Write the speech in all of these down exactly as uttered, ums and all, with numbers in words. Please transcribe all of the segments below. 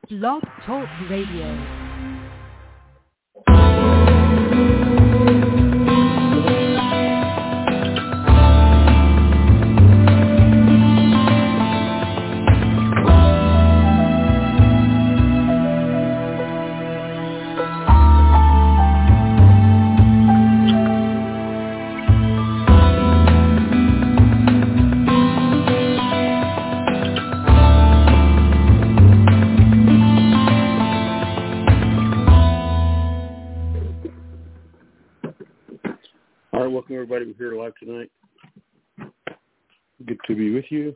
Blog Talk Radio. Everybody, we're here live tonight. Good to be with you,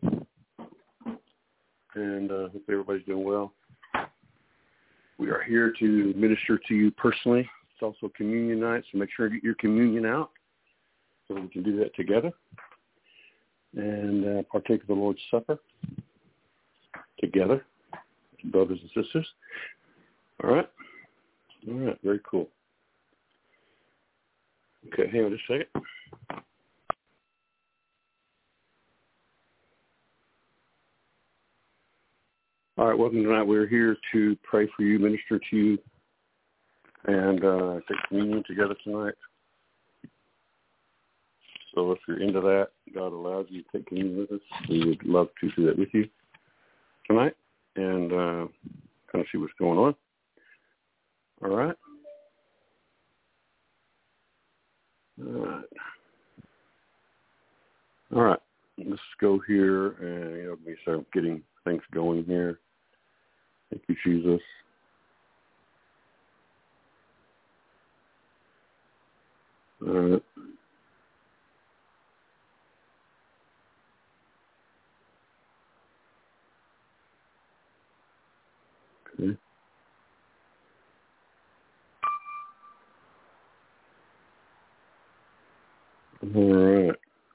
and uh, hope everybody's doing well. We are here to minister to you personally. It's also communion night, so make sure you get your communion out so we can do that together and uh, partake of the Lord's Supper together, brothers and sisters. All right? All right, very cool. Okay, hang on just a second. All right, welcome tonight. We're here to pray for you, minister to you, and uh, take communion together tonight. So if you're into that, God allows you to take communion with us. We would love to do that with you tonight and uh, kind of see what's going on. All right. All right. All right. Let's go here and you know, we start getting things going here. Thank you, Jesus. All right. Okay. All right.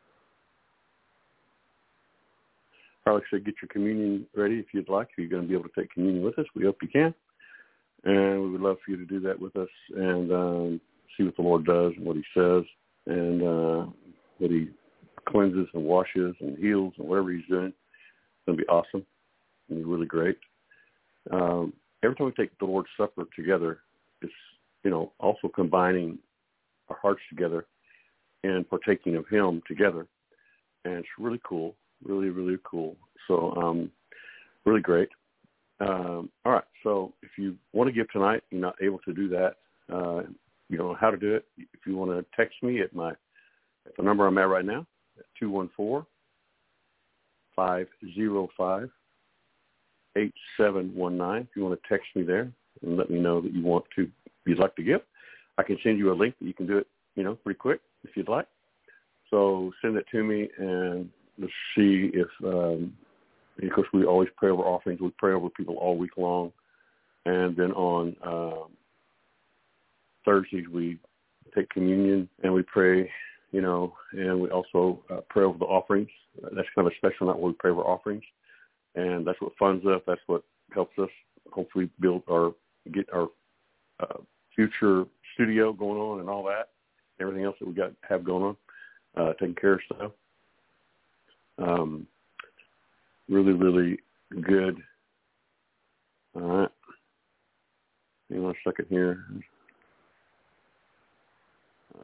Like I said, get your communion ready if you'd like. If you're going to be able to take communion with us, we hope you can. And we would love for you to do that with us and um, see what the Lord does and what he says and uh, what he cleanses and washes and heals and whatever he's doing. It's going to be awesome. It's going to be really great. Um, every time we take the Lord's Supper together, it's, you know, also combining our hearts together and partaking of him together. And it's really cool. Really, really cool. So, um, really great. Um, all right. So, if you want to give tonight, you're not able to do that. Uh, you know how to do it. If you want to text me at my at the number I'm at right now, two one four, five zero five, eight seven one nine. If you want to text me there and let me know that you want to, you'd like to give, I can send you a link that you can do it. You know, pretty quick if you'd like. So send it to me and let's see if, um, of course, we always pray over offerings. We pray over people all week long. And then on um, Thursdays, we take communion and we pray, you know, and we also uh, pray over the offerings. That's kind of a special night where we pray over offerings. And that's what funds us. That's what helps us hopefully build our, get our uh, future studio going on and all that, everything else that we got have going on, uh, taking care of stuff. Um, really, really good. All right. Hang on a second here. All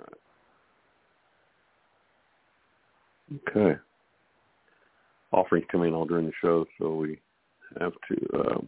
right. Okay. Offerings come in all during the show, so we have to um,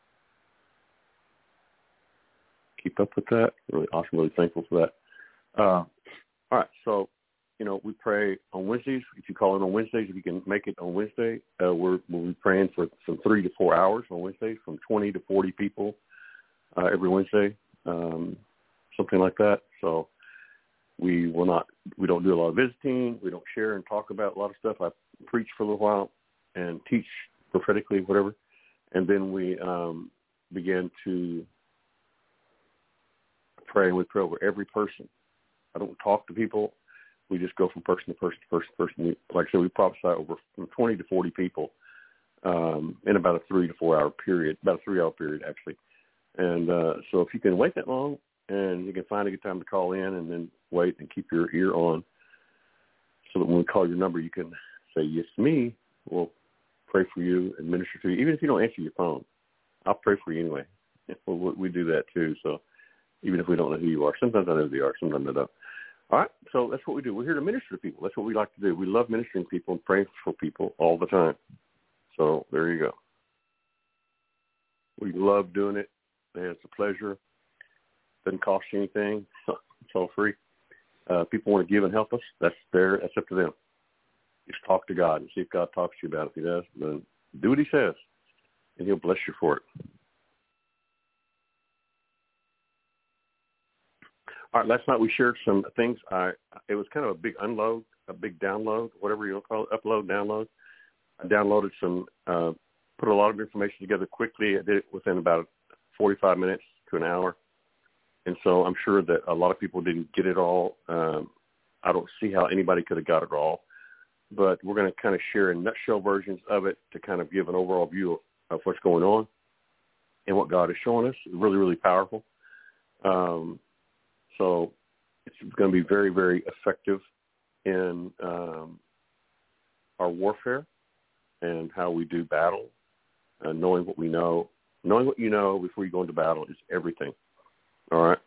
keep up with that. Really awesome. Really thankful for that. Uh, all right. So, you know, we pray on Wednesdays. If you call in on Wednesdays, if you can make it on Wednesday, uh, we're, we'll be praying for from three to four hours on Wednesdays, from twenty to forty people uh, every Wednesday, um, something like that. So we will not, we don't do a lot of visiting. We don't share and talk about a lot of stuff. I preach for a little while and teach prophetically, whatever, and then we um, begin to pray, and we pray over every person. I don't talk to people. We just go from person to person to person to person. We, like I said, we prophesy over from twenty to forty people um, in about a three to four hour period, about a three hour period, actually. And uh, so if you can wait that long and you can find a good time to call in and then wait and keep your ear on so that when we call your number, you can say, yes, me. We'll pray for you and minister to you, even if you don't answer your phone. I'll pray for you anyway. We, we do that too. So even if we don't know who you are, sometimes I know who they are, sometimes I don't. All right, so that's what we do. We're here to minister to people. That's what we like to do. We love ministering to people and praying for people all the time. So there you go. We love doing it. It's a pleasure. Doesn't cost you anything. It's all free. Uh, people want to give and help us. That's their. That's up to them. Just talk to God and see if God talks to you about it. If He does, then do what He says, and He'll bless you for it. All right, last night we shared some things. I it was kind of a big unload, a big download, whatever you want to call it, upload, download. I downloaded some, uh, put a lot of information together quickly. I did it within about forty-five minutes to an hour. And so I'm sure that a lot of people didn't get it all. Um, I don't see how anybody could have got it all. But we're going to kind of share in nutshell versions of it to kind of give an overall view of, of what's going on and what God is showing us. It's really, really powerful. Um, so it's going to be very, very effective in um, our warfare and how we do battle, uh, knowing what we know. Knowing what you know before you go into battle is everything. All right?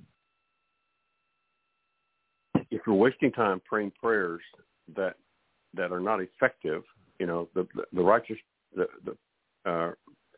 If you're wasting time praying prayers that that are not effective, you know, the the, the righteous, the the, uh,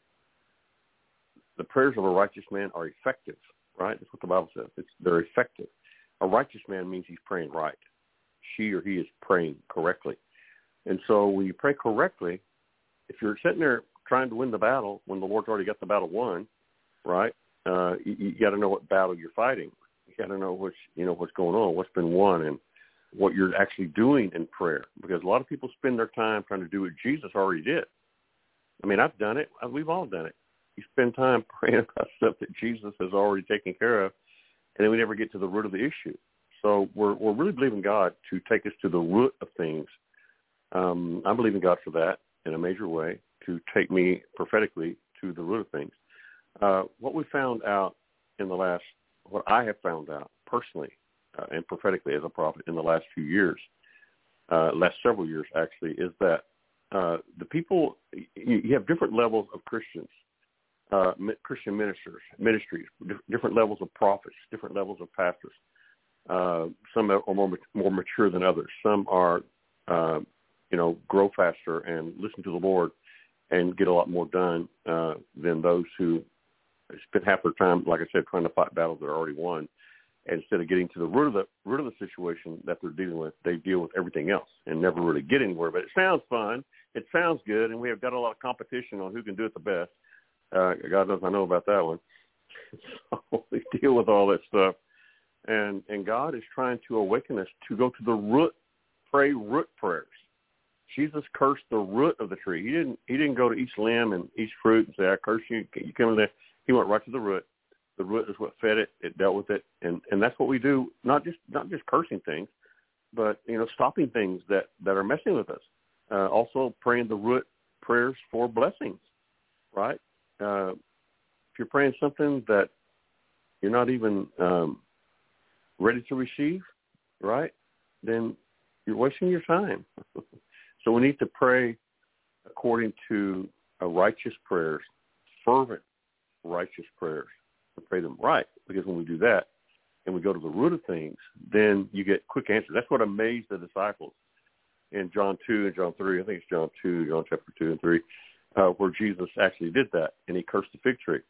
the prayers of a righteous man are effective, right? That's what the Bible says. It's they're effective. A righteous man means he's praying right. She or he is praying correctly. And so when you pray correctly, if you're sitting there trying to win the battle when the Lord's already got the battle won, right? Uh, you, you got to know what battle you're fighting. You got to know what's you know what's going on, what's been won, and what you're actually doing in prayer. Because a lot of people spend their time trying to do what Jesus already did. I mean, I've done it. We've all done it. You spend time praying about stuff that Jesus has already taken care of, and then we never get to the root of the issue. So we're we're really believing God to take us to the root of things. Um, I'm believing God for that in a major way, to take me prophetically to the root of things. Uh, what we found out in the last, what I have found out personally uh, and prophetically as a prophet in the last few years, uh, last several years actually, is that uh, the people, you, you have different levels of Christians, uh, Christian ministers, ministries, different levels of prophets, different levels of pastors. Uh, some are more more mature than others. Some are, uh, you know, grow faster and listen to the Lord and get a lot more done uh, than those who spend half their time, like I said, trying to fight battles that are already won. And instead of getting to the root of the root of the situation that they're dealing with, they deal with everything else and never really get anywhere. But it sounds fun. It sounds good, and we have got a lot of competition on who can do it the best. Uh, God knows I know about that one. So we deal with all that stuff. And and God is trying to awaken us to go to the root, pray root prayers. Jesus cursed the root of the tree. He didn't He didn't go to each limb and each fruit and say, I curse you. You come in there. He went right to the root. The root is what fed it. It dealt with it. And, and that's what we do, not just not just cursing things, but, you know, stopping things that, that are messing with us. Uh, also praying the root prayers for blessings, right? Uh, if you're praying something that you're not even um, ready to receive, right, then you're wasting your time. So we need to pray according to a righteous prayers, fervent righteous prayers, and pray them right. Because when we do that and we go to the root of things, then you get quick answers. That's what amazed the disciples in John two and John three. I think it's John two, John chapter two and three, uh, where Jesus actually did that, and he cursed the fig tree.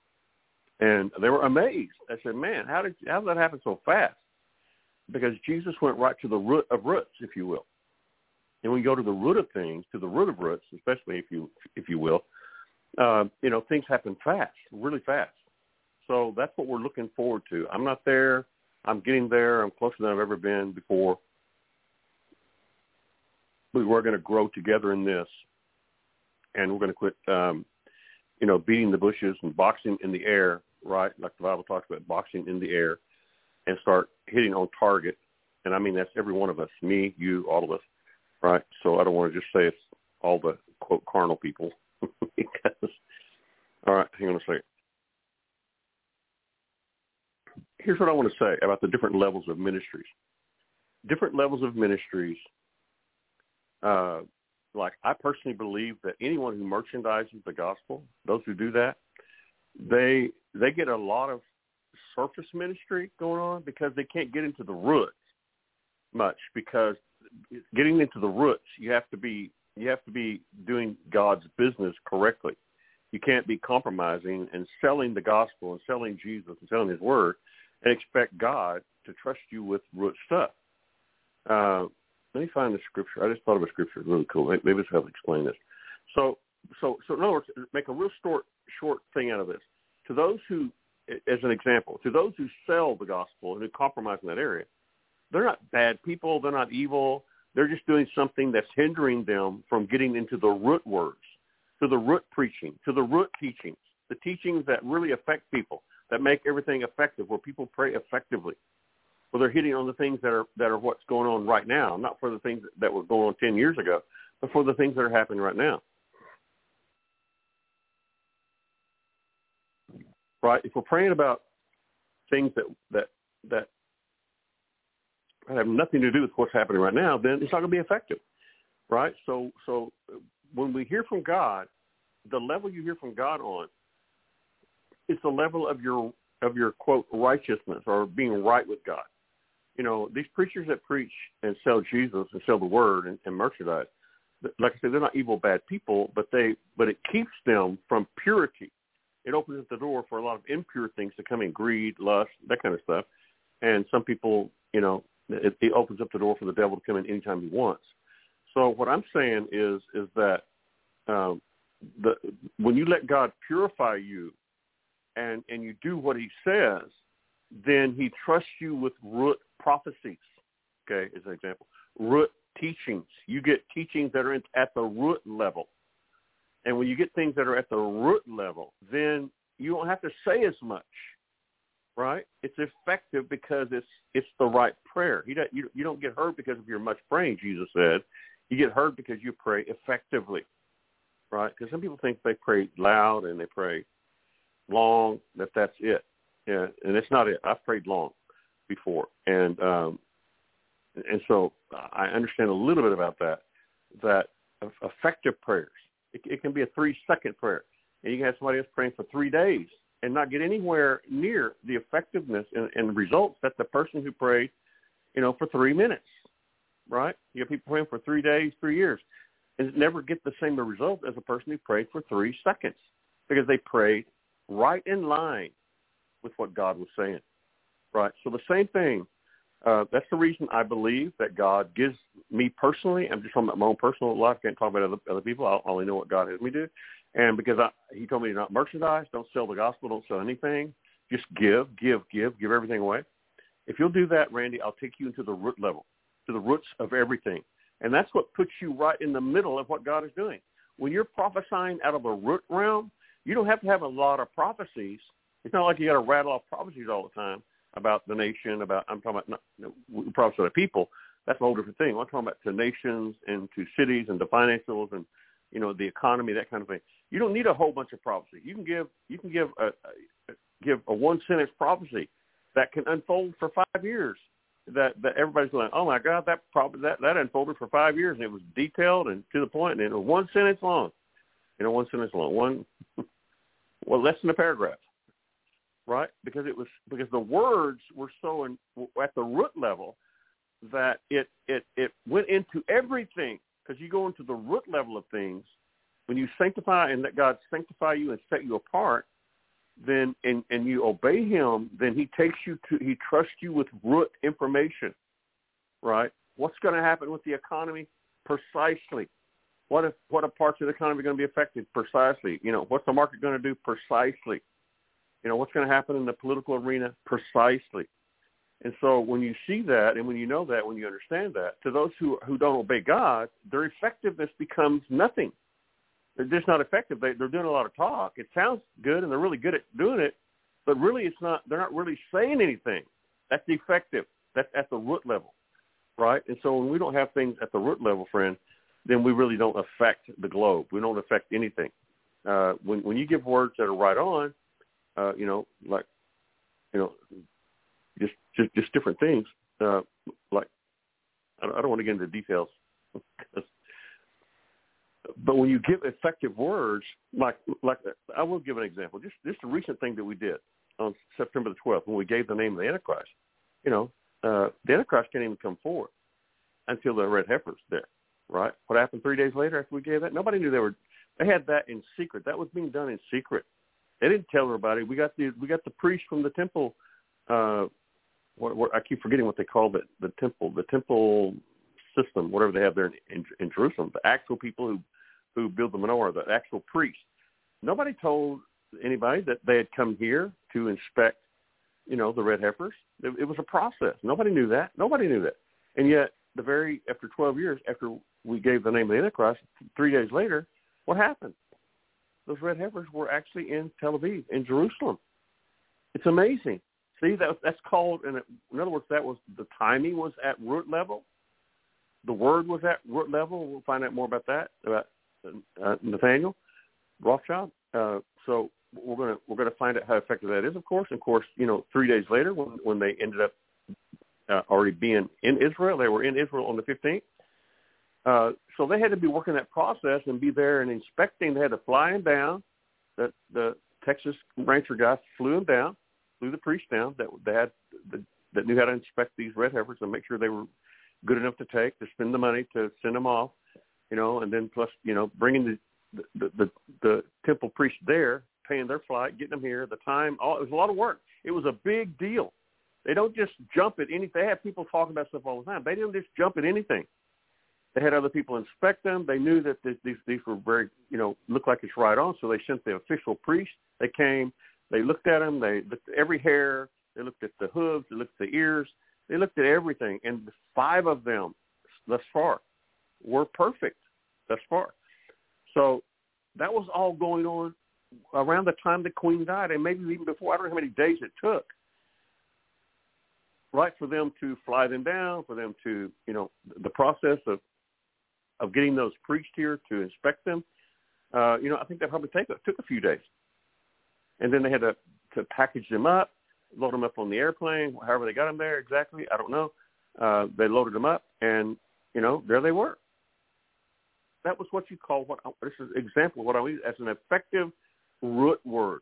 And they were amazed. They said, man, how did how did that happen so fast? Because Jesus went right to the root of roots, if you will. And when you go to the root of things, to the root of roots, especially if you if you will, uh, you know, things happen fast, really fast. So that's what we're looking forward to. I'm not there. I'm getting there. I'm closer than I've ever been before. But we're going to grow together in this, and we're going to quit, um, you know, beating the bushes and boxing in the air, right, like the Bible talks about boxing in the air, and start hitting on target. And, I mean, that's every one of us, me, you, all of us. Right, so I don't want to just say it's all the, quote, carnal people. Because, all right, hang on a second. Here's what I want to say about the different levels of ministries. Different levels of ministries, uh, like I personally believe that anyone who merchandises the gospel, those who do that, they they get a lot of surface ministry going on because they can't get into the roots much, because getting into the roots, you have to be you have to be doing God's business correctly. You can't be compromising and selling the gospel and selling Jesus and selling his word and expect God to trust you with root stuff. Uh, let me find the scripture. I just thought of a scripture. It's really cool. Maybe it's how to explain this. So, so, so in other words, make a real short, short thing out of this. To those who, as an example, to those who sell the gospel and who compromise in that area, they're not bad people. They're not evil. They're just doing something that's hindering them from getting into the root words, to the root preaching, to the root teachings, the teachings that really affect people, that make everything effective, where people pray effectively. Well, they're hitting on the things that are that are what's going on right now, not for the things that were going on ten years ago, but for the things that are happening right now. Right? If we're praying about things that that that have nothing to do with what's happening right now, then it's not going to be effective. Right? So so when we hear from God, the level you hear from God on, it's the level of your of your quote righteousness, or being right with God. You know, these preachers that preach and sell Jesus and sell the word and, and merchandise, like I said, they're not evil, bad people, but they but it keeps them from purity. It opens up the door for a lot of impure things to come in, greed, lust, that kind of stuff. And some people, you know, it, it opens up the door for the devil to come in anytime he wants. So what I'm saying is is that um, the when you let God purify you, and, and you do what he says, then he trusts you with root prophecies, okay, as an example. Root teachings. You get teachings that are at the root level. And when you get things that are at the root level, then you don't have to say as much, right? It's effective because it's it's the right prayer. You don't, you, you don't get hurt because of your much praying, Jesus said. You get hurt because you pray effectively, right? Because some people think they pray loud and they pray long, that that's it. Yeah, and it's not it. I've prayed long before. And um, and so I understand a little bit about that, that effective prayers, it, it can be a three-second prayer. And you can have somebody else praying for three days and not get anywhere near the effectiveness and, and results that the person who prayed, you know, for three minutes, right? You have people praying for three days, three years, and never get the same result as a person who prayed for three seconds because they prayed right in line with what God was saying, right? So the same thing, uh, that's the reason I believe that God gives me personally, I'm just talking about my own personal life, can't talk about other, other people, I only know what God has me do, and because I, he told me to not merchandise, don't sell the gospel, don't sell anything, just give, give, give, give everything away. If you'll do that, Randy, I'll take you into the root level, to the roots of everything, and that's what puts you right in the middle of what God is doing. When you're prophesying out of a root realm, you don't have to have a lot of prophecies. It's not like you got to rattle off prophecies all the time about the nation, about, I'm talking about, not, we prophesy to people. That's a whole different thing. I'm talking about to nations and to cities and to financials and, you know, the economy, that kind of thing. You don't need a whole bunch of prophecy. You can give, you can give a, a give a one sentence prophecy that can unfold for five years. That, that everybody's going, oh my God, that probably that, that unfolded for five years and it was detailed and to the point, and it was one sentence long. You know, one sentence long, one, well, less than a paragraph, right? Because it was because the words were so in, at the root level that it it it went into everything. Because you go into the root level of things when you sanctify and let God sanctify you and set you apart, then and and you obey Him, then He takes you to He trusts you with root information, right? What's going to happen with the economy? Precisely. What if what are parts of the economy going to be affected? Precisely. You know, what's the market going to do? Precisely. You know, what's going to happen in the political arena? Precisely. And so when you see that and when you know that, when you understand that, to those who who don't obey God, their effectiveness becomes nothing. They're just not effective. They, they're doing a lot of talk. It sounds good, and they're really good at doing it, but really it's not. They're not really saying anything. That's effective. That's at the root level, right? And so when we don't have things at the root level, friend, then we really don't affect the globe. We don't affect anything. Uh, when when you give words that are right on, uh, you know, like, you know, just just, just different things. Uh, like, I don't, I don't want to get into details. but when you give effective words, like like I will give an example. Just just a recent thing that we did on September the twelfth when we gave the name of the Antichrist. You know, uh, the Antichrist can't even come forward until the red heifer's there, right? What happened three days later after we gave that? Nobody knew they were. They had that in secret. That was being done in secret. They didn't tell everybody. We got the we got the priest from the temple. Uh, what, what I keep forgetting what they call it. The temple, the temple system, whatever they have there in, in, in Jerusalem. The actual people who who build the menorah, the actual priests. Nobody told anybody that they had come here to inspect, you know, the red heifers. It, it was a process. Nobody knew that. Nobody knew that. And yet, the very after twelve years, after we gave the name of the Antichrist, three days later, what happened? Those red heifers were actually in Tel Aviv, in Jerusalem. It's amazing. See, that that's called, and in other words, that was the timing was at root level. The word was at root level. We'll find out more about that about uh, Nathaniel Rothschild. Uh, so we're gonna we're gonna find out how effective that is. Of course, of course, you know, three days later, when when they ended up uh, already being in Israel, they were in Israel on the fifteenth. Uh, so they had to be working that process and be there and inspecting. They had to fly him down. The, the Texas rancher guys flew him down, flew the priest down that they had the, that knew how to inspect these red heifers and make sure they were good enough to take, to spend the money to send them off, you know, and then plus, you know, bringing the the, the, the temple priest there, paying their flight, getting them here, the time. All, it was a lot of work. It was a big deal. They don't just jump at anything. They have people talking about stuff all the time. They didn't just jump at anything. They had other people inspect them. They knew that this, these these were very, you know, looked like it's right on. So they sent the official priest. They came. They looked at them. They looked at every hair. They looked at the hooves. They looked at the ears. They looked at everything. And five of them thus far were perfect thus far. So that was all going on around the time the queen died, and maybe even before. I don't know how many days it took, right, for them to fly them down, for them to, you know, the process of of getting those priests here to inspect them. Uh, you know, I think that probably take, took a few days. And then they had to, to package them up, load them up on the airplane, however they got them there exactly, I don't know. Uh, they loaded them up, and, you know, there they were. That was what you call, what this is an example of what I mean as an effective root word.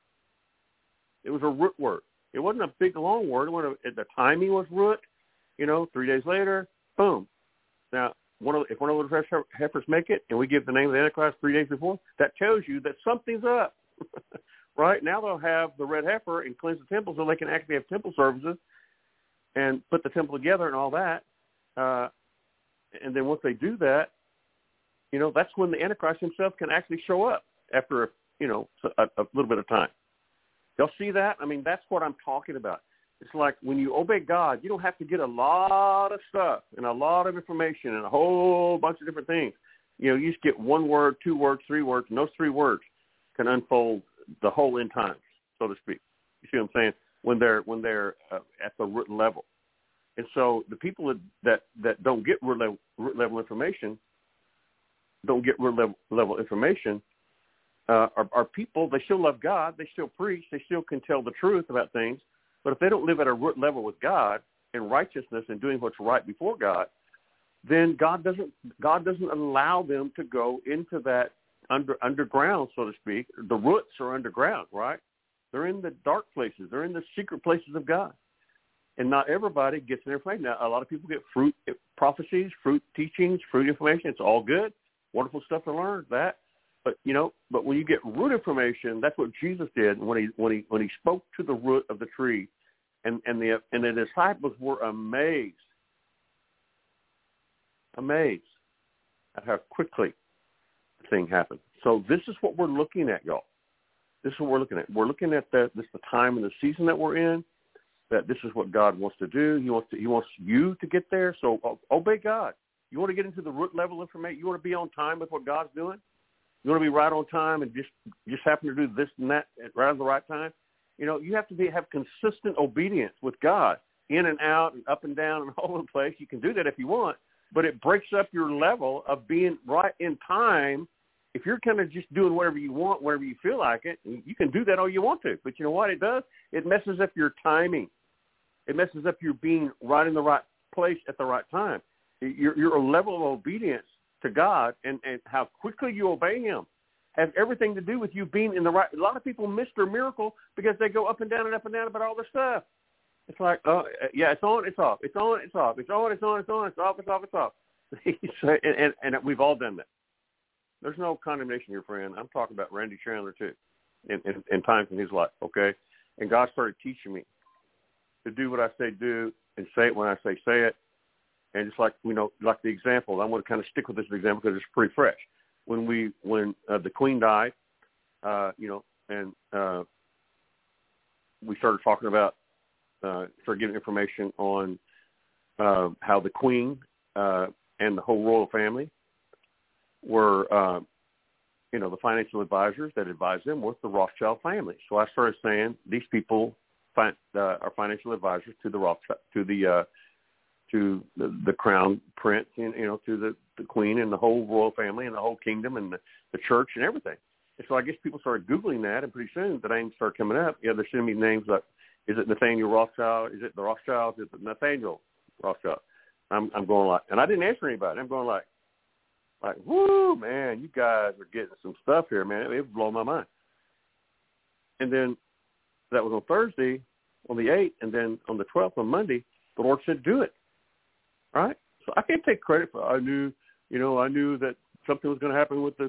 It was a root word. It wasn't a big, long word. It wasn't a, the timing was root, you know, three days later, boom. Now, one of, if one of those heifers make it and we give the name of the Antichrist three days before, that tells you that something's up, right? Now they'll have the red heifer and cleanse the temple so they can actually have temple services and put the temple together and all that. Uh, and then once they do that, you know, that's when the Antichrist himself can actually show up after, you know, a, a little bit of time. Y'all see that? I mean, that's what I'm talking about. It's like when you obey God, you don't have to get a lot of stuff and a lot of information and a whole bunch of different things. You know, you just get one word, two words, three words, and those three words can unfold the whole end times, so to speak. You see what I'm saying? When they're when they're uh, at the root level. And so the people that that, that don't get root level, root level information, don't get root level, level information, uh, are, are people, they still love God, they still preach, they still can tell the truth about things. But if they don't live at a root level with God in righteousness and doing what's right before God, then God doesn't God doesn't allow them to go into that under underground, so to speak. The roots are underground, right? They're in the dark places. They're in the secret places of God. And not everybody gets their information. Now, a lot of people get fruit prophecies, fruit teachings, fruit information. It's all good, wonderful stuff to learn. That, but you know, but when you get root information, that's what Jesus did when he when he when he spoke to the root of the tree, and and the and the disciples were amazed, amazed at how quickly the thing happened. So this is what we're looking at, y'all. This is what we're looking at. We're looking at that. This is the time and the season that we're in. That this is what God wants to do. He wants to, He wants you to get there. So obey God. You want to get into the root level information. You want to be on time with what God's doing. You want to be right on time and just just happen to do this and that right at the right time. You know, you have to be have consistent obedience with God, in and out and up and down and all over the place. You can do that if you want, but it breaks up your level of being right in time. If you're kind of just doing whatever you want, wherever you feel like it, you can do that all you want to. But you know what it does? It messes up your timing. It messes up your being right in the right place at the right time. Your, your level of obedience to God and, and how quickly you obey him has everything to do with you being in the right. A lot of people miss their miracle because they go up and down and up and down about all their stuff. It's like, oh, yeah, it's on, it's off. It's on, it's off. It's on, it's on, it's on. It's off, it's off, it's off. and, and, and we've all done that. There's no condemnation here, friend. I'm talking about Randy Chandler, too, in, in, in times in his life, okay? And God started teaching me to do what I say do and say it when I say say it. And just like, you know, like the example, I'm going to kind of stick with this example because it's pretty fresh. When we, when uh, the Queen died, uh, you know, and uh, we started talking about, uh, started giving information on uh, how the Queen uh, and the whole royal family were, uh, you know, the financial advisors that advised them with the Rothschild family. So I started saying these people fi- uh, are financial advisors to the Rothschild, to the uh, to the, the crown prince, and, you know, to the, the Queen and the whole royal family and the whole kingdom and the, the church and everything. And so I guess people started Googling that, and pretty soon the names started coming up. Yeah, they're sending me names like, is it Nathaniel Rothschild? Is it the Rothschilds? Is it Nathaniel Rothschild? I'm, I'm going like, and I didn't answer anybody. I'm going like, like, whoo, man, you guys are getting some stuff here, man. It, it blew my mind. And then that was on Thursday, on the eighth, and then on the twelfth, on Monday, the Lord said, do it. Right? So I can't take credit for, I knew, you know, I knew that something was going to happen with the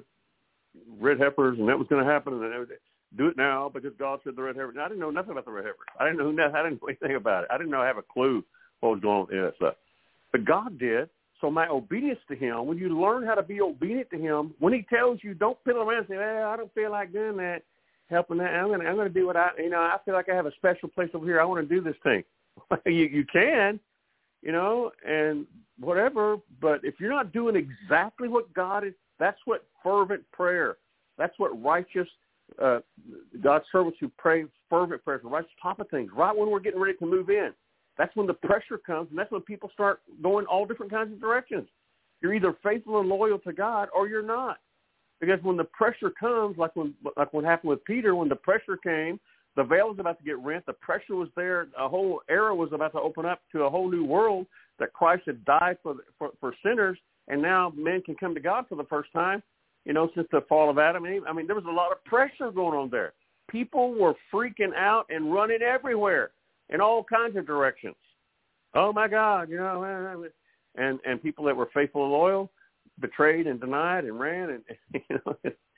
red heifers, and that was going to happen, and everything. Do it now because God said the red heifers. I didn't know nothing about the red heifers. I didn't know, I didn't know anything about it. I didn't know, have a clue what was going on with that stuff. But God did. So my obedience to him, when you learn how to be obedient to him, when he tells you, don't fiddle around and say, well, I don't feel like doing that, helping that. I'm going to I'm going to do what I, you know, I feel like I have a special place over here. I want to do this thing. you, you can. You know, and whatever, but if you're not doing exactly what God is, that's what fervent prayer, that's what righteous, uh, God's servants who pray fervent prayers, the righteous top of things, right when we're getting ready to move in. That's when the pressure comes, and that's when people start going all different kinds of directions. You're either faithful and loyal to God or you're not. Because when the pressure comes, like when like what happened with Peter, when the pressure came, the veil was about to get rent. The pressure was there. A whole era was about to open up to a whole new world that Christ had died for, for for sinners, and now men can come to God for the first time, you know, since the fall of Adam and Eve. I mean, there was a lot of pressure going on there. People were freaking out and running everywhere in all kinds of directions. Oh, my God, you know, and, and people that were faithful and loyal betrayed and denied and ran, and, you know,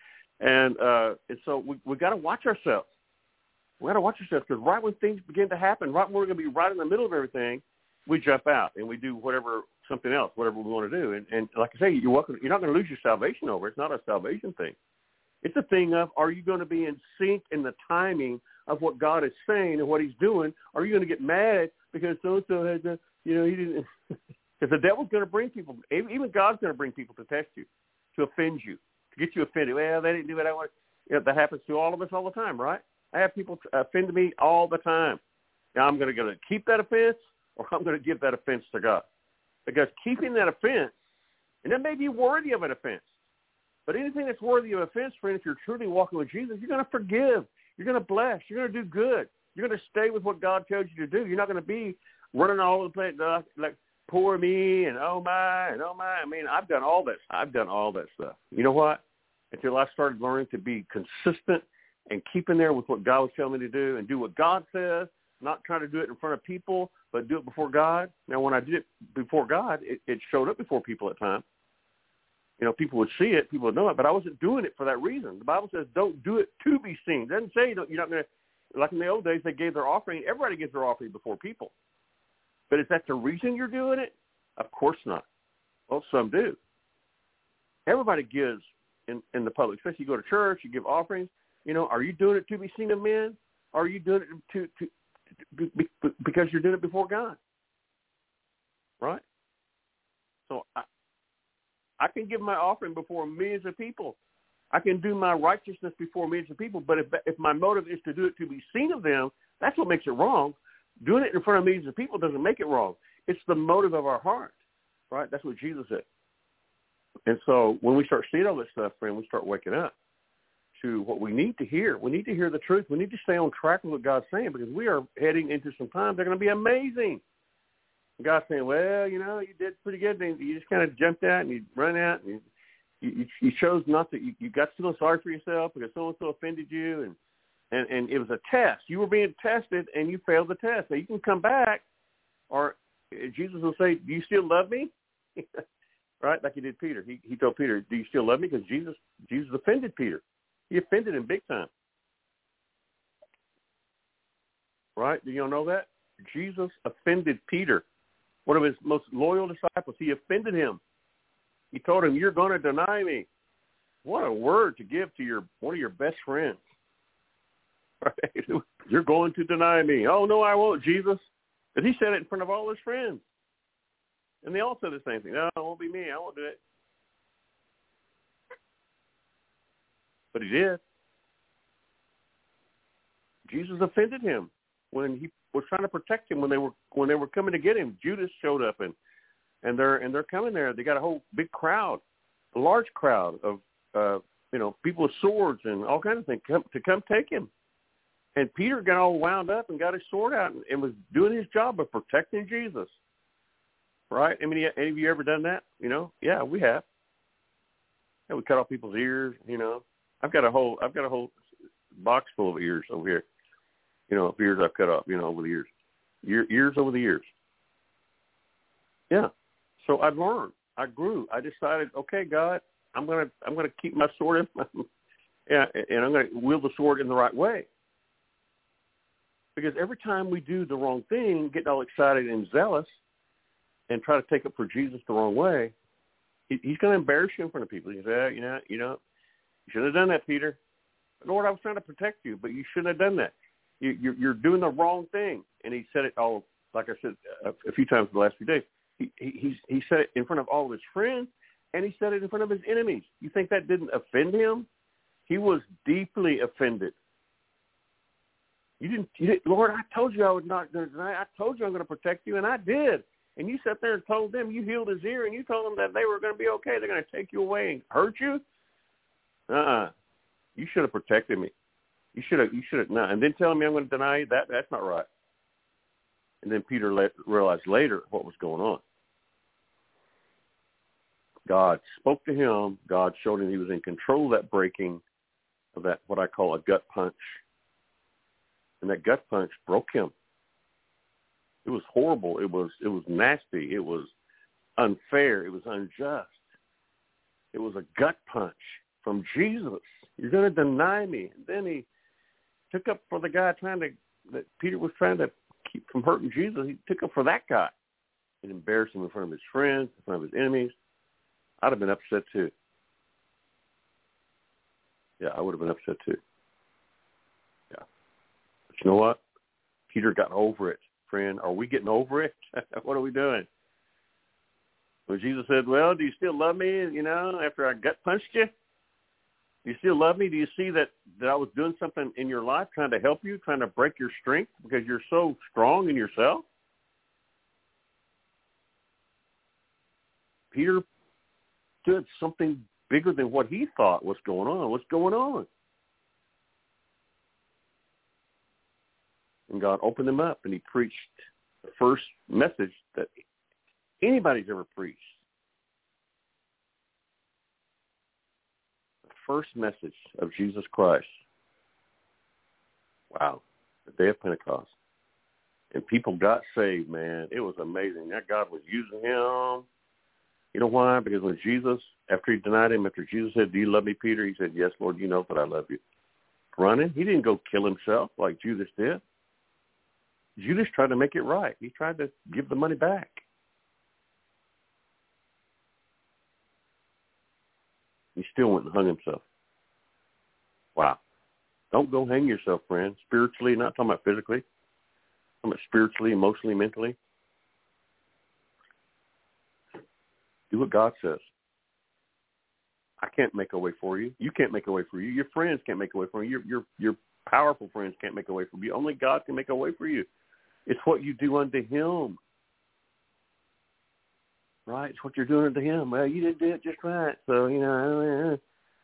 and, uh, and so we we got to watch ourselves. We got to watch ourselves because right when things begin to happen, right when we're going to be right in the middle of everything, we jump out and we do whatever, something else, whatever we want to do. And, and like I say, you're welcome, you're not going to lose your salvation over it. It's not a salvation thing. It's a thing of, are you going to be in sync in the timing of what God is saying and what he's doing? Are you going to get mad because so-and-so had to, you know, he didn't, because the devil's going to bring people, even God's going to bring people to test you, to offend you, to get you offended. Well, they didn't do what I want. You know, that happens to all of us all the time, right? I have people offend me all the time. Now, I'm going to, going to keep that offense, or I'm going to give that offense to God. Because keeping that offense, and that may be worthy of an offense, but anything that's worthy of offense, friend, if you're truly walking with Jesus, you're going to forgive. You're going to bless. You're going to do good. You're going to stay with what God tells you to do. You're not going to be running all over the place uh, like, poor me, and oh, my, and oh, my. I mean, I've done all that. I've done all that stuff. You know what? Until I started learning to be consistent and keeping there with what God was telling me to do and do what God says, not trying to do it in front of people, but do it before God. Now, when I did it before God, it, it showed up before people at times. You know, people would see it, people would know it, but I wasn't doing it for that reason. The Bible says don't do it to be seen. It doesn't say you're not going to, like in the old days, they gave their offering. Everybody gives their offering before people. But is that the reason you're doing it? Of course not. Well, some do. Everybody gives in, in the public, especially you go to church, you give offerings. You know, are you doing it to be seen of men? Or are you doing it to, to, to be, because you're doing it before God? Right? So I, I can give my offering before millions of people. I can do my righteousness before millions of people. But if if my motive is to do it to be seen of them, that's what makes it wrong. Doing it in front of millions of people doesn't make it wrong. It's the motive of our heart. Right? That's what Jesus said. And so when we start seeing all this stuff, friend, we start waking up to what we need to hear. We need to hear the truth. We need to stay on track with what God's saying because we are heading into some times that are going to be amazing. God saying, well, you know, you did pretty good. And you just kind of jumped out and you run out and you, you, you chose not to. You, you got feeling sorry for yourself because so-and-so offended you. And, and, and it was a test. You were being tested and you failed the test. Now, you can come back, or Jesus will say, do you still love me? Right? Like he did Peter. He, he told Peter, do you still love me? Because Jesus, Jesus offended Peter. He offended him big time. Right? Do you know that? Jesus offended Peter, one of his most loyal disciples. He offended him. He told him, you're going to deny me. What a word to give to your one of your best friends. Right? You're going to deny me. Oh, no, I won't, Jesus. But he said it in front of all his friends. And they all said the same thing. No, it won't be me. I won't do it. But he did. Jesus offended him when he was trying to protect him when they were when they were coming to get him. Judas showed up and and they're and they're coming there. They got a whole big crowd, a large crowd of uh, you know people with swords and all kinds of things come, to come take him. And Peter got all wound up and got his sword out and, and was doing his job of protecting Jesus. Right? I mean, any of you ever done that? You know? Yeah, we have. Yeah, we cut off people's ears. You know, I've got a whole I've got a whole box full of ears over here. You know, ears I've cut off. You know, over the years, Ear, ears over the years. Yeah. So I learned. I grew. I decided, okay, God, I'm gonna I'm gonna keep my sword in my, yeah, and I'm gonna wield the sword in the right way. Because every time we do the wrong thing, get all excited and zealous, and try to take it for Jesus the wrong way, he, he's going to embarrass you in front of people. He says, you know, you know, you shouldn't have done that, Peter. Lord, I was trying to protect you, but you shouldn't have done that. You, you're, you're doing the wrong thing. And he said it all, like I said, a, a few times the last few days. He, he, he said it in front of all of his friends, and he said it in front of his enemies. You think that didn't offend him? He was deeply offended. You didn't, you didn't Lord, I told you I was not going to deny. I told you I'm going to protect you, and I did. And you sat there and told them, you healed his ear, and you told them that they were going to be okay. They're going to take you away and hurt you? Uh-uh. You should have protected me. You should have, you should have not. And then telling me I'm going to deny you, that, that's not right. And then Peter let, realized later what was going on. God spoke to him. God showed him he was in control of that breaking, of that, what I call a gut punch. And that gut punch broke him. It was horrible. It was it was nasty. It was unfair. It was unjust. It was a gut punch from Jesus. You're going to deny me. And then he took up for the guy trying to, that Peter was trying to keep from hurting Jesus. He took up for that guy. It embarrassed him in front of his friends, in front of his enemies. I'd have been upset too. Yeah, I would have been upset too. Yeah. But you know what? Peter got over it. Friend, are we getting over it? What are we doing? When Jesus said, well, do you still love me, you know, after I gut punched you? Do you still love me? Do you see that, that I was doing something in your life, trying to help you, trying to break your strength because you're so strong in yourself? Peter did something bigger than what he thought was going on. What's going on? And God opened him up, and he preached the first message that anybody's ever preached. The first message of Jesus Christ. Wow. The day of Pentecost. And people got saved, man. It was amazing. That God was using him. You know why? Because when Jesus, after he denied him, after Jesus said, do you love me, Peter? He said, yes, Lord, you know that I love you. Running. He didn't go kill himself like Judas did. Judas tried to make it right. He tried to give the money back. He still went and hung himself. Wow. Don't go hang yourself, friend. Spiritually, not talking about physically. I'm talking about spiritually, emotionally, mentally. Do what God says. I can't make a way for you. You can't make a way for you. Your friends can't make a way for you. Your, your, your powerful friends can't make a way for you. Only God can make a way for you. It's what you do unto him. Right? It's what you're doing unto him. Well, you didn't do it just right. So, you know.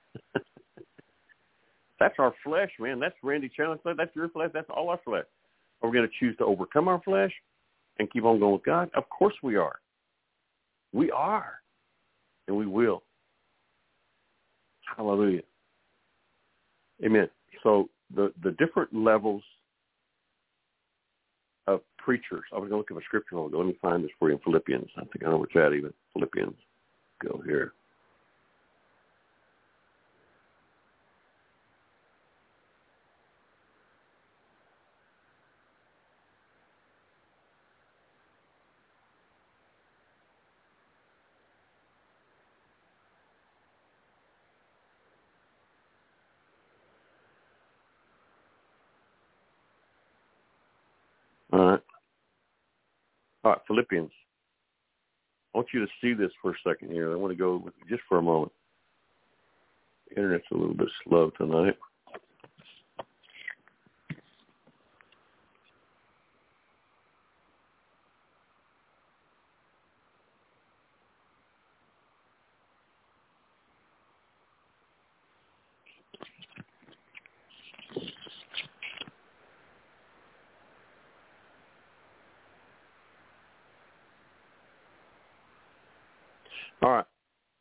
That's our flesh, man. That's Randy Chandler's flesh. That's your flesh. That's all our flesh. Are we going to choose to overcome our flesh and keep on going with God? Of course we are. We are, and we will. Hallelujah. Amen. So the, the different levels of preachers. I was going to look at a scripture. Hold on. Let me find this for you in Philippians. I think I know where it's at even. Philippians. Go here. All right. All right, Philippians. I want you to see this for a second here. I want to go with you just for a moment. The internet's a little bit slow tonight. All right.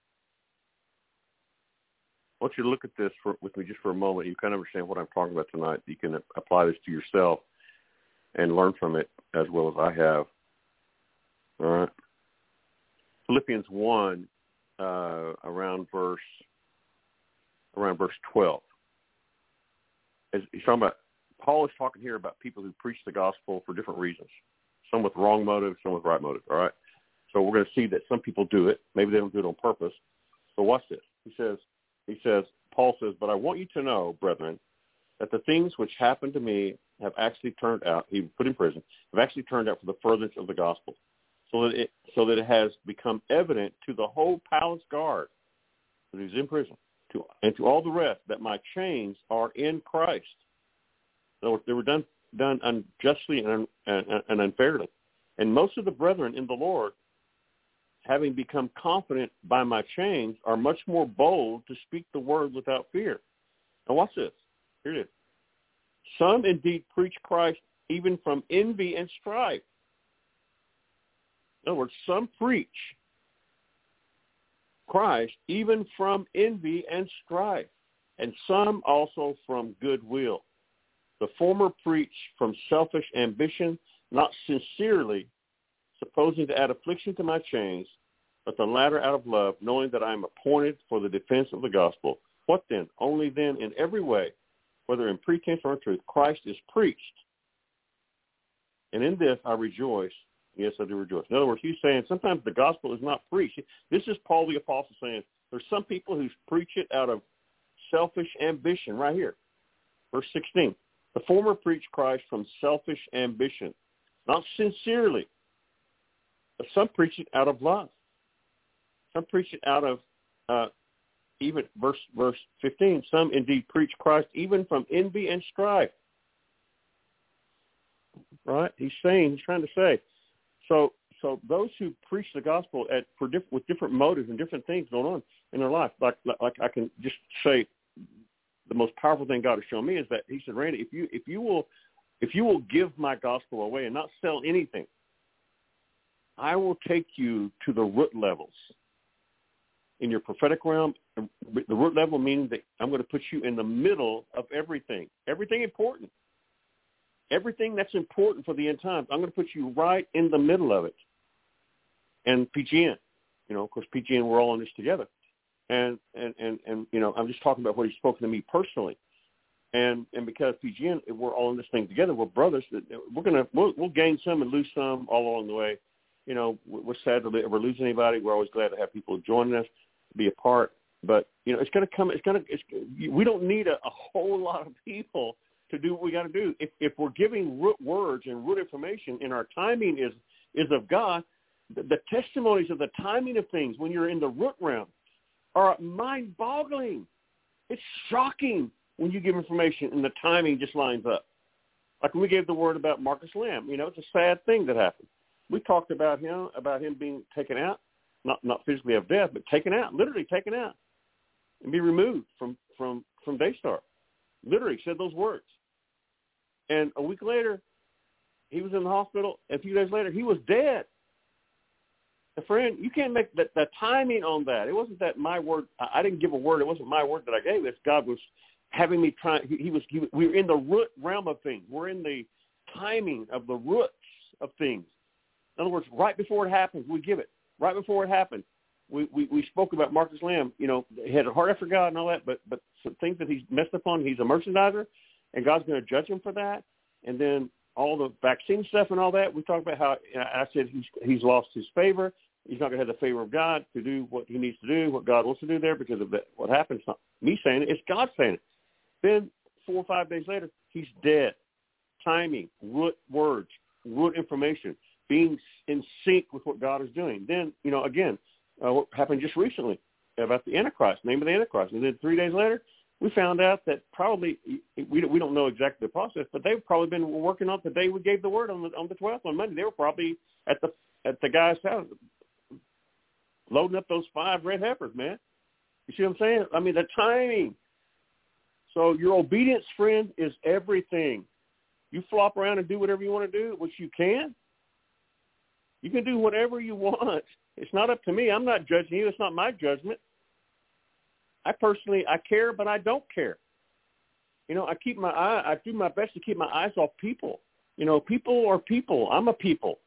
I want you to look at this for, with me just for a moment. You kind of understand what I'm talking about tonight. You can apply this to yourself and learn from it as well as I have. All right. Philippians one, uh, around verse around verse twelve. As he's talking about, Paul is talking here about people who preach the gospel for different reasons. Some with wrong motives, some with right motives. All right. So we're going to see that some people do it. Maybe they don't do it on purpose. But watch this. He says, he says, Paul says, but I want you to know, brethren, that the things which happened to me have actually turned out, he was put in prison, have actually turned out for the furtherance of the gospel, so that it, so that it has become evident to the whole palace guard that he's in prison, to, and to all the rest, that my chains are in Christ. In other words, they were done, done unjustly and, and, and unfairly. And most of the brethren in the Lord, having become confident by my chains, are much more bold to speak the word without fear. Now watch this. Here it is. Some indeed preach Christ even from envy and strife. In other words, some preach Christ even from envy and strife, and some also from goodwill. The former preach from selfish ambition, not sincerely, supposing to add affliction to my chains, but the latter out of love, knowing that I am appointed for the defense of the gospel. What then? Only then in every way, whether in pretense or in truth, Christ is preached. And in this I rejoice. Yes, I do rejoice. In other words, he's saying sometimes the gospel is not preached. This is Paul the Apostle saying there's some people who preach it out of selfish ambition right here. Verse sixteen. The former preach Christ from selfish ambition, not sincerely. But some preach it out of love. Some preach it out of, uh, even verse verse fifteen, some indeed preach Christ even from envy and strife. Right? He's saying, he's trying to say. So so those who preach the gospel at for diff, with different motives and different things going on in their life, like like I can just say the most powerful thing God has shown me is that he said, Randy, if you if you will if you will give my gospel away and not sell anything, I will take you to the root levels in your prophetic realm. The root level meaning that I'm going to put you in the middle of everything, everything important, everything that's important for the end times. I'm going to put you right in the middle of it. And P G N, you know, of course, P G N, we're all in this together. And, and, and, and, you know, I'm just talking about what he's spoken to me personally. And, and because P G N, we're all in this thing together, we're brothers, we're going to, we'll, we'll gain some and lose some all along the way. You know, we're sad to ever lose anybody. We're always glad to have people joining us, be a part. But, you know, it's going to come, it's going to, it's, we don't need a, a whole lot of people to do what we got to do. If, if we're giving root words and root information and our timing is, is of God, the, the testimonies of the timing of things when you're in the root realm are mind-boggling. It's shocking when you give information and the timing just lines up. Like when we gave the word about Marcus Lamb, you know, it's a sad thing that happened. We talked about him, about him being taken out, not not physically of death, but taken out, literally taken out, and be removed from, from, from Daystar. Literally said those words. And a week later, he was in the hospital. A few days later, he was dead. A friend, you can't make the, the timing on that. It wasn't that my word. I, I didn't give a word. It wasn't my word that I gave. It's God was having me try. He, he was. He, we were in the root realm of things. We're in the timing of the roots of things. In other words, right before it happens, we give it. Right before it happened, we, we, we spoke about Marcus Lamb. You know, he had a heart after God and all that, but but some things that he's messed up on, he's a merchandiser, and God's going to judge him for that. And then all the vaccine stuff and all that, we talked about how I said he's he's lost his favor. He's not going to have the favor of God to do what he needs to do, what God wants to do there because of that. What happened. It's not me saying it. It's God saying it. Then four or five days later, he's dead. Timing, root words, root information, being in sync with what God is doing. Then, you know, again, uh, what happened just recently about the Antichrist, name of the Antichrist. And then three days later, we found out that probably, we don't, we don't know exactly the process, but they've probably been working on the day we gave the word on the, on the twelfth, on Monday. They were probably at the at the guy's house loading up those five red heifers, man. You see what I'm saying? I mean, the timing. So your obedience, friend, is everything. You flop around and do whatever you want to do, which you can. You can do whatever you want. It's not up to me. I'm not judging you. It's not my judgment. I personally, I care, but I don't care. You know, I keep my eye, I do my best to keep my eyes off people. You know, people are people. I'm a people.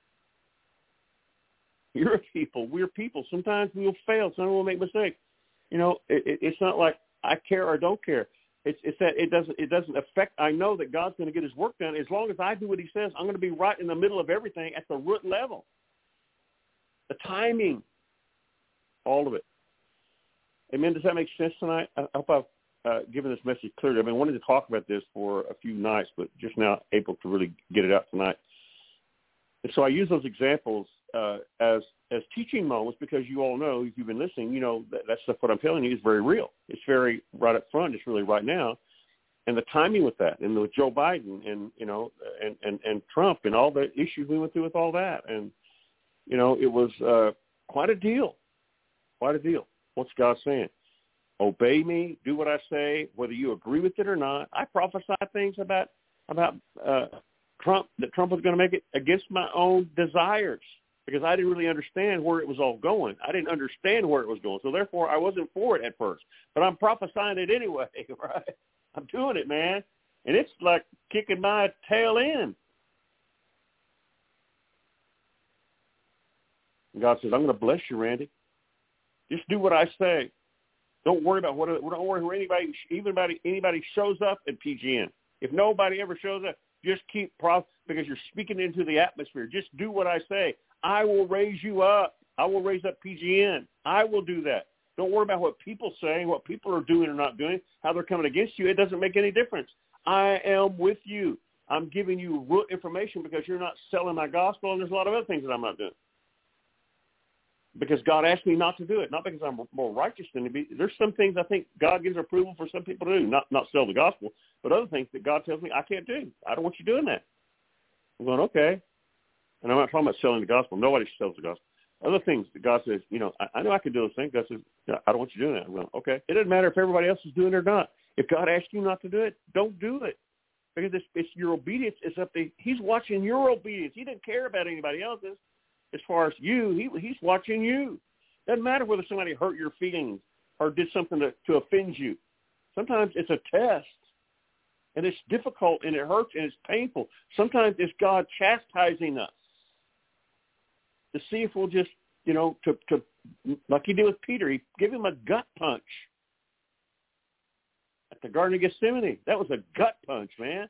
You're a people. We're people. Sometimes we'll fail. Sometimes we'll make mistakes. You know, it, it, it's not like I care or don't care. It's, it's that it doesn't it doesn't affect. I know that God's going to get his work done. As long as I do what he says, I'm going to be right in the middle of everything at the root level. The timing, all of it. Amen. Does that make sense tonight? I hope I've uh, given this message clearly. I've been wanting to talk about this for a few nights, but just now able to really get it out tonight. And so I use those examples uh, as as teaching moments because you all know, if you've been listening, you know that, that stuff what I'm telling you is very real. It's very right up front. It's really right now. And the timing with that, and with Joe Biden and, you know, and, and, and Trump and all the issues we went through with all that. And, you know, it was uh, quite a deal, quite a deal. What's God saying? Obey me, do what I say, whether you agree with it or not. I prophesied things about, about uh, Trump, that Trump was going to make it against my own desires because I didn't really understand where it was all going. I didn't understand where it was going. So therefore I wasn't for it at first, but I'm prophesying it anyway, right? I'm doing it, man. And it's like kicking my tail in. And God says, I'm going to bless you, Randy. Just do what I say. Don't worry about what, don't worry who anybody, even anybody, anybody shows up at P G N. If nobody ever shows up, just keep prof because you're speaking into the atmosphere. Just do what I say. I will raise you up. I will raise up P G N. I will do that. Don't worry about what people say, what people are doing or not doing, how they're coming against you. It doesn't make any difference. I am with you. I'm giving you real information because you're not selling my gospel, and there's a lot of other things that I'm not doing. Because God asked me not to do it, not because I'm more righteous than to be. There's some things I think God gives approval for some people to do, not not sell the gospel, but other things that God tells me I can't do. I don't want you doing that. I'm going, okay. And I'm not talking about selling the gospel. Nobody sells the gospel. Other things that God says, you know, I, I know I can do those things. God says, yeah, I don't want you doing that. I'm going, okay. It doesn't matter if everybody else is doing it or not. If God asks you not to do it, don't do it. Because it's, it's your obedience is up to, he's watching your obedience. He didn't care about anybody else's. As far as you, he, he's watching you. Doesn't matter whether somebody hurt your feelings or did something to, to offend you. Sometimes it's a test, and it's difficult, and it hurts, and it's painful. Sometimes it's God chastising us to see if we'll just, you know, to, to like he did with Peter. He gave him a gut punch at the Garden of Gethsemane. That was a gut punch, man.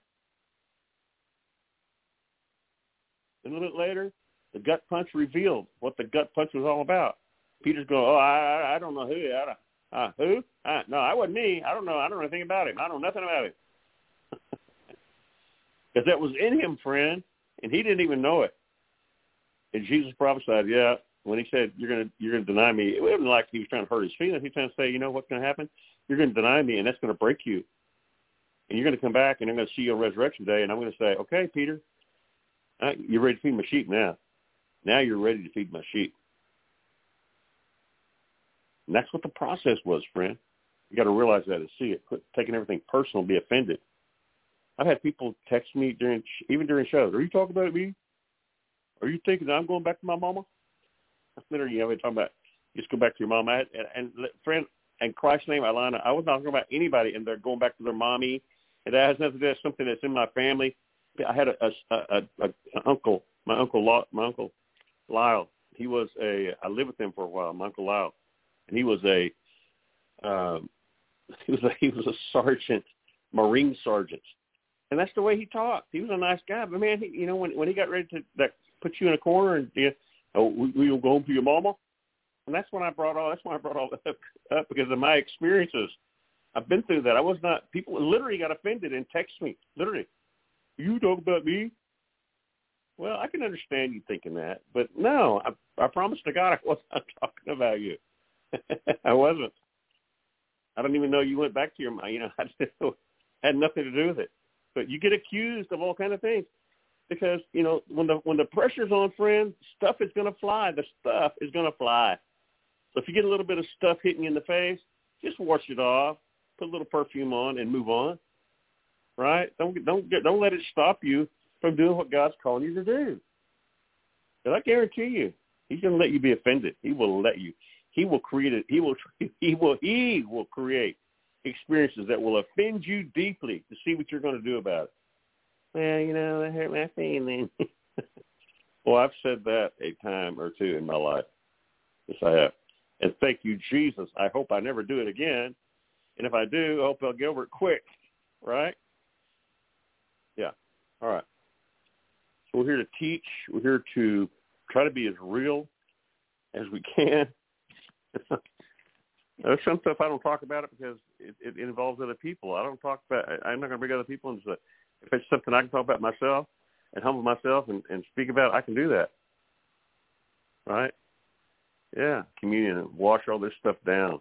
And a little bit later, the gut punch revealed what the gut punch was all about. Peter's going, oh, I, I don't know who. I don't, uh, who? Uh, no, I wasn't me. I don't know. I don't know anything about him. I don't know nothing about him. Because that was in him, friend, and he didn't even know it. And Jesus prophesied, yeah, when he said, you're going to you're gonna deny me, it wasn't like he was trying to hurt his feelings. He was trying to say, you know what's going to happen? You're going to deny me, and that's going to break you. And you're going to come back, and I'm going to see you on Resurrection Day, and I'm going to say, okay, Peter, uh, you're ready to feed my sheep now. Now you're ready to feed my sheep. And that's what the process was, friend. You got to realize that and see it. Quit taking everything personal, be offended. I've had people text me during, even during shows. Are you talking about me? Are you thinking that I'm going back to my mama? Literally, you know, we're talking about just go back to your mama. I had, and, and friend, in Christ's name, Ilana, I was not talking about anybody, and they're going back to their mommy. And that has nothing to do with something that's in my family. I had a, a, a, a, a uncle, my uncle, my uncle Lyle. He was a. I lived with him for a while. My uncle Lyle, and he was a. Um, he was a he was a sergeant, Marine sergeant, and that's the way he talked. He was a nice guy, but man, he, you know, when when he got ready to that, put you in a corner and you know, oh, we, we will go home to your mama, and that's when I brought all. That's when I brought all that up because of my experiences. I've been through that. I was not. People literally got offended and text me. Literally, you talk about me. Well, I can understand you thinking that, but no, I, I promise to God I wasn't talking about you. I wasn't. I don't even know you went back to your, you know, I just had nothing to do with it. But you get accused of all kind of things because, you know, when the when the pressure's on, friend, stuff is going to fly. The stuff is going to fly. So if you get a little bit of stuff hitting you in the face, just wash it off, put a little perfume on, and move on. Right? Don't don't get, don't let it stop you from doing what God's calling you to do. And I guarantee you, He's going to let you be offended. He will let you. He will create it. He will. He will. He will create experiences that will offend you deeply to see what you're going to do about it. Well, you know, that hurt my feelings. Well, I've said that a time or two in my life. Yes, I have. And thank you, Jesus. I hope I never do it again. And if I do, I hope I'll get over it quick. Right? Yeah. All right. So we're here to teach. We're here to try to be as real as we can. There's some stuff I don't talk about it because it, it involves other people. I don't talk about. I'm not going to bring other people into it. If it's something I can talk about myself and humble myself and, and speak about, I can do that. Right? Yeah, communion and wash all this stuff down.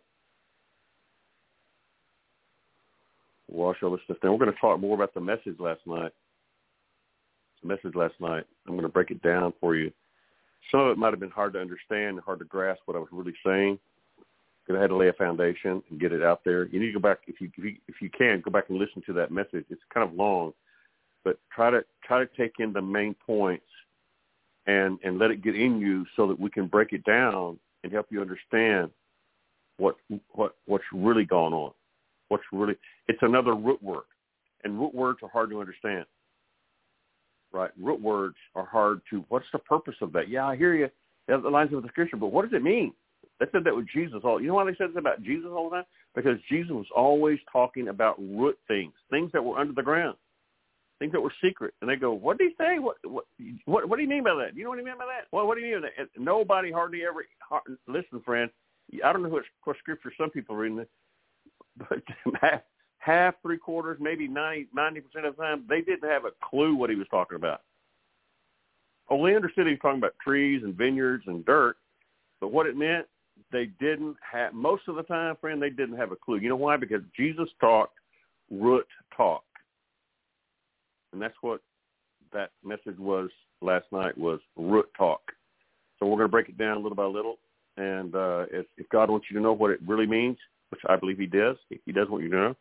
Wash all this stuff down. We're going to talk more about the message last night. The message last night. I'm going to break it down for you. Some of it might have been hard to understand, hard to grasp what I was really saying, because I had to lay a foundation and get it out there. You need to go back, if you, if you if you can, go back and listen to that message. It's kind of long, but try to try to take in the main points and, and let it get in you so that we can break it down and help you understand what what what's really going on. What's really it's another root word, and root words are hard to understand. Right, root words are hard to. What's the purpose of that? Yeah, I hear you. That lines up with the scripture, but what does it mean? They said that with Jesus all. You know why they said this about Jesus all the time? Because Jesus was always talking about root things, things that were under the ground, things that were secret. And they go, "What did he say? What what what, what do you mean by that? You know what he meant by that? Well, what do you mean by that?" And nobody hardly ever listen, friend. I don't know what, what scripture some people are reading it, but half, half, three quarters, maybe ninety, ninety percent of the time, they didn't have a clue what he was talking about. Oh, they understood he was talking about trees and vineyards and dirt, but what it meant, they didn't have, most of the time, friend, they didn't have a clue. You know why? Because Jesus talked root talk. And that's what that message was last night, was root talk. So we're going to break it down little by little. And uh, if, if God wants you to know what it really means, which I believe he does, he does want you to know,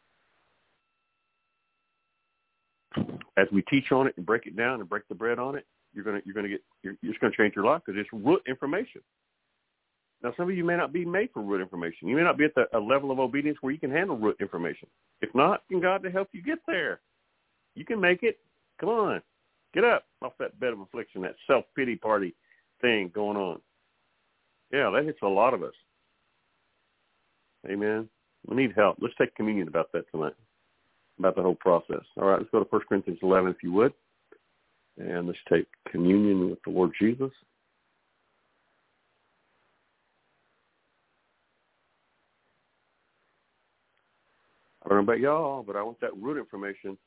as we teach on it and break it down and break the bread on it, you're gonna you're gonna get you're, you're just gonna change your life because it's root information. Now, some of you may not be made for root information. You may not be at the, a level of obedience where you can handle root information. If not, can God to help you get there. You can make it. Come on, get up off that bed of affliction, that self-pity party thing going on. Yeah, that hits a lot of us. Amen. We need help. Let's take communion about that tonight, about the whole process. All right, let's go to First Corinthians eleven, if you would. And let's take communion with the Lord Jesus. I don't know about y'all, but I want that root information.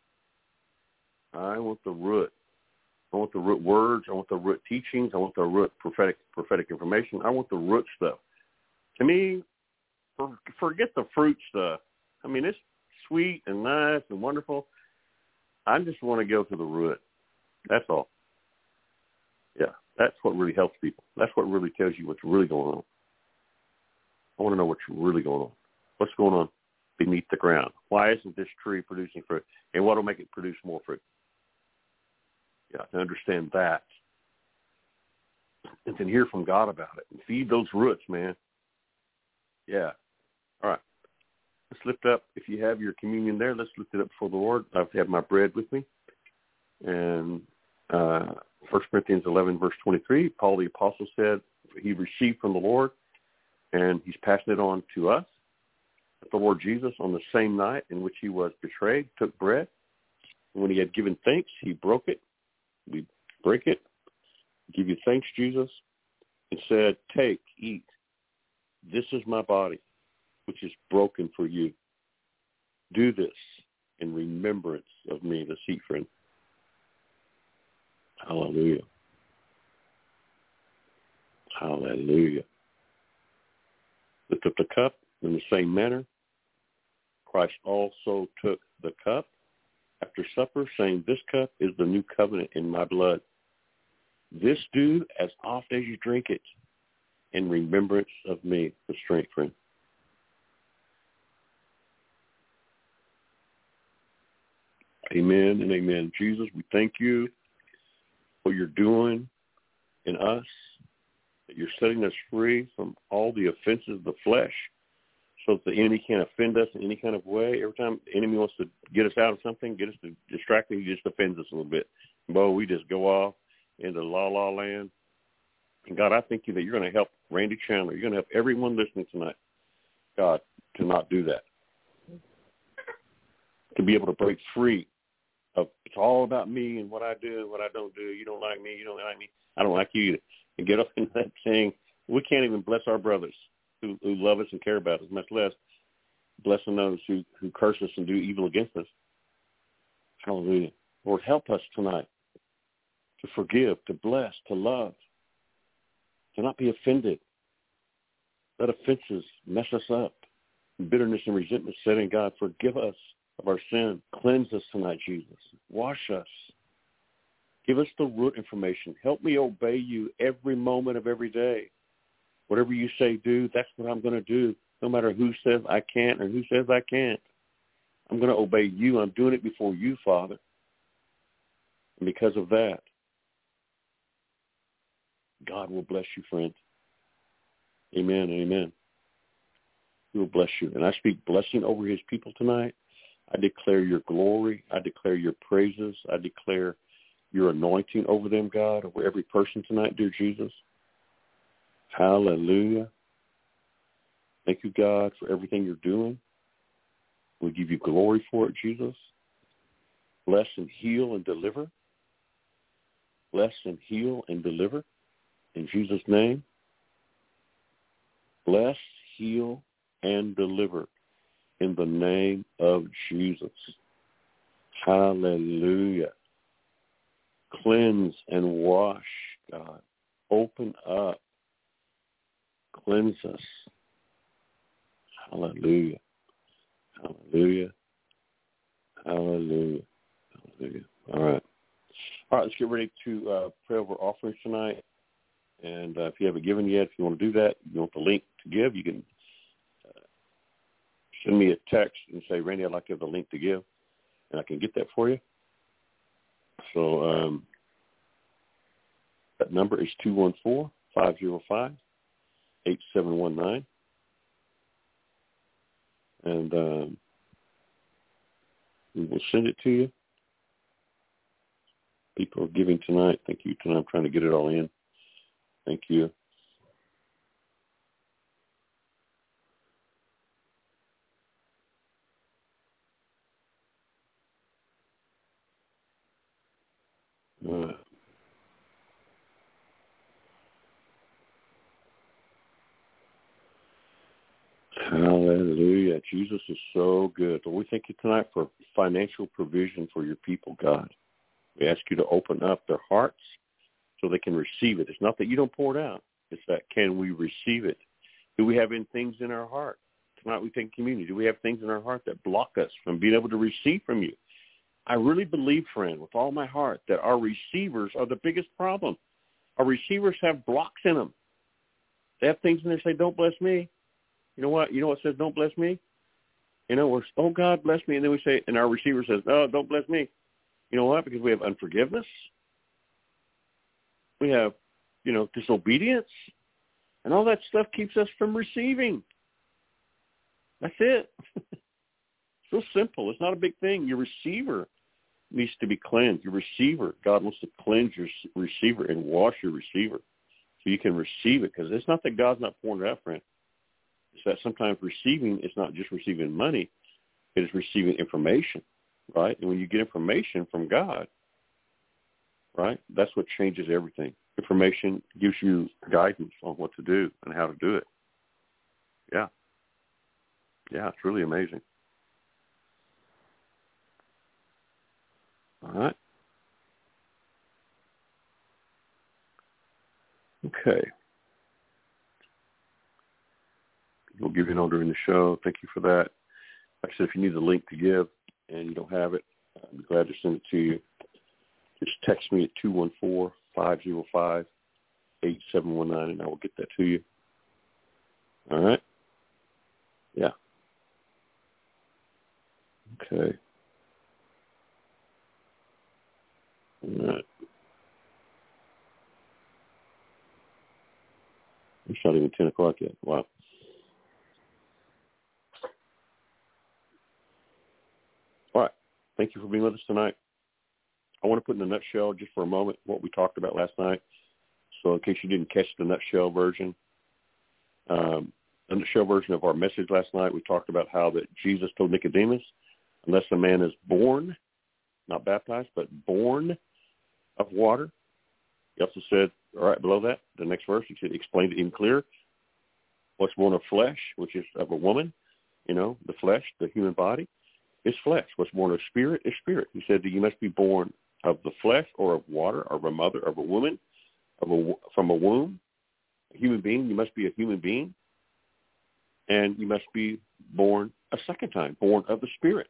I want the root. I want the root words. I want the root teachings. I want the root prophetic prophetic information. I want the root stuff. To me, for, forget the fruit stuff. I mean, it's sweet and nice and wonderful. I just want to go to the root. That's all. Yeah, that's what really helps people. That's what really tells you what's really going on. I want to know what's really going on. What's going on? beneath the ground? Why isn't this tree producing fruit? And what will make it produce more fruit? Yeah, to understand that. And then hear from God about it. And feed those roots, man. Yeah. All right. Let's lift up, if you have your communion there, let's lift it up before the Lord. I have my bread with me. And uh, First Corinthians eleven, verse twenty-three, Paul the Apostle said he received from the Lord, and he's passing it on to us. The Lord Jesus, on the same night in which he was betrayed, took bread. And when he had given thanks, he broke it. We break it. Give you thanks, Jesus, and said, take, eat. This is my body, which is broken for you. Do this in remembrance of me. Let's eat, friend. Hallelujah. Hallelujah. Lift up the cup in the same manner. Christ also took the cup after supper, saying, this cup is the new covenant in my blood. This do as oft as you drink it in remembrance of me. The strength, friend. Amen and amen. Jesus, we thank you for what you're doing in us, that you're setting us free from all the offenses of the flesh so that the enemy can't offend us in any kind of way. Every time the enemy wants to get us out of something, get us to distract us, he just offends us a little bit. Bo, we just go off into la-la land. And God, I thank you that you're going to help Randy Chandler. You're going to help everyone listening tonight, God, to not do that. To be able to break free of it's all about me and what I do and what I don't do. You don't like me. You don't like me. I don't like you either. And get up into that saying, we can't even bless our brothers who, who love us and care about us, much less blessing those who, who curse us and do evil against us. Hallelujah. Lord, help us tonight to forgive, to bless, to love, to not be offended. Let offenses mess us up. Bitterness and resentment setting, God, forgive us of our sin. Cleanse us tonight, Jesus. Wash us. Give us the root information. Help me obey you every moment of every day. Whatever you say do, that's what I'm going to do, no matter who says I can't or who says I can't. I'm going to obey you. I'm doing it before you, Father. And because of that, God will bless you, friend. Amen, amen. He will bless you. And I speak blessing over his people tonight. I declare your glory. I declare your praises. I declare your anointing over them, God, over every person tonight, dear Jesus. Hallelujah. Thank you, God, for everything you're doing. We give you glory for it, Jesus. Bless and heal and deliver. Bless and heal and deliver. In Jesus' name. Bless, heal, and deliver. In the name of Jesus. Hallelujah. Cleanse and wash, God. Open up. Cleanse us. Hallelujah. Hallelujah. Hallelujah. Hallelujah. All right. All right, let's get ready to uh, pray over offerings tonight. And uh, if you haven't given yet, if you want to do that, you want the link to give, you can uh, send me a text and say, Randy, I'd like to have the link to give, and I can get that for you. So um, that number is two one four, five zero five, eight seven one nine. And um, we will send it to you. People are giving tonight. Thank you tonight. I'm trying to get it all in. Thank you. Uh, hallelujah. Jesus is so good. Lord, we thank you tonight for financial provision for your people, God. We ask you to open up their hearts so they can receive it. It's not that you don't pour it out. It's that can we receive it? Do we have any things in our heart? Tonight we think community. Do we have things in our heart that block us from being able to receive from you? I really believe, friend, with all my heart, that our receivers are the biggest problem. Our receivers have blocks in them. They have things in there that say, don't bless me. You know what? You know what says don't bless me? You know, we're, oh, God bless me. And then we say, and our receiver says, no, don't bless me. You know what? Because we have unforgiveness. We have, you know, disobedience. And all that stuff keeps us from receiving. That's it. So simple. It's not a big thing. Your receiver needs to be cleansed. Your receiver, God wants to cleanse your receiver and wash your receiver so you can receive it. Because it's not that God's not pouring it out, friend. It's that sometimes receiving is not just receiving money. It is receiving information, right? And when you get information from God, right, that's what changes everything. Information gives you guidance on what to do and how to do it. Yeah. Yeah, it's really amazing. All right. Okay. We'll give you an order during the show. Thank you for that. Like I said, if you need the link to give and you don't have it, I'd be glad to send it to you. Just text me at two one four, five zero five, eight seven one nine, and I will get that to you. All right? Yeah. Okay. All right. It's not even ten o'clock yet. Wow. All right. Thank you for being with us tonight. I want to put in a nutshell just for a moment what we talked about last night. So in case you didn't catch the nutshell version, um, the nutshell version of our message last night, we talked about how that Jesus told Nicodemus, unless a man is born, not baptized, but born of water. He also said, all right, below that, the next verse, he said, explained it even clearer. What's born of flesh, which is of a woman, you know, the flesh, the human body, is flesh. What's born of spirit is spirit. He said that you must be born of the flesh or of water or of a mother, of a woman, of a, from a womb, a human being. You must be a human being. And you must be born a second time, born of the Spirit.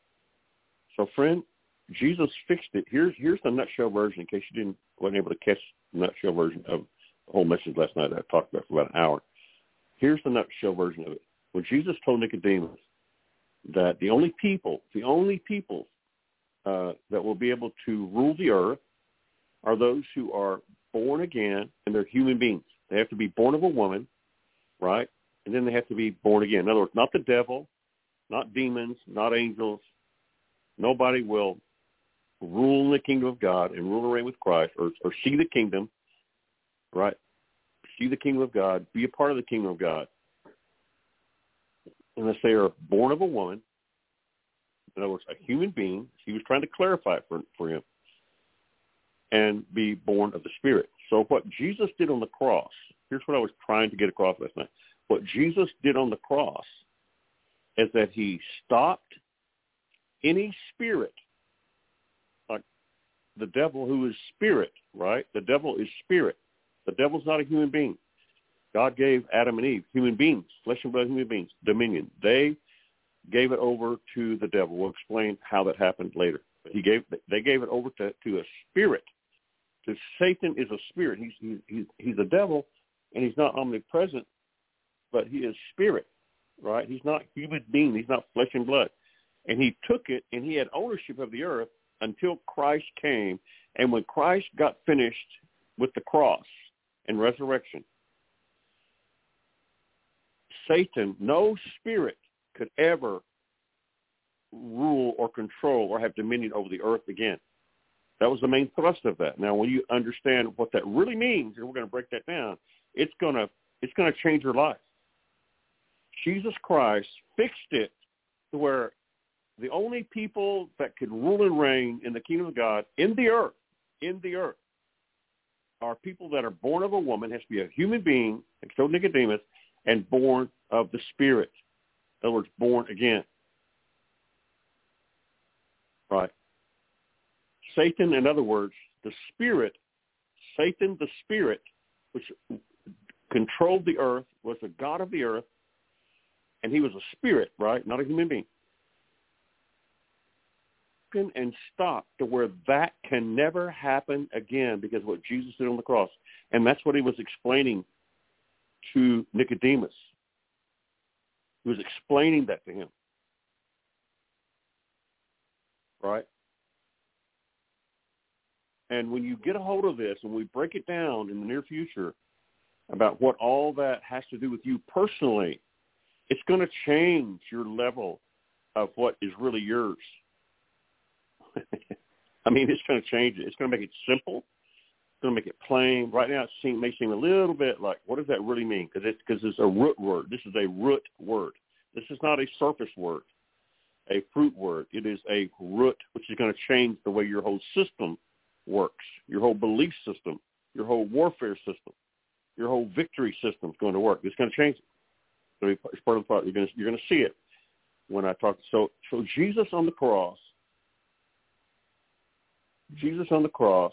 So, friend, Jesus fixed it. Here's here's the nutshell version, in case you didn't wasn't able to catch the nutshell version of the whole message last night that I talked about for about an hour. Here's the nutshell version of it. When Jesus told Nicodemus that the only people, the only people uh, that will be able to rule the earth are those who are born again, and they're human beings. They have to be born of a woman, right? And then they have to be born again. In other words, not the devil, not demons, not angels. Nobody will rule in the kingdom of God and rule and reign with Christ, or, or see the kingdom, right? See the kingdom of God, be a part of the kingdom of God, unless they are born of a woman. In other words, a human being. He was trying to clarify it for, for him. And be born of the Spirit. So what Jesus did on the cross, here's what I was trying to get across last night. What Jesus did on the cross is that he stopped any spirit, like the devil, who is spirit, right? The devil is spirit. The devil's not a human being. God gave Adam and Eve, human beings, flesh and blood human beings, dominion. They gave it over to the devil. We'll explain how that happened later. But he gave, they gave it over to, to a spirit. Because Satan is a spirit. He's, he's, he's a devil, and he's not omnipresent, but he is spirit, right? He's not human being. He's not flesh and blood. And he took it, and he had ownership of the earth until Christ came. And when Christ got finished with the cross and resurrection, Satan, no spirit could ever rule or control or have dominion over the earth again. That was the main thrust of that. Now, when you understand what that really means, and we're going to break that down, it's going to it's going to change your life. Jesus Christ fixed it to where the only people that could rule and reign in the kingdom of God in the earth, in the earth, are people that are born of a woman, has to be a human being, like so Nicodemus, and born of the Spirit. In other words, born again. Right. Satan, in other words, the spirit, Satan, the spirit, which controlled the earth, was the god of the earth, and he was a spirit, right, not a human being. And stop to where that can never happen again because of what Jesus did on the cross. And that's what he was explaining to Nicodemus. He was explaining that to him. right? And when you get a hold of this and we break it down in the near future about what all that has to do with you personally, it's going to change your level of what is really yours. I mean, it's going to change it. It's going to make it simple. It's going to make it plain. Right now, it seem, may seem a little bit like, what does that really mean? Because it's, cause it's a root word. This is a root word. This is not a surface word, a fruit word. It is a root, which is going to change the way your whole system works, your whole belief system, your whole warfare system, your whole victory system is going to work. It's going to change it. So it's part of the part. You're going to, you're going to see it when I talk. So, so Jesus on the cross, Jesus on the cross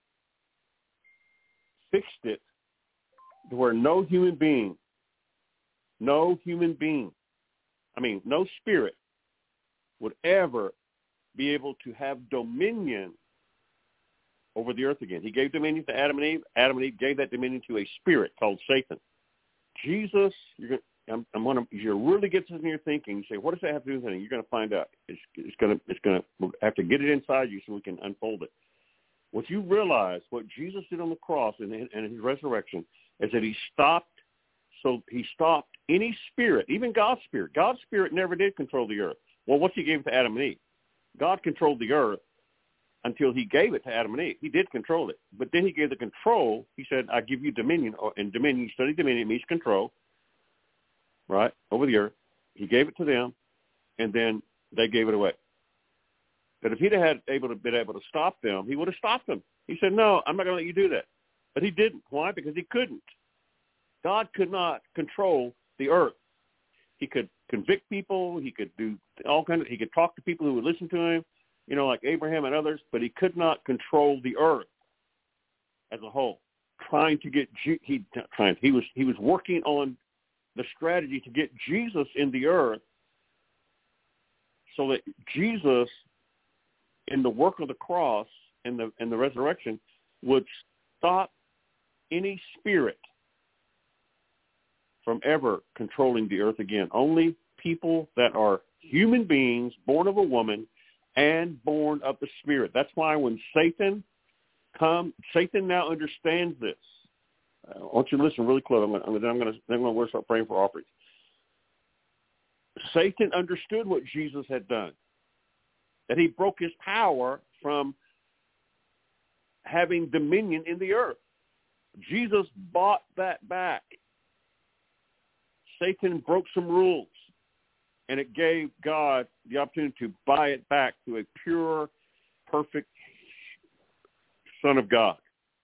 fixed it to where no human being, no human being, I mean, no spirit would ever be able to have dominion over the earth again. He gave dominion to Adam and Eve. Adam and Eve gave that dominion to a spirit called Satan. Jesus, you're going to, I'm, I'm going to, you really get this in your thinking. You say, what does that have to do with anything? You're going to find out. It's, it's going to, it's going to we'll have to get it inside you so we can unfold it. What you realize, what Jesus did on the cross and in, in his resurrection, is that he stopped. So he stopped any spirit, even God's spirit. God's spirit never did control the earth. Well, once he gave it to Adam and Eve, God controlled the earth until he gave it to Adam and Eve. He did control it. But then he gave the control. He said, I give you dominion. And dominion, you study dominion, means control, right, over the earth. He gave it to them, and then they gave it away. But if he'd had able to been able to stop them, he would have stopped them. He said, no, I'm not going to let you do that. But he didn't. Why? Because he couldn't. God could not control the earth. He could convict people. He could do all kinds of, he could talk to people who would listen to him, you know, like Abraham and others, but he could not control the earth as a whole. Trying to get, he, trying, he was, he was working on the strategy to get Jesus in the earth so that Jesus, in the work of the cross and the, and the resurrection, would stop any spirit from ever controlling the earth again. Only people that are human beings, born of a woman, and born of the Spirit. That's why when Satan come, Satan now understands this. I want you to listen really close. I'm going to, I'm going to, then I'm going to start praying for offerings. Satan understood what Jesus had done, that he broke his power from having dominion in the earth. Jesus bought that back. Satan broke some rules, and it gave God the opportunity to buy it back to a pure, perfect Son of God.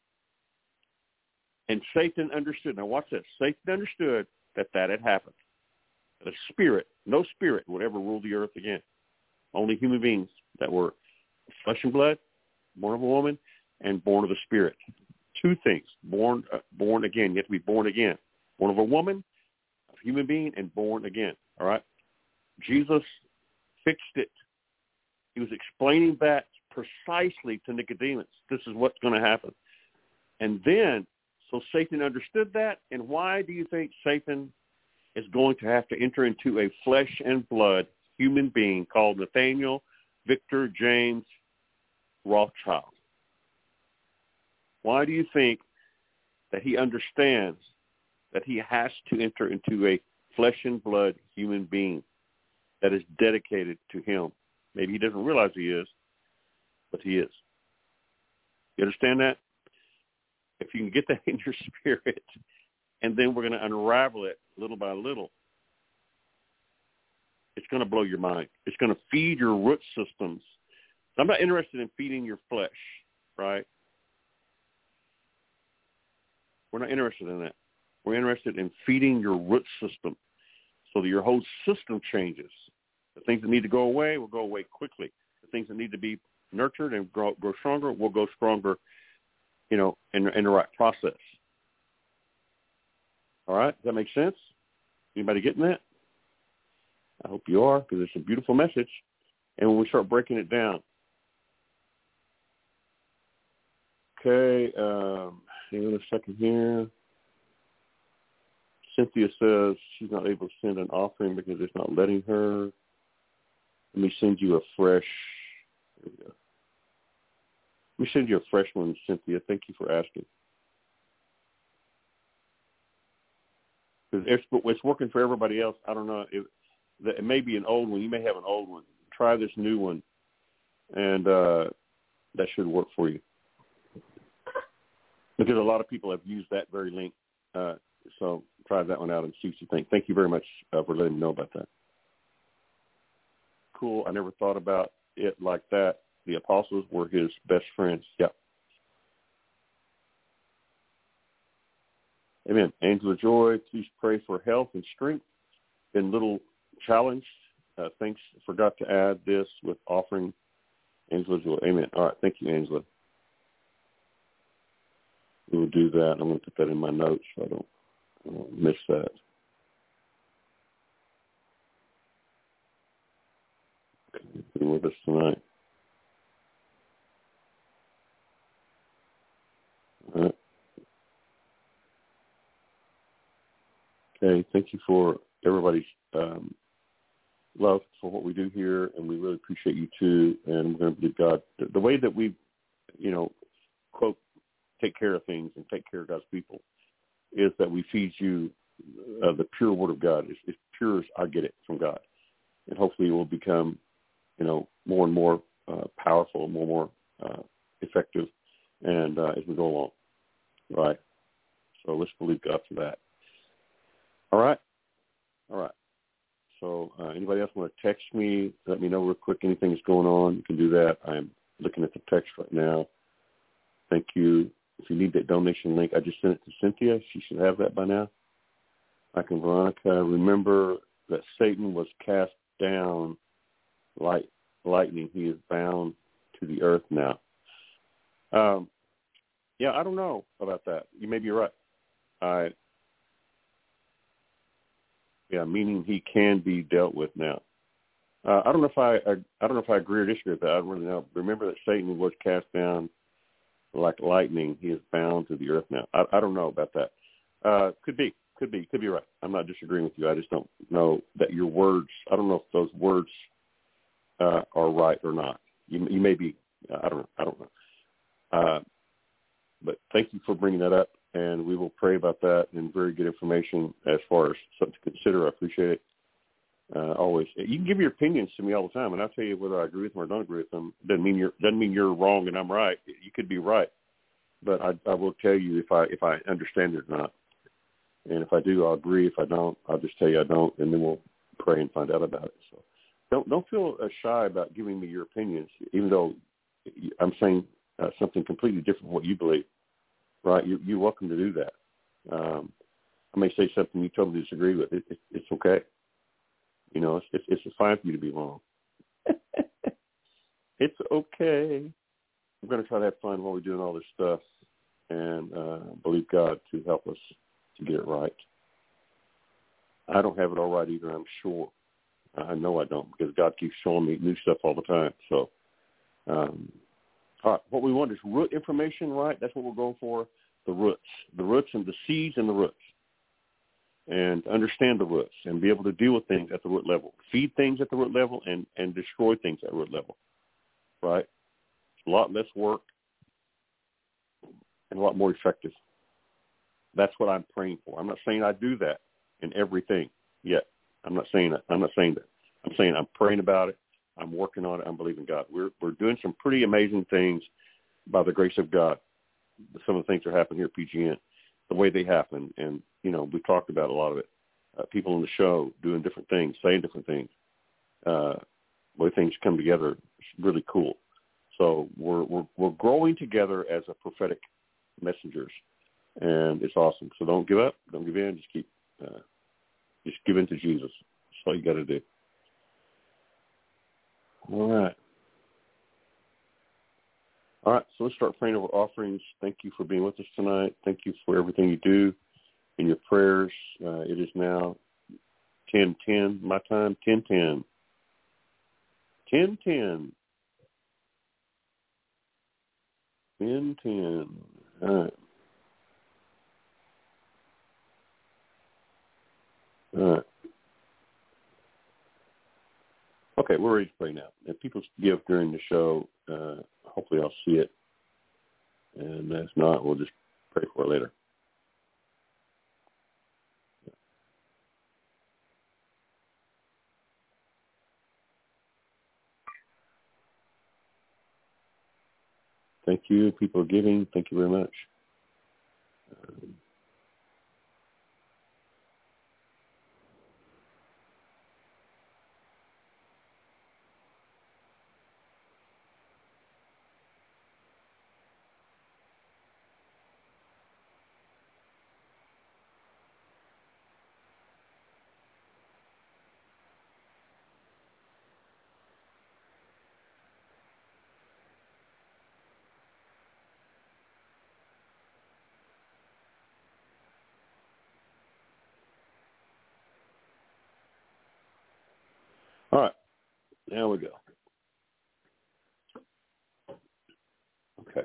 And Satan understood. Now watch this. Satan understood that that had happened. That a spirit, no spirit would ever rule the earth again. Only human beings that were flesh and blood, born of a woman, and born of the Spirit. Two things. Born, uh, born again. You have to be born again. Born of a woman, a human being, and born again. All right? Jesus fixed it. He was explaining that precisely to Nicodemus. This is what's going to happen. And then, so Satan understood that, and why do you think Satan is going to have to enter into a flesh and blood human being called Nathaniel Victor James Rothschild? Why do you think that he understands that he has to enter into a flesh and blood human being that is dedicated to him? Maybe he doesn't realize he is, but he is. You understand that? If you can get that in your spirit, and then we're going to unravel it little by little, it's going to blow your mind. It's going to feed your root systems. I'm not interested in feeding your flesh, right? We're not interested in that. We're interested in feeding your root system so that your whole system changes. The things that need to go away will go away quickly. The things that need to be nurtured and grow, grow stronger will go stronger, you know, in, in the right process. All right? Does that make sense? Anybody getting that? I hope you are, because it's a beautiful message. And when we start breaking it down. Okay, um, hang on a second here. Cynthia says she's not able to send an offering because it's not letting her. Let me send you a fresh There we go. Let me send you a fresh one, Cynthia. Thank you for asking. Because it's, it's working for everybody else. I don't know. It, it may be an old one. You may have an old one. Try this new one, and uh, that should work for you. Because a lot of people have used that very link. Uh, so try that one out and see what you think. Thank you very much uh, for letting me know about that. Cool. I never thought about it like that. The apostles were his best friends. Yep. Amen. Angel of Joy, please pray for health and strength. Been a little challenged. Uh, thanks. Forgot to add this with offering. Angela Joy. Amen. All right. Thank you, Angela. We will do that. I'm going to put that in my notes so I don't, I don't miss that. Okay. Been with us tonight. All right. Okay. Thank you for everybody's um, love for what we do here, and we really appreciate you too. And we're going to believe God. The, the way that we, you know, quote, take care of things and take care of God's people is that we feed you uh, the pure Word of God. It's, it's pure as I get it from God, and hopefully it will become, you know, more and more uh, powerful, more and more uh, effective, and uh, as we go along, right? So let's believe God for that. All right, all right. So uh, anybody else want to text me? Let me know real quick. Anything that's going on, you can do that. I'm looking at the text right now. Thank you. If you need that donation link, I just sent it to Cynthia. She should have that by now. Mike and Veronica, remember that Satan was cast down like lightning. He is bound to the earth now. Um, yeah, I don't know about that. You may be right. I, yeah, meaning he can be dealt with now. Uh, I don't know if I, I, I don't know if I agree or disagree with that. I don't really know. Remember that Satan was cast down like lightning. He is bound to the earth now. I, I don't know about that. Uh, could be, could be, could be right. I'm not disagreeing with you. I just don't know that your words, I don't know if those words uh, are right or not. You, you may be, I don't know. I don't know. Uh, but thank you for bringing that up, and we will pray about that, and very good information as far as something to consider. I appreciate it. Uh, always, you can give your opinions to me all the time, and I'll tell you whether I agree with them or don't agree with them. Doesn't mean you're doesn't mean you're wrong and I'm right. You could be right, but I, I will tell you if I if I understand it or not. And if I do, I'll agree. If I don't, I'll just tell you I don't, and then we'll pray and find out about it. So don't don't feel uh, shy about giving me your opinions, even though I'm saying uh, something completely different from what you believe. Right? You, you're welcome to do that. Um, I may say something you totally disagree with. It, it, it's okay. You know, it's, it's it's fine for you to be wrong. It's okay. I'm going to try to have fun while we're doing all this stuff, and uh, believe God to help us to get it right. I don't have it all right either, I'm sure. I know I don't, because God keeps showing me new stuff all the time. So, um, all right, what we want is root information, right? That's what we're going for, the roots. The roots and the seeds and the roots. And understand the roots and be able to deal with things at the root level. Feed things at the root level and, and destroy things at root level, right? It's a lot less work and a lot more effective. That's what I'm praying for. I'm not saying I do that in everything yet. I'm not saying that. I'm not saying that. I'm saying I'm praying about it. I'm working on it. I'm believing God. We're we're doing some pretty amazing things by the grace of God. Some of the things that are happening here at P G N, the way they happen, and you know, we talked about a lot of it. Uh, people on the show doing different things, saying different things. Uh, the way things come together, it's really cool. So we're we're we're growing together as a prophetic messengers, and it's awesome. So don't give up, don't give in. Just keep, uh, just give in to Jesus. That's all you got to do. All right. All right, so let's start praying over offerings. Thank you for being with us tonight. Thank you for everything you do in your prayers. Uh, it is now ten ten, my time, ten ten. ten ten. ten ten. All right. All right. Okay. Okay, we're ready to pray now. If people give during the show, uh, hopefully I'll see it. And if not, we'll just pray for it later. Thank you. People are giving. Thank you very much. Um, all right. There we go. Okay.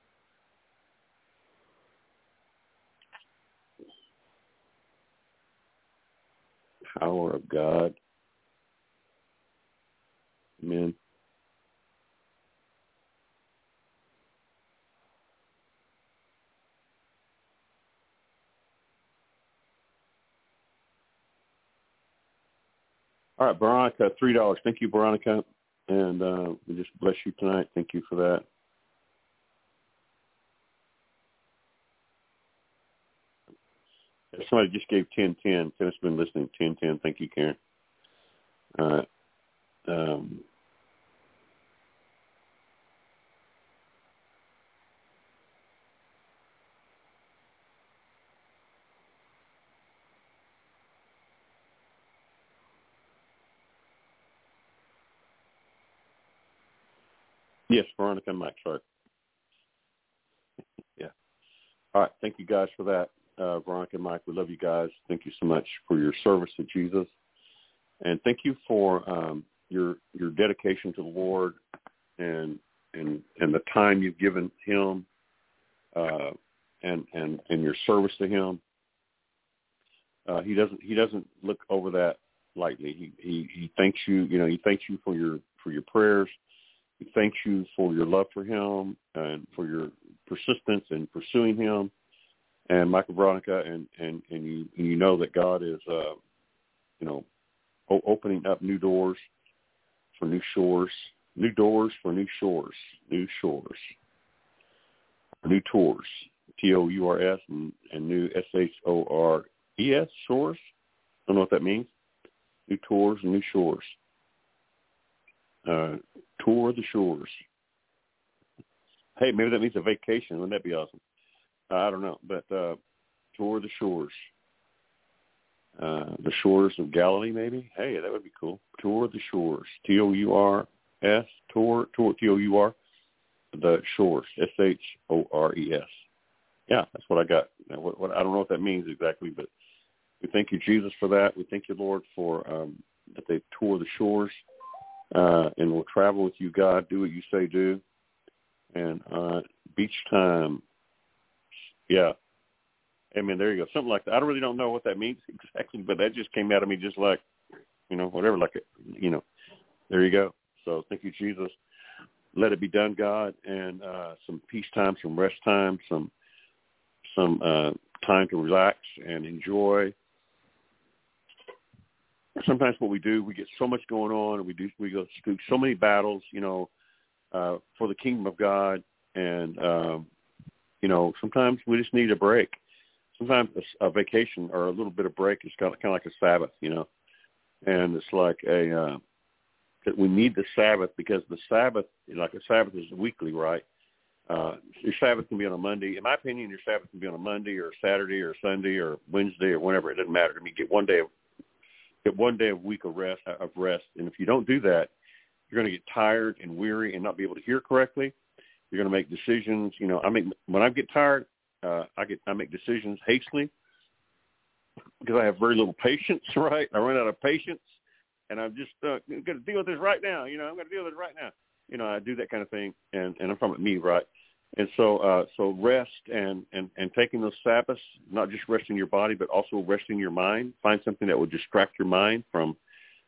Power of God. Amen. All right, Veronica, three dollars. Thank you, Veronica. And uh, we just bless you tonight. Thank you for that. Somebody just gave ten ten. Karen's been listening. ten ten. Thank you, Karen. All right. Um, yes, Veronica and Mike, sorry. Yeah. All right. Thank you guys for that. Uh, Veronica and Mike, we love you guys. Thank you so much for your service to Jesus. And thank you for um, your your dedication to the Lord and and and the time you've given him uh, and, and, and your service to him. Uh, he doesn't he doesn't look over that lightly. He, he he thanks you, you know, he thanks you for your for your prayers. He thanks you for your love for him and for your persistence in pursuing him. And Michael, Veronica, and, and, and you and you know that God is, uh, you know, o- opening up new doors for new shores, new doors for new shores, new shores, new tours, T O U R S, and, and new S H O R E S, shores. Don't know what that means. New tours and new shores. Uh, tour the shores. Hey, maybe that means a vacation. Wouldn't that be awesome? I don't know, but uh, tour the shores. Uh, the shores of Galilee, maybe? Hey, that would be cool. Tour the shores. T O U R S, tour, tour, T O U R, the shores, S H O R E S. Yeah, that's what I got. Now, what, what, I don't know what that means exactly, but we thank you, Jesus, for that. We thank you, Lord, for um, that they tour the shores, uh, and we'll travel with you, God. Do what you say do. And uh, beach time. Yeah. I mean, there you go. Something like that. I really don't know what that means exactly, but that just came out of me just like, you know, whatever, like, it, you know, there you go. So thank you, Jesus. Let it be done, God, and uh, some peace time, some rest time, some some uh, time to relax and enjoy. Sometimes what we do, we get so much going on, and we do we go through so many battles, you know, uh, for the kingdom of God, and um, you know, sometimes we just need a break. Sometimes a, a vacation or a little bit of break is kind of, kind of like a Sabbath, you know, and it's like a, uh, that we need the Sabbath because the Sabbath, like a Sabbath is weekly, right? Uh, your Sabbath can be on a Monday. In my opinion, your Sabbath can be on a Monday or a Saturday or Sunday or Wednesday or whenever. It doesn't matter to me. Get one day of, get one day a week of rest, of rest. And if you don't do that, you're going to get tired and weary and not be able to hear correctly. You're going to make decisions. You know, I mean, when I get tired, uh, I get I make decisions hastily because I have very little patience. Right, I run out of patience, and I'm just uh, going to deal with this right now. You know, I'm going to deal with it right now. You know, I do that kind of thing, and, and I'm talking about me, right? And so, uh, so rest and, and, and taking those Sabbaths, not just resting your body, but also resting your mind. Find something that will distract your mind from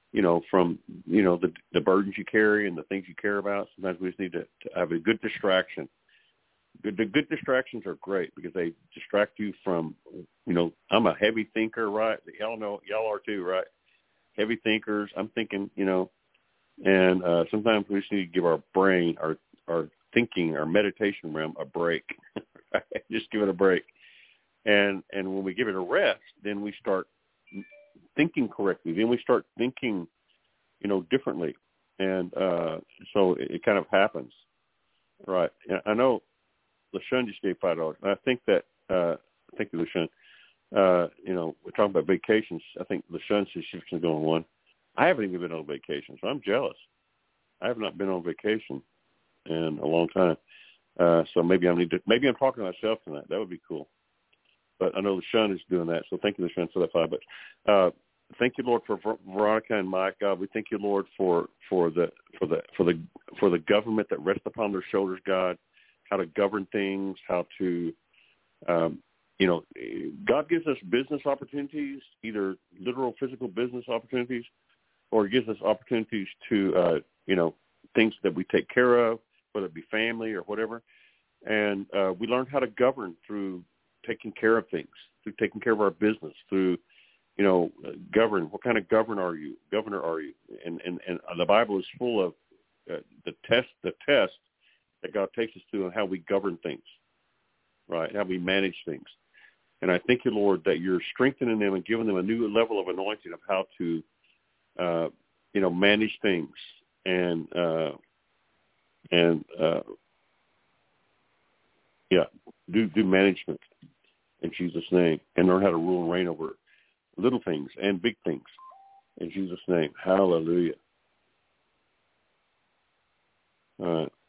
you know, from, you know, the the burdens you carry and the things you care about. Sometimes we just need to, to have a good distraction. Good, the good distractions are great because they distract you from, you know, I'm a heavy thinker, right? Y'all know, y'all are too, right? Heavy thinkers. I'm thinking, you know, and uh, sometimes we just need to give our brain, our our thinking, our meditation realm a break. Just give it a break. And and when we give it a rest, then we start thinking correctly. Then we start thinking, you know, differently. And uh, so it, it kind of happens. Right. I know LaShawn just gave five dollars. I think that, uh, thank you, LaShawn. Uh, you know, we're talking about vacations. I think LaShawn says she's going on one. I haven't even been on vacation, so I'm jealous. I have not been on vacation in a long time. Uh, so maybe I need to, maybe I'm talking to myself tonight. That would be cool. But I know LaShawn is doing that, so thank you, LaShawn, for that five bucks. Uh, thank you, Lord, for Veronica and Mike. God, we thank you, Lord, for, for the for the for the for the government that rests upon their shoulders, God, how to govern things, how to, um, you know, God gives us business opportunities, either literal physical business opportunities, or it gives us opportunities to, uh, you know, things that we take care of, whether it be family or whatever. And uh, we learn how to govern through taking care of things, through taking care of our business, through, you know, uh, govern. What kind of governor are you? Governor are you? And and, and the Bible is full of uh, the test, the test that God takes us through on how we govern things, right? How we manage things. And I thank you, Lord, that you're strengthening them and giving them a new level of anointing of how to, uh, you know, manage things and uh, and uh, yeah, do do management in Jesus' name, and learn how to rule and reign over little things and big things in Jesus' name. Hallelujah. All right.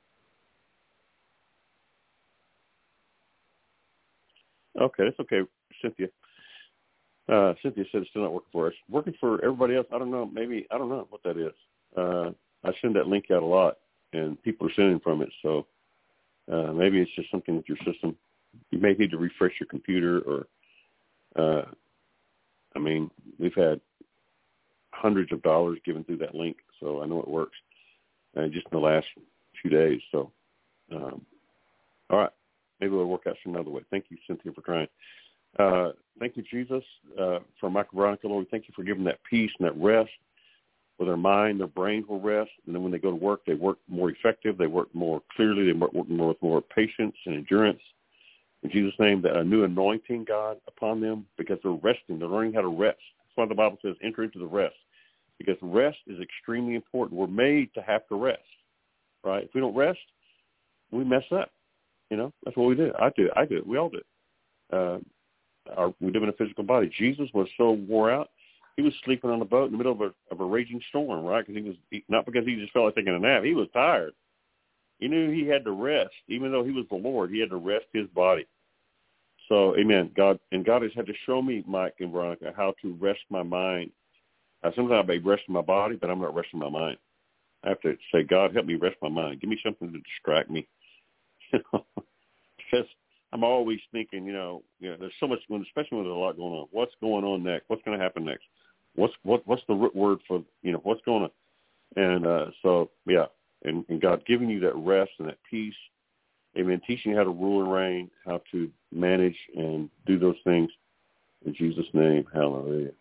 Okay, that's okay, Cynthia. Uh, Cynthia said it's still not working for us. Working for everybody else, I don't know. Maybe, I don't know what that is. Uh, I send that link out a lot, and people are sending from it, so uh, maybe it's just something with your system. You may need to refresh your computer or, uh, I mean, we've had hundreds of dollars given through that link, so I know it works, uh, just in the last few days. So, um, all right, maybe we'll work out some other way. Thank you, Cynthia, for trying. Uh, thank you, Jesus, uh, for Michael Veronica, Lord. Thank you for giving that peace and that rest where their mind, their brains will rest, and then when they go to work, they work more effective, they work more clearly, they work more with more patience and endurance. In Jesus' name, that a new anointing, God, upon them, because they're resting. They're learning how to rest. That's why the Bible says enter into the rest, because rest is extremely important. We're made to have to rest, right? If we don't rest, we mess up. You know, that's what we do. I do. I do it. We all do it. Uh, our, we live in a physical body. Jesus was so wore out, he was sleeping on a boat in the middle of a, of a raging storm, right? Because he was he, not because he just felt like taking a nap. He was tired. He knew he had to rest, even though he was the Lord. He had to rest his body. So, amen. God and God has had to show me, Mike and Veronica, how to rest my mind. Uh, sometimes I may rest my body, but I'm not resting my mind. I have to say, God, help me rest my mind. Give me something to distract me. You know, because I'm always thinking, you know, you know, there's so much, especially when there's a lot going on. What's going on next? What's going to happen next? What's what? What's the root word for, you know, what's going on? And uh, so, yeah, and, and God giving you that rest and that peace, amen, teaching you how to rule and reign, how to manage and do those things. In Jesus' name, hallelujah.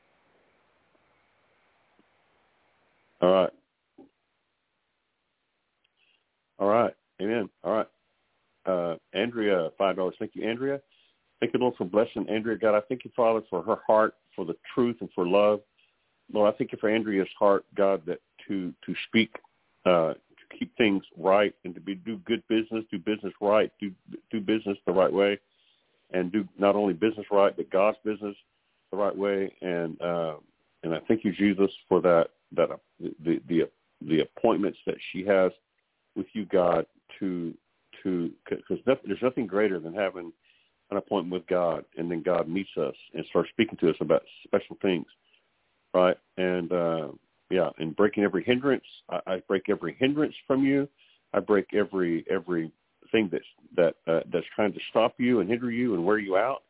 All right. All right. Amen. All right. Uh, Andrea, five dollars. Thank you, Andrea. Thank you, Lord, for blessing Andrea. God, I thank you, Father, for her heart, for the truth, and for love. Lord, I thank you for Andrea's heart, God, that to to speak, uh, to keep things right, and to be do good business, do business right, do do business the right way, and do not only business right, but God's business the right way. And uh, and I thank you, Jesus, for that that uh, the the the appointments that she has with you, God, to to because there's nothing greater than having an appointment with God, and then God meets us and starts speaking to us about special things, right? And uh, yeah, and breaking every hindrance. I, I break every hindrance from you. I break every every thing that's that uh, that's trying to stop you and hinder you and wear you out.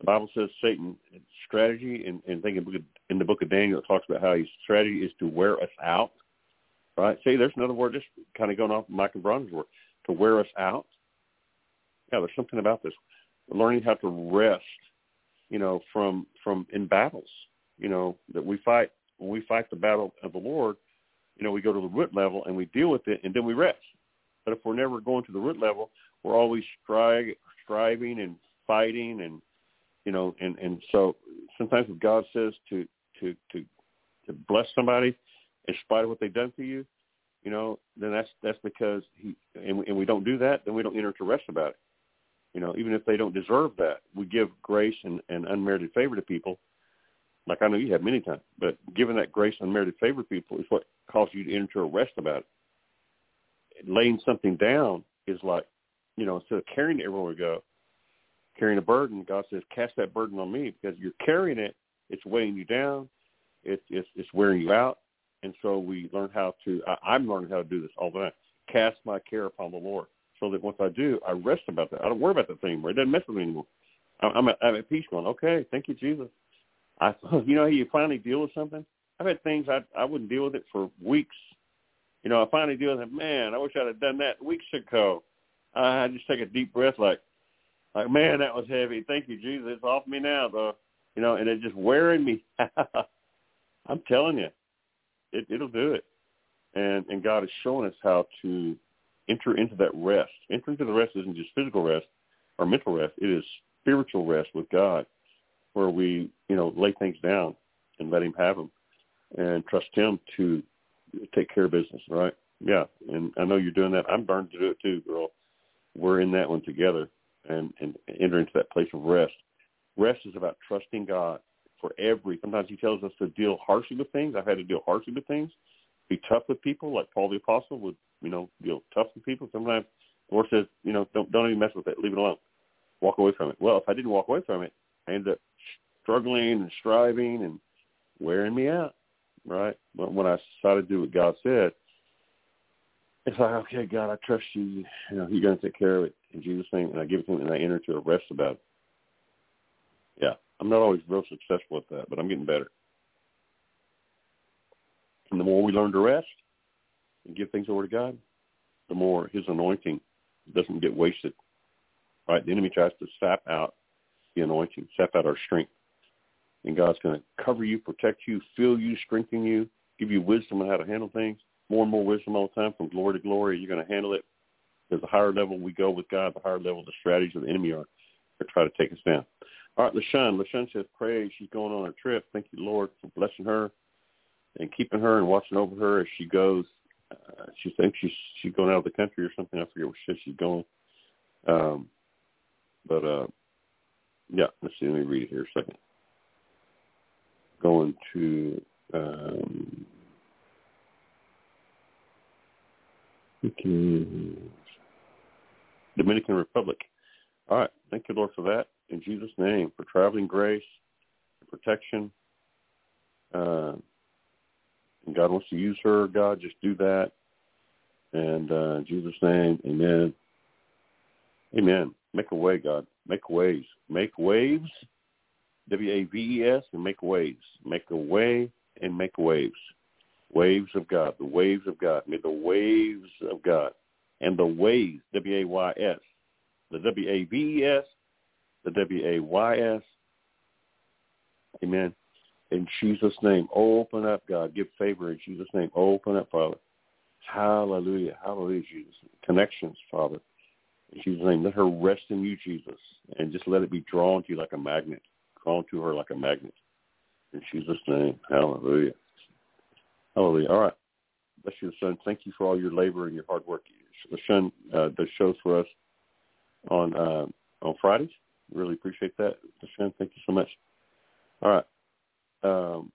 The Bible says Satan strategy, and, and think in the book of Daniel, it talks about how his strategy is to wear us out. Right? See, there's another word just kind of going off Mike and Bron's word, to wear us out. Yeah, there's something about this. Learning how to rest, you know, from from in battles, you know, that we fight. When we fight the battle of the Lord, you know, we go to the root level and we deal with it, and then we rest. But if we're never going to the root level, we're always stri- striving and fighting, and you know, and, and so sometimes if God says to to to to bless somebody in spite of what they've done for you, you know, then that's that's because he and we, and we don't do that, then we don't enter into rest about it. You know, even if they don't deserve that, we give grace and, and unmerited favor to people, like I know you have many times. But giving that grace and unmerited favor to people is what causes you to enter into a rest about it. Laying something down is like, you know, instead of carrying it everywhere we go, carrying a burden, God says, cast that burden on me, because you're carrying it. It's weighing you down. It's it's, it's wearing you out. And so we learn how to, I, I'm learning how to do this all the time, cast my care upon the Lord. So that once I do, I rest about that. I don't worry about that thing anymore. It doesn't mess with me anymore. I'm at, I'm at peace going, okay, thank you, Jesus. I, you know how you finally deal with something? I've had things I I wouldn't deal with it for weeks. You know, I finally deal with it. Man, I wish I'd have done that weeks ago. I just take a deep breath like, like, man, that was heavy. Thank you, Jesus. It's off me now, though. You know, and it's just wearing me. I'm telling you, it, it'll do it. And and God is showing us how to enter into that rest. Enter into the rest isn't just physical rest or mental rest. It is spiritual rest with God, where we, you know, lay things down and let him have them and trust him to take care of business, right? Yeah, and I know you're doing that. I'm burned to do it too, girl. We're in that one together and, and enter into that place of rest. Rest is about trusting God for every, sometimes he tells us to deal harshly with things. I've had to deal harshly with things, be tough with people, like Paul the Apostle would, you know, deal tough with people. Sometimes the Lord says, you know, don't don't even mess with it. Leave it alone. Walk away from it. Well, if I didn't walk away from it, I ended up struggling and striving and wearing me out, right? But when I decided to do what God said, it's like, okay, God, I trust you. You know, you're going to take care of it in Jesus' name. And I give it to him, and I enter into a rest about it. Yeah, I'm not always real successful at that, but I'm getting better. And the more we learn to rest and give things over to God, the more his anointing doesn't get wasted, right? The enemy tries to sap out the anointing, sap out our strength. And God's going to cover you, protect you, fill you, strengthen you, give you wisdom on how to handle things, more and more wisdom all the time from glory to glory. You're going to handle it. There's a higher level we go with God, the higher level the strategies of the enemy are to try to take us down. All right, LaShawn. LaShawn says, pray. She's going on a trip. Thank you, Lord, for blessing her and keeping her and watching over her as she goes. Uh, she thinks she's she's going out of the country or something. I forget where she says she's going. Um, but, uh, yeah, let's see. Let me read it here a second. Going to um, okay. Dominican Republic. All right. Thank you, Lord, for that. In Jesus' name, for traveling grace, for protection. Uh, and God wants to use her. God, just do that. And uh, in Jesus' name, amen. Amen. Make a way, God. Make waves. Make waves. W A V E S, and make waves. Make a way and make waves. Waves of God. The waves of God. May the waves of God. And the ways, W A Y S. The W A V E S, the W A Y S. Amen. In Jesus' name, open up, God. Give favor in Jesus' name. Open up, Father. Hallelujah. Hallelujah, Jesus. Connections, Father. In Jesus' name, let her rest in you, Jesus, and just let it be drawn to you like a magnet. Drawn to her like a magnet. In Jesus' name. Hallelujah. Hallelujah. All right. Bless you, son. Thank you for all your labor and your hard work. The son uh, does shows for us on uh, on Fridays. Really appreciate that. The son, thank you so much. All right. Um,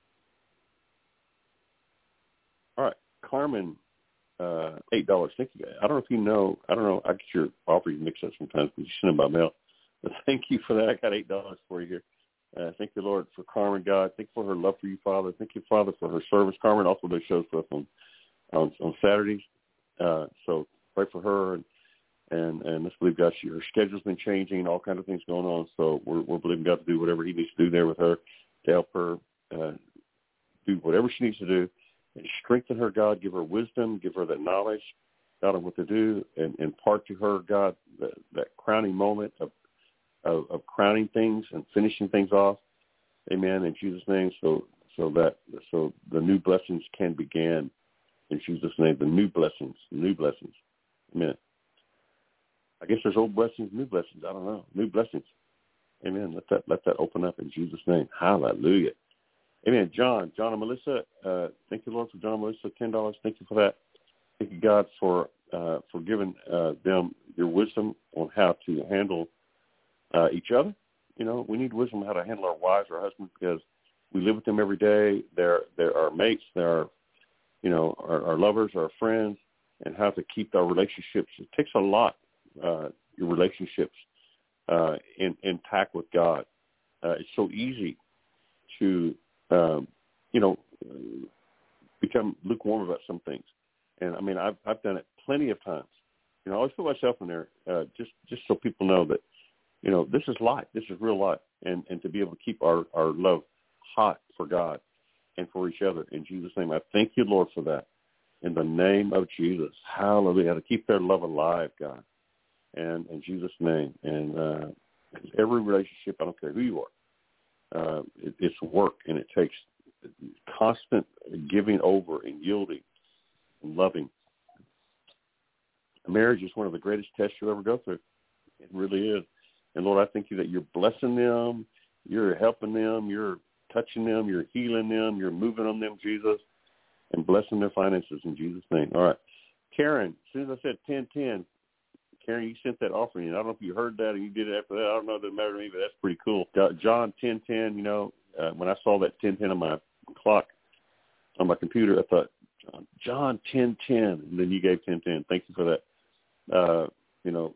all right. Carmen, uh, eight dollars. Thank you. I don't know if you know. I don't know. I get your offer you mix up sometimes when you send them by mail. But thank you for that. I got eight dollars for you here. Uh, thank you, Lord, for Carmen, God. Thank you for her love for you, Father. Thank you, Father, for her service. Carmen also does shows for us on on, on Saturdays. Uh, so pray for her and and and let's believe God, she, her schedule's been changing, all kinds of things going on. So we're, we're believing God to do whatever he needs to do there with her to help her uh, do whatever she needs to do and strengthen her, God. Give her wisdom, give her that knowledge, God, of what to do, and impart to her, God, that, that crowning moment of, of, of crowning things and finishing things off. Amen, in Jesus' name, so so that so the new blessings can begin in Jesus' name, the new blessings, new blessings. Amen. I guess there's old blessings, new blessings. I don't know. New blessings. Amen. Let that let that open up in Jesus' name. Hallelujah. Amen. John, John and Melissa, uh, thank you, Lord, for John and Melissa, ten dollars. Thank you for that. Thank you, God, for uh, for giving uh, them your wisdom on how to handle uh, each other. You know, we need wisdom on how to handle our wives, our husbands, because we live with them every day. They're they're our mates. They're our, you know, our, our lovers, our friends, and how to keep our relationships. It takes a lot, uh, your relationships uh, in, intact with God. Uh, it's so easy to, um, you know, become lukewarm about some things. And, I mean, I've, I've done it plenty of times. You know, I always put myself in there uh, just, just so people know that, you know, this is life. This is real life. And, and to be able to keep our, our love hot for God and for each other. In Jesus' name, I thank you, Lord, for that. In the name of Jesus. Hallelujah. To keep their love alive, God. And in Jesus' name. And uh, every relationship, I don't care who you are, uh, it, it's work, and it takes constant giving over and yielding and loving. Marriage is one of the greatest tests you'll ever go through. It really is. And, Lord, I thank you that you're blessing them, you're helping them, you're touching them, you're healing them, you're moving on them, Jesus, and blessing their finances in Jesus' name. All right. Karen, as soon as I said ten ten, Karen, you sent that offering in. I don't know if you heard that or you did it after that. I don't know if it mattered to me, but that's pretty cool. John ten ten, you know, uh, when I saw that ten ten on my clock, on my computer, I thought, John, John ten ten, and then you gave ten ten. Thank you for that. Uh, you know,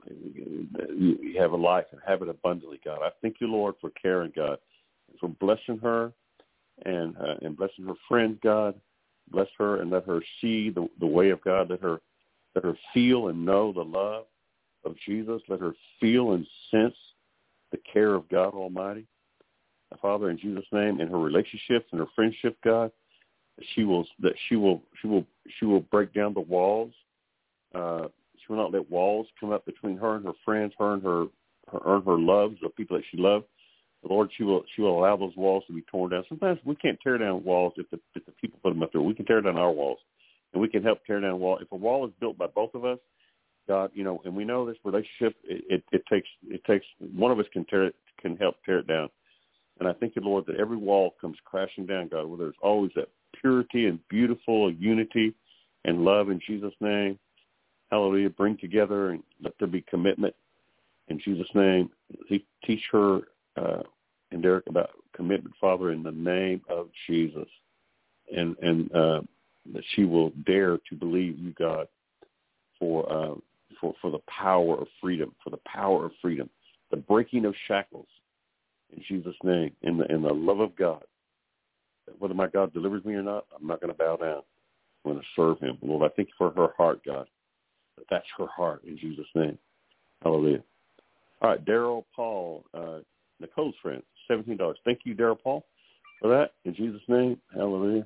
you have a life and have it abundantly, God. I thank you, Lord, for Karen, God, for blessing her and uh, and blessing her friends, God. Bless her and let her see the, the way of God. Let her let her feel and know the love of Jesus. Let her feel and sense the care of God Almighty. Father, in Jesus' name, in her relationships and her friendship, God, she will that she will she will she will break down the walls. Uh, she will not let walls come up between her and her friends, her and her her and her loves, the people that she loves. Lord, she will she will allow those walls to be torn down. Sometimes we can't tear down walls if the, if the people put them up there. We can tear down our walls, and we can help tear down a wall. If a wall is built by both of us, God, you know, and we know this relationship, it, it, it takes it takes one of us can tear it can help tear it down. And I thank you, Lord, that every wall comes crashing down, God, where there's always that purity and beautiful unity and love in Jesus' name. Hallelujah. Bring together and let there be commitment in Jesus' name. Teach her uh, and Derek about commitment, Father, in the name of Jesus. And, and uh, that she will dare to believe you, God, for, uh, for, for the power of freedom, for the power of freedom, the breaking of shackles. In Jesus' name, in the in the love of God, whether my God delivers me or not, I'm not going to bow down. I'm going to serve him. Lord, I thank you for her heart, God. That that's her heart in Jesus' name. Hallelujah. All right, Daryl Paul, uh, Nicole's friend, seventeen dollars. Thank you, Daryl Paul, for that. In Jesus' name, hallelujah.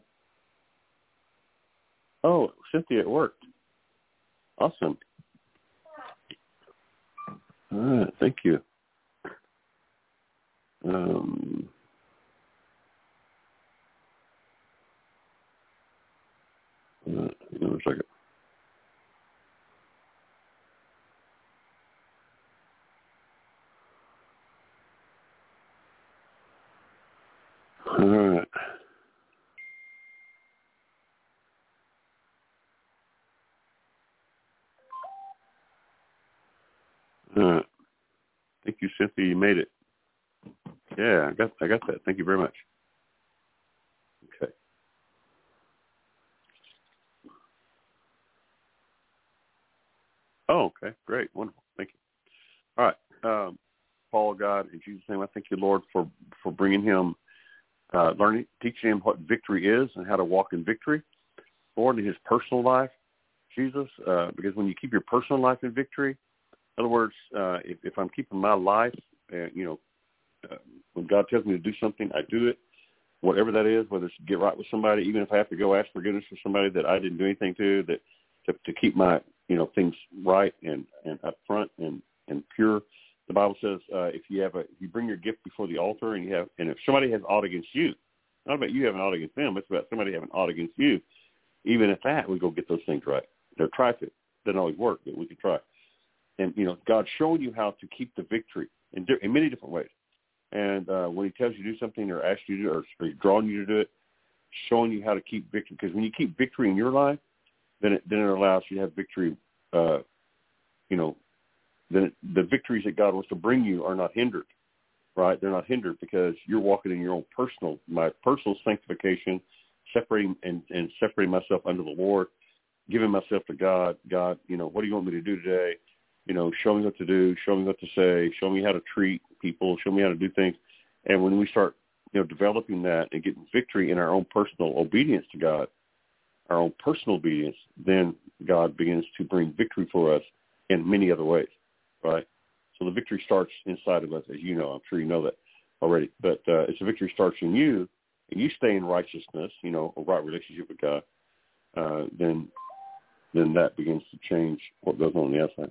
Oh, Cynthia, it worked. Awesome. All right, thank you. Um, uh, give me a second. All right. All right. Thank you, Cynthia. You made it. Yeah, I got I got that. Thank you very much. Okay. Oh, okay. Great. Wonderful. Thank you. All right. Um, Paul, God, in Jesus' name, I thank you, Lord, for, for bringing him, uh, learning, teaching him what victory is and how to walk in victory. Lord, in his personal life, Jesus, uh, because when you keep your personal life in victory, other words, uh, if, if I'm keeping my life, uh, you know, uh, when God tells me to do something, I do it, whatever that is, whether it's get right with somebody, even if I have to go ask forgiveness for somebody that I didn't do anything to, that to, to keep my, you know, things right and, and up front and, and pure. The Bible says uh, if you have a, if you bring your gift before the altar and you have, and if somebody has aught against you, not about you having aught against them, it's about somebody having aught against you. Even at that, we go get those things right. They're try to. Doesn't always work, but we can try. And, you know, God's showing you how to keep the victory in, di- in many different ways. And uh, when he tells you to do something or asks you to do it or, or drawing you to do it, showing you how to keep victory. Because when you keep victory in your life, then it, then it allows you to have victory, uh, you know, then it, the victories that God wants to bring you are not hindered, right? They're not hindered because you're walking in your own personal, my personal sanctification, separating and, and separating myself under the Lord, giving myself to God. God, you know, what do you want me to do today? You know, show me what to do, show me what to say, show me how to treat people, show me how to do things. And when we start, you know, developing that and getting victory in our own personal obedience to God, our own personal obedience, then God begins to bring victory for us in many other ways, right? So the victory starts inside of us, as you know. I'm sure you know that already. But uh, as the victory starts in you, and you stay in righteousness, you know, a right relationship with God, uh, then then that begins to change what goes on on the outside.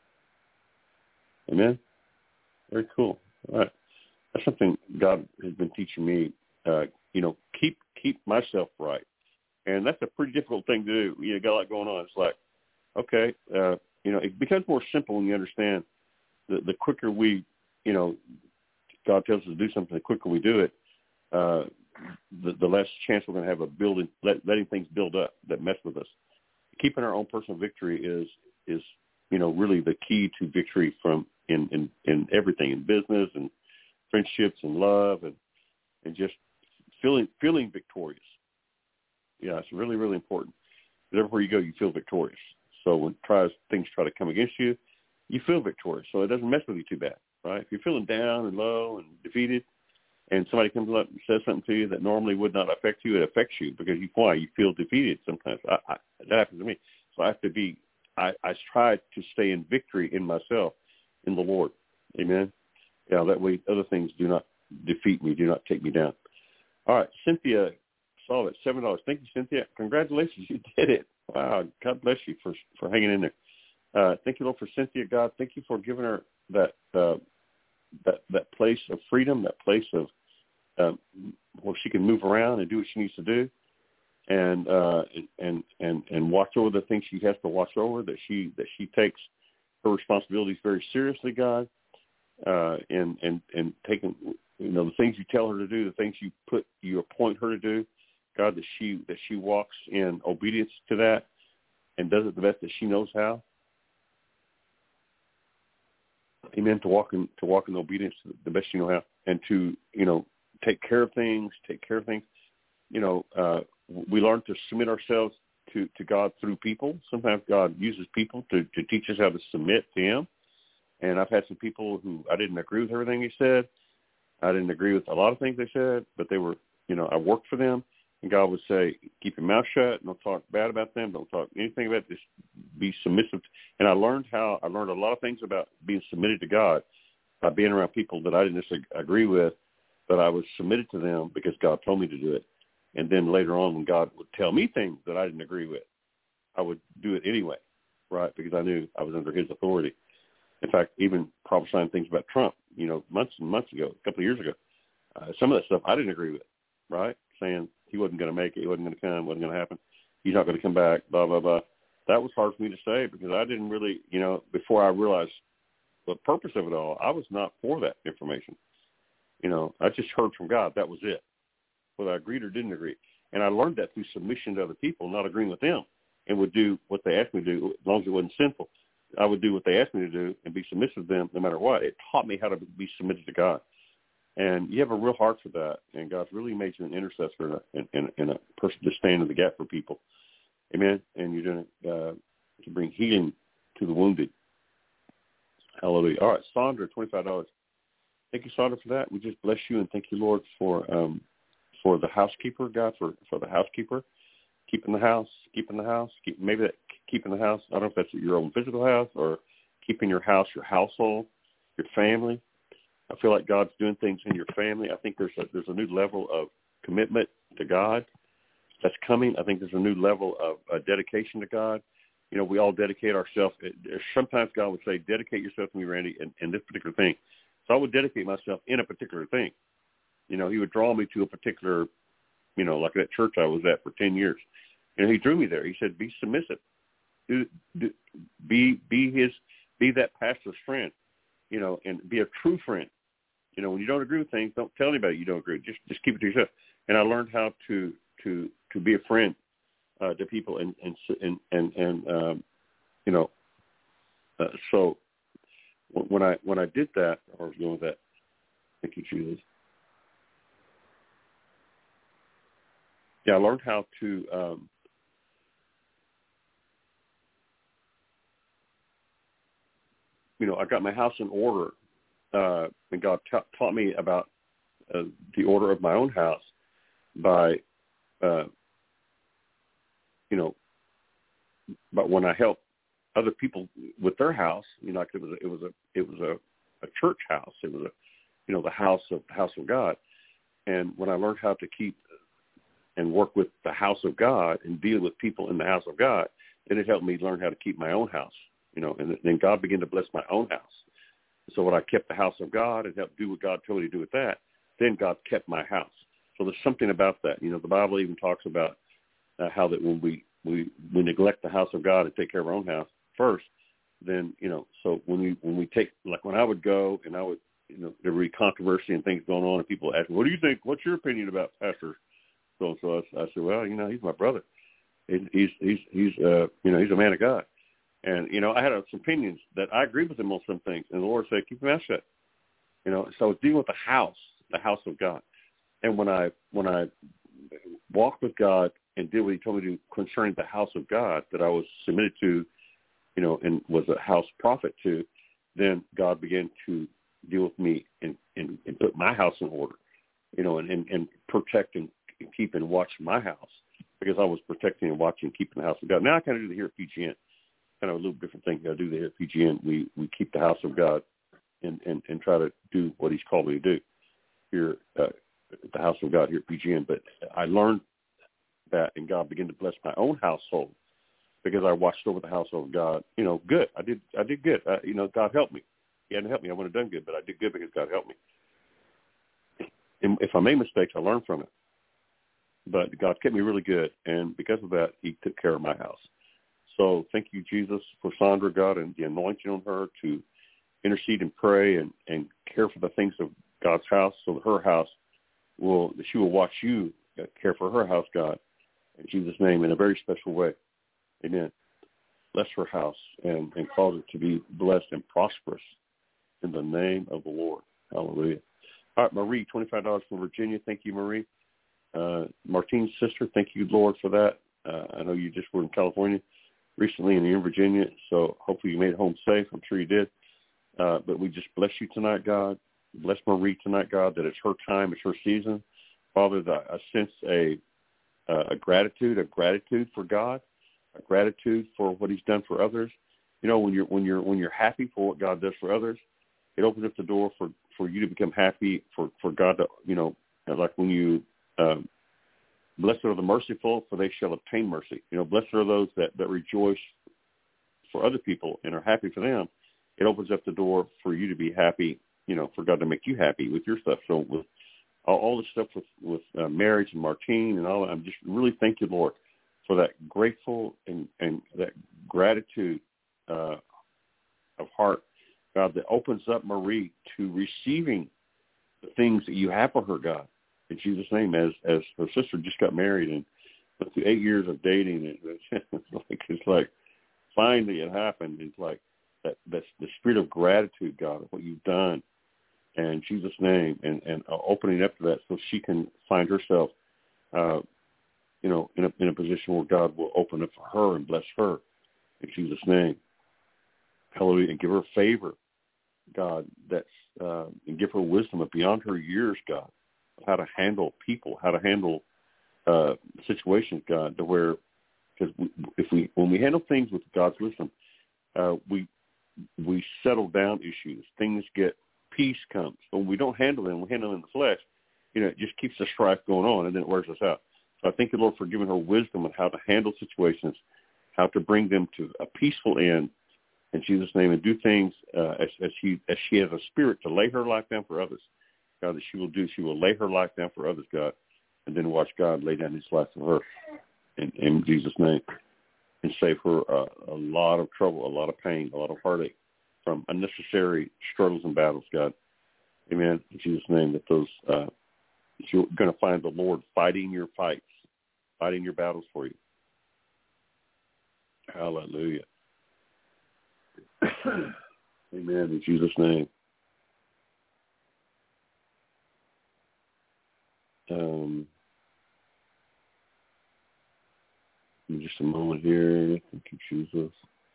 Amen? Very cool. All right. That's something God has been teaching me, uh, you know, keep keep myself right. And that's a pretty difficult thing to do. You know, got a lot going on. It's like, okay, uh, you know, it becomes more simple when you understand the, the quicker we, you know, God tells us to do something, the quicker we do it, uh, the, the less chance we're going to have of building, let, letting things build up that mess with us. Keeping our own personal victory is, is, you know, really the key to victory from in, in, in everything, in business and friendships and love and, and just feeling, feeling victorious. Yeah, it's really, really important. But everywhere you go, you feel victorious. So when tries, things try to come against you, you feel victorious. So it doesn't mess with you too bad, right? If you're feeling down and low and defeated and somebody comes up and says something to you that normally would not affect you, it affects you because you, why? You feel defeated sometimes. I, I, that happens to me. So I have to be, I, I try to stay in victory in myself, in the Lord. Amen? Yeah, that way other things do not defeat me, do not take me down. All right, Cynthia saw it, seven dollars. Thank you, Cynthia. Congratulations, you did it. Wow, God bless you for for hanging in there. Uh, thank you, Lord, for Cynthia. God, thank you for giving her that uh, that that place of freedom, that place of um, where she can move around and do what she needs to do, and uh, and and and watch over the things she has to watch over. That she that she takes her responsibilities very seriously, God, uh, and and and taking you know the things you tell her to do, the things you put you appoint her to do. God, that she that she walks in obedience to that and does it the best that she knows how. Amen. To walk in to walk in obedience to the best you know how, and to you know take care of things, take care of things. You know, uh, we learn to submit ourselves to, to God through people. Sometimes God uses people to, to teach us how to submit to Him. And I've had some people who I didn't agree with everything He said. I didn't agree with a lot of things they said, but they were, you know, I worked for them. And God would say, keep your mouth shut. Don't talk bad about them. Don't talk anything about this. Be submissive. And I learned how, I learned a lot of things about being submitted to God by being around people that I didn't necessarily agree with, but I was submitted to them because God told me to do it. And then later on when God would tell me things that I didn't agree with, I would do it anyway, right? Because I knew I was under His authority. In fact, even prophesying things about Trump, you know, months and months ago, a couple of years ago, uh, some of that stuff I didn't agree with, right? Saying he wasn't going to make it, he wasn't going to come, wasn't going to happen, he's not going to come back, blah, blah, blah. That was hard for me to say because I didn't really, you know, before I realized the purpose of it all, I was not for that information. You know, I just heard from God. That was it, whether I agreed or didn't agree. And I learned that through submission to other people, not agreeing with them, and would do what they asked me to do as long as it wasn't sinful. I would do what they asked me to do and be submissive to them no matter what. It taught me how to be submitted to God. And you have a real heart for that, and God's really made you an intercessor and, and, and a person to stand in the gap for people. Amen? And you're doing it uh, to bring healing to the wounded. Hallelujah. All right, Sandra, twenty-five dollars. Thank you, Sandra, for that. We just bless you, and thank you, Lord, for um, for the housekeeper, God, for, for the housekeeper, keeping the house, keeping the house, keep, maybe that keeping the house. I don't know if that's your own physical house or keeping your house, your household, your family. I feel like God's doing things in your family. I think there's a, there's a new level of commitment to God that's coming. I think there's a new level of uh, dedication to God. You know, we all dedicate ourselves. Sometimes God would say, dedicate yourself to me, Randy, in, in this particular thing. So I would dedicate myself in a particular thing. You know, he would draw me to a particular, you know, like that church I was at for ten years. And he drew me there. He said, be submissive. Do, do, be be his, be that pastor's friend, you know, and be a true friend. You know, when you don't agree with things, don't tell anybody you don't agree. Just just keep it to yourself. And I learned how to to to be a friend uh, to people, and and and and, and um, you know, uh, so when I when I did that, I was going with that. Thank you, Jesus. Yeah, I learned how to um, you know, I got my house in order, uh, and God ta- taught me about uh, the order of my own house by, uh, you know, but when I helped other people with their house, you know, like it was a, it was a it was a, a church house. It was a, you know, the house of house of God. And when I learned how to keep and work with the house of God and deal with people in the house of God, then it helped me learn how to keep my own house. You know, and then God began to bless my own house. So when I kept the house of God and helped do what God told me to do with that, then God kept my house. So there's something about that. You know, the Bible even talks about uh, how that when we, we, we neglect the house of God and take care of our own house first, then, you know, so when we, when we take, like when I would go and I would, you know, there would be controversy and things going on and people ask me, what do you think? What's your opinion about Pastor so-and-so? I, I said, well, you know, he's my brother. He's, he's, he's, he's uh, you know, he's a man of God. And, you know, I had some opinions that I agreed with him on some things. And the Lord said, keep your mouth shut. You know, so I was dealing with the house, the house of God. And when I when I walked with God and did what he told me to do concerning the house of God that I was submitted to, you know, and was a house prophet to, then God began to deal with me and, and, and put my house in order, you know, and, and, and protect and keep and watch my house because I was protecting and watching and keeping the house of God. Now I kind of do the here at P G N. Kind of a little different thing I do there at P G N. We we keep the house of God and, and, and try to do what he's called me to do here uh, at the house of God here at P G N. But I learned that, and God began to bless my own household because I watched over the household of God. You know, good. I did I did good. I, you know, God helped me. He hadn't helped me, I wouldn't have done good, but I did good because God helped me. And if I made mistakes, I learned from it. But God kept me really good, and because of that, he took care of my house. So thank you, Jesus, for Sandra, God, and the anointing on her to intercede and pray and, and care for the things of God's house so that her house will, that she will watch you care for her house, God, in Jesus' name, in a very special way. Amen. Bless her house and, and cause it to be blessed and prosperous in the name of the Lord. Hallelujah. All right, Marie, twenty-five dollars from Virginia. Thank you, Marie. Uh, Martine's sister, thank you, Lord, for that. Uh, I know you just were in California recently and you're in Virginia, so hopefully you made it home safe. I'm sure you did. Uh, but we just bless you tonight, God. Bless Marie tonight, God, that it's her time, it's her season. Father, that I sense a, uh, a gratitude, a gratitude for God, a gratitude for what he's done for others. You know, when you're, when you're, when you're happy for what God does for others, it opens up the door for, for you to become happy, for, for God to, you know, like when you, um, blessed are the merciful, for they shall obtain mercy. You know, blessed are those that, that rejoice for other people and are happy for them. It opens up the door for you to be happy, you know, for God to make you happy with your stuff. So with all, all the stuff with, with uh, marriage and Martine and all, I'm just really thank you, Lord, for that grateful and, and that gratitude uh, of heart, God, that opens up Marie to receiving the things that you have for her, God. In Jesus' name, as as her sister just got married and went through eight years of dating, and it's like it's like finally it happened. It's like that that's the spirit of gratitude, God, of what you've done, and in Jesus' name, and and uh, opening up to that so she can find herself, uh, you know, in a in a position where God will open up for her and bless her in Jesus' name. Hallelujah, and give her favor, God, that's uh, and give her wisdom beyond her years, God. How to handle people, how to handle uh, situations, God, to where, because if we, when we handle things with God's wisdom, uh, we we settle down issues. Things get, peace comes. But when we don't handle them, we handle them in the flesh, you know, it just keeps the strife going on, and then it wears us out. So I thank the Lord for giving her wisdom on how to handle situations, how to bring them to a peaceful end in Jesus' name, and do things uh, as, as, she, as she has a spirit to lay her life down for others. God, that she will do. She will lay her life down for others, God, and then watch God lay down his life for her in, in Jesus' name, and save her uh, a lot of trouble, a lot of pain, a lot of heartache from unnecessary struggles and battles, God. Amen. In Jesus' name, that those uh, you're going to find the Lord fighting your fights, fighting your battles for you. Hallelujah. Amen. In Jesus' name. Um, just a moment here. Thank you, Jesus.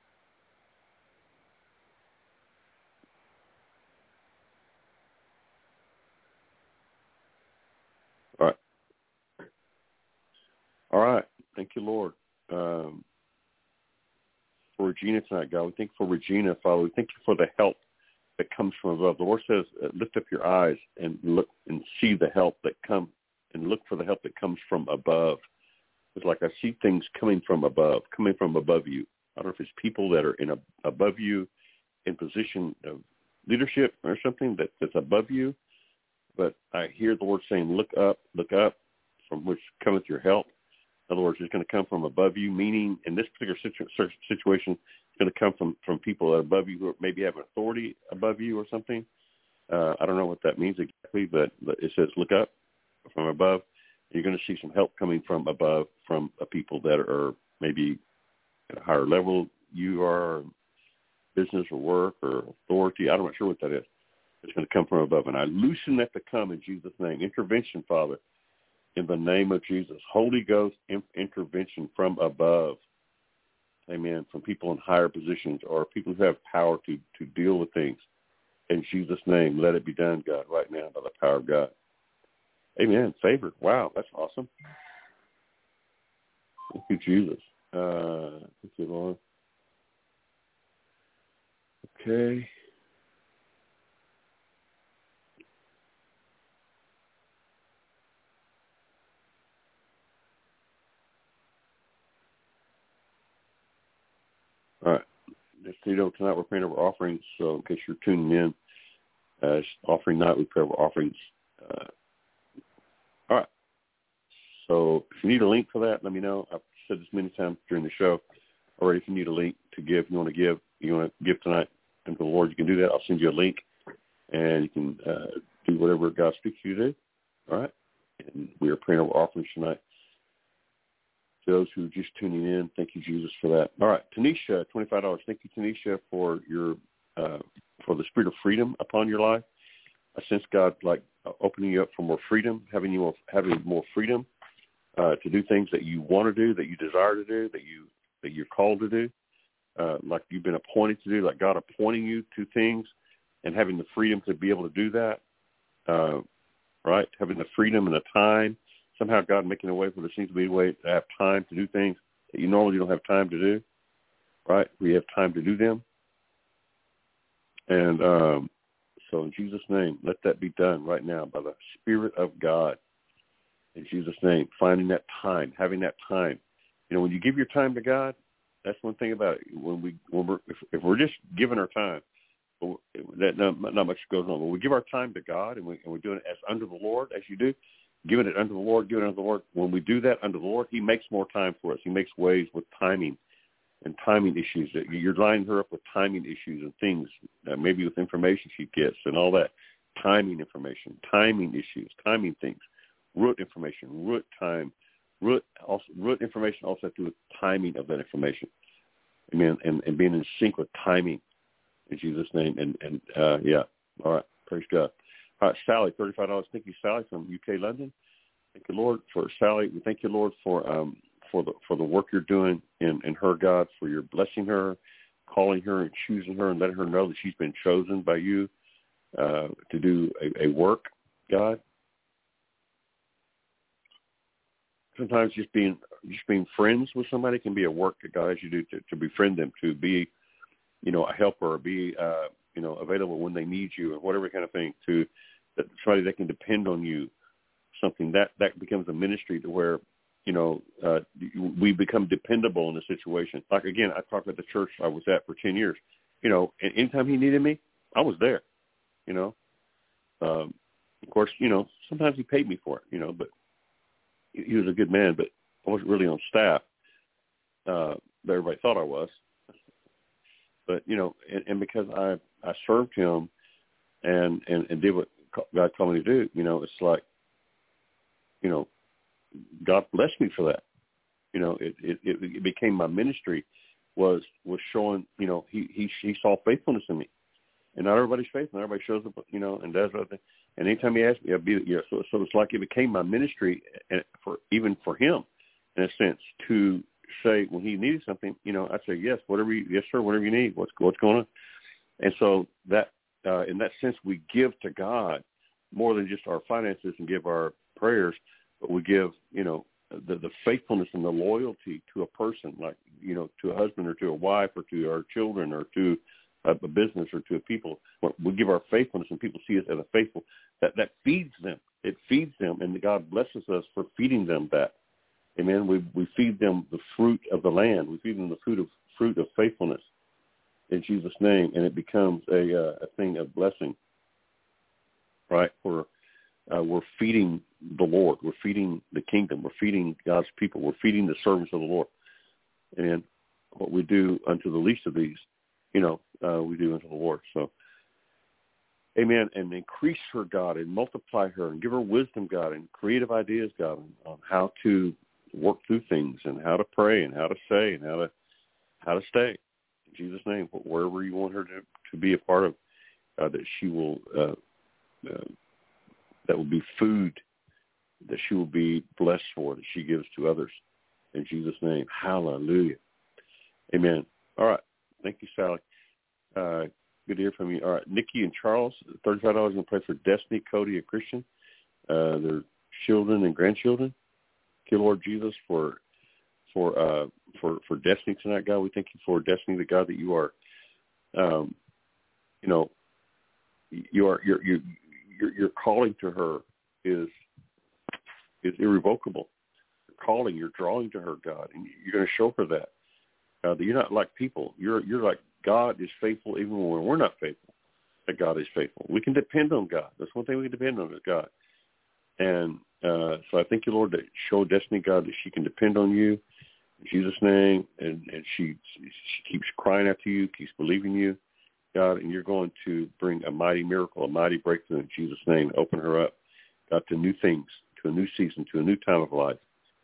All right. All right. Thank you, Lord. Um, for Regina tonight, God, we thank you for Regina, Father. We thank you for the help that comes from above. The Lord says, uh, lift up your eyes and look and see the help that comes, and look for the help that comes from above. It's like I see things coming from above, coming from above you. I don't know if it's people that are in a, above you in position of leadership or something that, that's above you. But I hear the Lord saying, look up, look up, from which cometh your help. In other words, it's going to come from above you, meaning in this particular situ- situation, it's going to come from, from people that are above you who maybe have authority above you or something. Uh, I don't know what that means exactly, but it says look up from above. You're going to see some help coming from above from uh, people that are maybe at a higher level you are, business or work or authority. I'm not sure what that is. It's going to come from above. And I loosen that to come in Jesus' name. Intervention, Father, in the name of Jesus. Holy Ghost in- intervention from above. Amen. From people in higher positions or people who have power to, to deal with things. In Jesus' name, let it be done, God, right now by the power of God. Amen. Favor. Wow, that's awesome. Thank you, Jesus. Uh, thank you, Lord. Okay. All right. Just so you know, tonight we're praying over offerings, so in case you're tuning in, uh, it's offering night, we pray over offerings. Uh, all right. So if you need a link for that, let me know. I've said this many times during the show already. If you need a link to give, you want to give, you want to give tonight unto the Lord, you can do that. I'll send you a link, and you can uh, do whatever God speaks to you to do. All right? And we are praying over offerings tonight. To those who are just tuning in, thank you, Jesus, for that. All right, Tanisha, twenty-five dollars. Thank you, Tanisha, for your uh, for the spirit of freedom upon your life. I sense God like opening you up for more freedom, having you more, having more freedom uh, to do things that you want to do, that you desire to do, that you that you're called to do, uh, like you've been appointed to do, like God appointing you to things, and having the freedom to be able to do that. Uh, right, having the freedom and the time. Somehow God making a way for there seems to be a way to have time to do things that you normally don't have time to do, right? We have time to do them. And um, so in Jesus' name, let that be done right now by the Spirit of God. In Jesus' name, finding that time, having that time. You know, when you give your time to God, that's one thing about it. When, we, when we're, if, if we're just giving our time, that not, not much goes on. When we give our time to God and, we, and we're doing it as under the Lord, as you do, giving it unto the Lord, giving it unto the Lord. When we do that unto the Lord, he makes more time for us. He makes ways with timing and timing issues. You're lining her up with timing issues and things, uh, maybe with information she gets and all that. Timing information, timing issues, timing things, root information, root time, root also root information also have to do with timing of that information. Amen. And, and being in sync with timing in Jesus' name. And, and uh, yeah, all right, praise God. All right, Sally, thirty-five dollars. Thank you, Sally, from U K, London. Thank you, Lord, for Sally. We thank you, Lord, for um, for the for the work you're doing in, in her, God, for your blessing her, calling her and choosing her and letting her know that she's been chosen by you uh, to do a, a work, God. Sometimes just being just being friends with somebody can be a work that God has you do to, to befriend them, to be you know, a helper or be, uh, you know, available when they need you or whatever kind of thing, to that somebody that can depend on you, something that, that becomes a ministry to where, you know, uh, we become dependable in a situation. Like, again, I talked about the church I was at for ten years. You know, and anytime he needed me, I was there, you know. Um, of course, you know, sometimes he paid me for it, you know, but he was a good man, but I wasn't really on staff. Uh, but everybody thought I was. But, you know, and, and because I, I served him and, and, and did what God told me to do, you know, it's like, you know, God blessed me for that. You know, it, it, it became my ministry was, was showing, you know, he, he, he saw faithfulness in me. And not everybody's faithful. Everybody shows up, you know, and does other. And anytime he asked me, I'd be, yeah. So, so it's like it became my ministry, and for even for him, in a sense, to say when he needed something, you know, I'd say yes, whatever, you, yes, sir, whatever you need. What's what's going on? And so that, uh, in that sense, we give to God more than just our finances and give our prayers, but we give, you know, the, the faithfulness and the loyalty to a person, like, you know, to a husband or to a wife or to our children or to a business or to a people. We give our faithfulness and people see us as a faithful. That that feeds them. It feeds them, and God blesses us for feeding them that. Amen. We we feed them the fruit of the land. We feed them the fruit of fruit of faithfulness in Jesus' name, and it becomes a uh, a thing of blessing. Right? We're uh, we're feeding the Lord. We're feeding the kingdom. We're feeding God's people. We're feeding the servants of the Lord. And what we do unto the least of these, you know, uh, we do unto the Lord. So, amen. And increase her, God, and multiply her, and give her wisdom, God, and creative ideas, God, on, on how to work through things, and how to pray, and how to say, and how to how to stay. In Jesus' name, wherever you want her to, to be a part of, uh, that she will, uh, uh, that will be food that she will be blessed for, that she gives to others. In Jesus' name, hallelujah. Amen. All right. Thank you, Sally. Uh, good to hear from you. All right, Nikki and Charles, thirty-five dollars going to pray for Destiny, Cody, and Christian, uh, their children and grandchildren. Thank you, Lord Jesus, for for uh, for for Destiny tonight, God. We thank you for Destiny, the God that you are. Um, you know, you are your your your your calling to her is is irrevocable. Your calling, you're drawing to her, God, and you're going to show her that. Uh, that you're not like people. You're you're like God is faithful even when we're not faithful. That God is faithful. We can depend on God. That's one thing we can depend on is God. And uh, so I thank you, Lord, that show Destiny, God, that she can depend on you in Jesus' name, and, and she she keeps crying after you, keeps believing you, God, and you're going to bring a mighty miracle, a mighty breakthrough in Jesus' name. Open her up, God, to new things, to a new season, to a new time of life.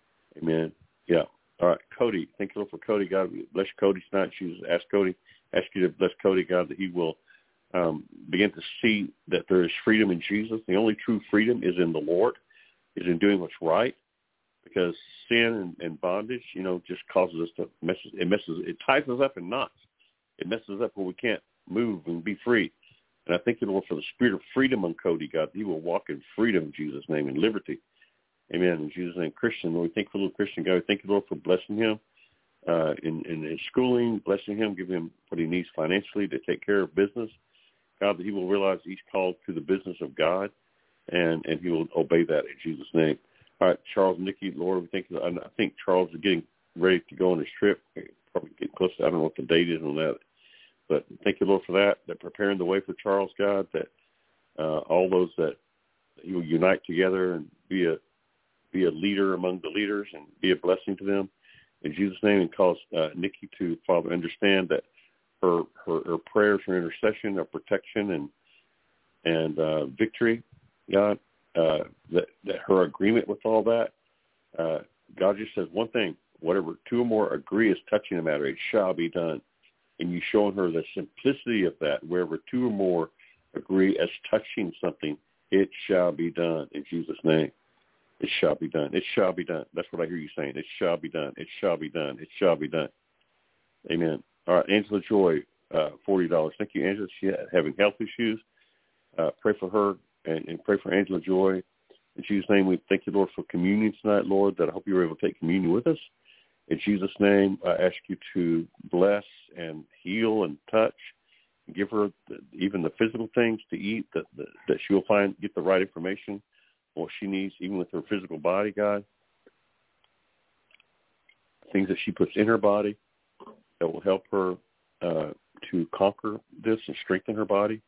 Amen. Yeah. All right, Cody. Thank you, Lord, for Cody. God, bless Cody tonight. She was asked Cody, ask you to bless Cody, God, that he will um, begin to see that there is freedom in Jesus. The only true freedom is in the Lord, is in doing what's right, because sin and, and bondage, you know, just causes us to mess. It messes. It ties us up in knots. It messes us up where we can't move and be free. And I thank you, Lord, for the spirit of freedom on Cody, God. He will walk in freedom in Jesus' name, in liberty. Amen. In Jesus' name, Christian, Lord, we thank you for little Christian, God. We thank you, Lord, for blessing him uh, in, in his schooling, blessing him, giving him what he needs financially to take care of business. God, that he will realize he's called to the business of God, and, and he will obey that in Jesus' name. All right, Charles and Nikki, Lord, we thank you. I think Charles is getting ready to go on his trip, probably getting close. I don't know what the date is on that. But thank you, Lord, for that, that preparing the way for Charles, God, that uh, all those that he will unite together and be a be a leader among the leaders and be a blessing to them. In Jesus' name, and cause uh, Nikki to, Father, understand that her, her, her prayers for intercession, of protection, and and uh, victory, God, uh, that, that her agreement with all that, uh, God just says one thing, whatever two or more agree is touching the matter, it shall be done. And you showing her the simplicity of that, wherever two or more agree as touching something, it shall be done in Jesus' name. It shall be done. It shall be done. That's what I hear you saying. It shall be done. It shall be done. It shall be done. Amen. All right, Angela Joy, uh, forty dollars. Thank you, Angela. She's having health issues. Uh, pray for her and, and pray for Angela Joy. In Jesus' name, we thank you, Lord, for communion tonight, Lord, that I hope you were able to take communion with us. In Jesus' name, I ask you to bless and heal and touch, and give her the, even the physical things to eat, that, that that she will find, get the right information, what she needs, even with her physical body, God. Things that she puts in her body that will help her uh, to conquer this and strengthen her body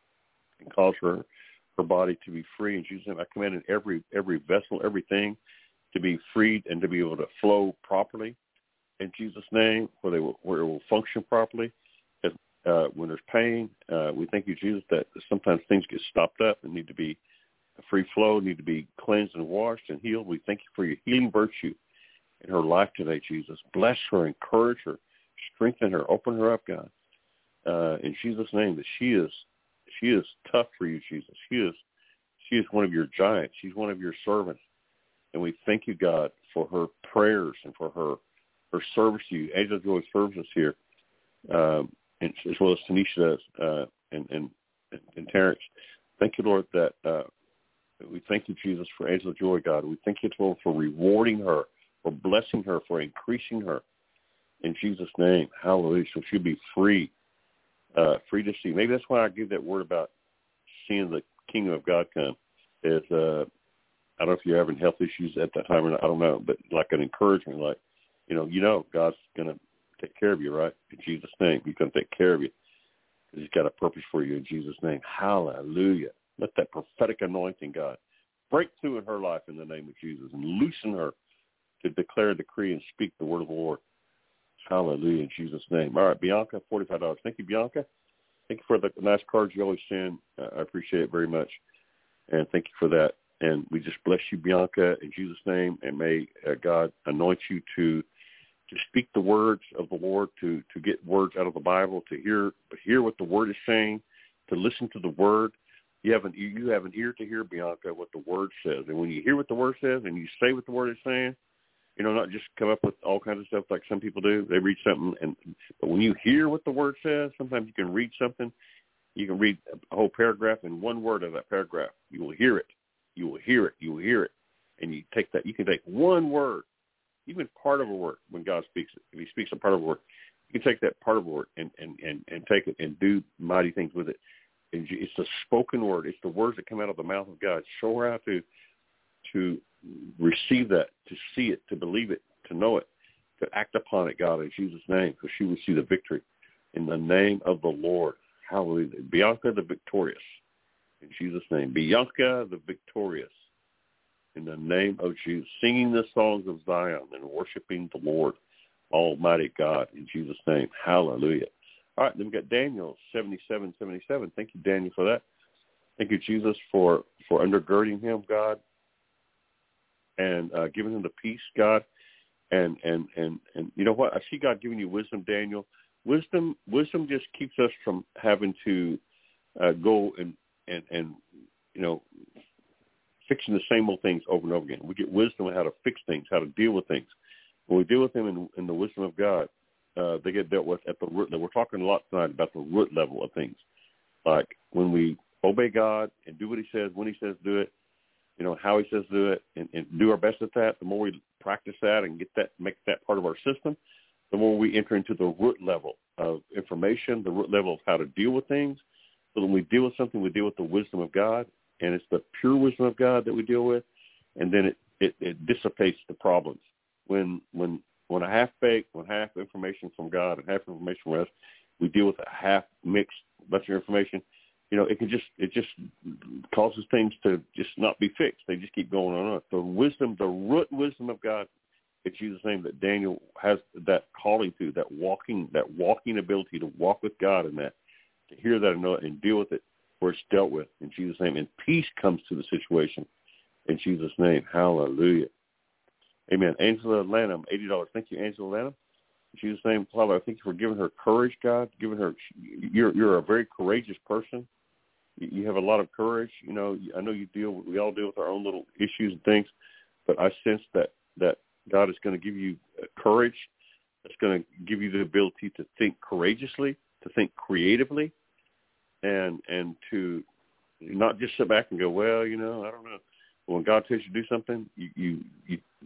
and cause her her body to be free. In Jesus' name, I command in every every vessel, everything, to be freed and to be able to flow properly in Jesus' name, where they will, where it will function properly. As, uh, when there's pain, uh, we thank you, Jesus, that sometimes things get stopped up and need to be a free flow, need to be cleansed and washed and healed. We thank you for your healing virtue in her life today, Jesus. Bless her, encourage her, strengthen her, open her up, God, uh, in Jesus' name, that she is she is tough for you, Jesus. She is she is one of your giants. She's one of your servants. And we thank you, God, for her prayers and for her her service to you. Angel Joy serves us here, um, and, as well as Tanisha does, uh, and, and, and Terrence. Thank you, Lord, that uh, we thank you, Jesus, for Angel Joy, God. We thank you, Lord, for rewarding her, for blessing her, for increasing her. In Jesus' name, hallelujah. So she'll be free, uh, free to see. Maybe that's why I give that word about seeing the kingdom of God come. Is uh, I don't know if you're having health issues at that time or not. I don't know, but like an encouragement, like, you know, you know, God's going to take care of you, right? In Jesus' name, He's going to take care of you because He's got a purpose for you in Jesus' name. Hallelujah. Let that prophetic anointing, God, break through in her life in the name of Jesus and loosen her to declare, decree, and speak the word of the Lord. Hallelujah in Jesus' name. All right, Bianca, forty-five dollars. Thank you, Bianca. Thank you for the nice cards you always send. Uh, I appreciate it very much. And thank you for that. And we just bless you, Bianca, in Jesus' name. And may uh, God anoint you to to speak the words of the Lord, to, to get words out of the Bible, to hear hear what the Word is saying, to listen to the Word. You have an you have an ear to hear, Bianca, what the Word says. And when you hear what the Word says and you say what the Word is saying, you know, not just come up with all kinds of stuff like some people do. They read something, and but when you hear what the Word says, sometimes you can read something. You can read a whole paragraph in one word of that paragraph. You will hear it. You will hear it. You will hear it. And you take that. You can take one word, even part of a word, when God speaks it. If He speaks a part of a word, you can take that part of a word and, and, and, and take it and do mighty things with it. And it's the spoken word. It's the words that come out of the mouth of God. Show her how to to receive that, to see it, to believe it, to know it, to act upon it, God, in Jesus' name, because she will see the victory in the name of the Lord. Hallelujah. Bianca the victorious, in Jesus' name. Bianca the victorious, in the name of Jesus, singing the songs of Zion and worshiping the Lord, Almighty God, in Jesus' name. Hallelujah. All right, then we got Daniel seventy-seven seventy-seven. Thank you, Daniel, for that. Thank you, Jesus, for, for undergirding him, God, and uh, giving him the peace, God. And, and, and, and you know what? I see God giving you wisdom, Daniel. Wisdom wisdom just keeps us from having to uh, go and, and, and, you know, fixing the same old things over and over again. We get wisdom on how to fix things, how to deal with things. When we deal with them in, in the wisdom of God, uh, they get dealt with at the root level. We're talking a lot tonight about the root level of things. Like when we obey God and do what He says, when He says do it, you know, how He says do it, and, and do our best at that, the more we practice that and get that, make that part of our system, the more we enter into the root level of information, the root level of how to deal with things. So when we deal with something, we deal with the wisdom of God, and it's the pure wisdom of God that we deal with, and then it, it, it dissipates the problems. When when when a half-baked, when half information from God and half information from us, we deal with a half-mixed bunch of information, you know, it can just, it just causes things to just not be fixed. They just keep going on and on. The wisdom, the root wisdom of God, in Jesus' name, that Daniel has that calling to, that walking, that walking ability to walk with God in that, to hear that and know it and deal with it where it's dealt with in Jesus' name. And peace comes to the situation in Jesus' name. Hallelujah. Amen. Angela Lanham, eighty dollars. Thank you, Angela Lanham. In Jesus' name, Father, I thank you for giving her courage, God, giving her, you're, you're a very courageous person. You have a lot of courage. You know, I know you deal, we all deal with our own little issues and things, but I sense that, that God is going to give you courage. It's going to give you the ability to think courageously, to think creatively, and and to not just sit back and go, well, you know, I don't know. When God tells you to do something, you you you,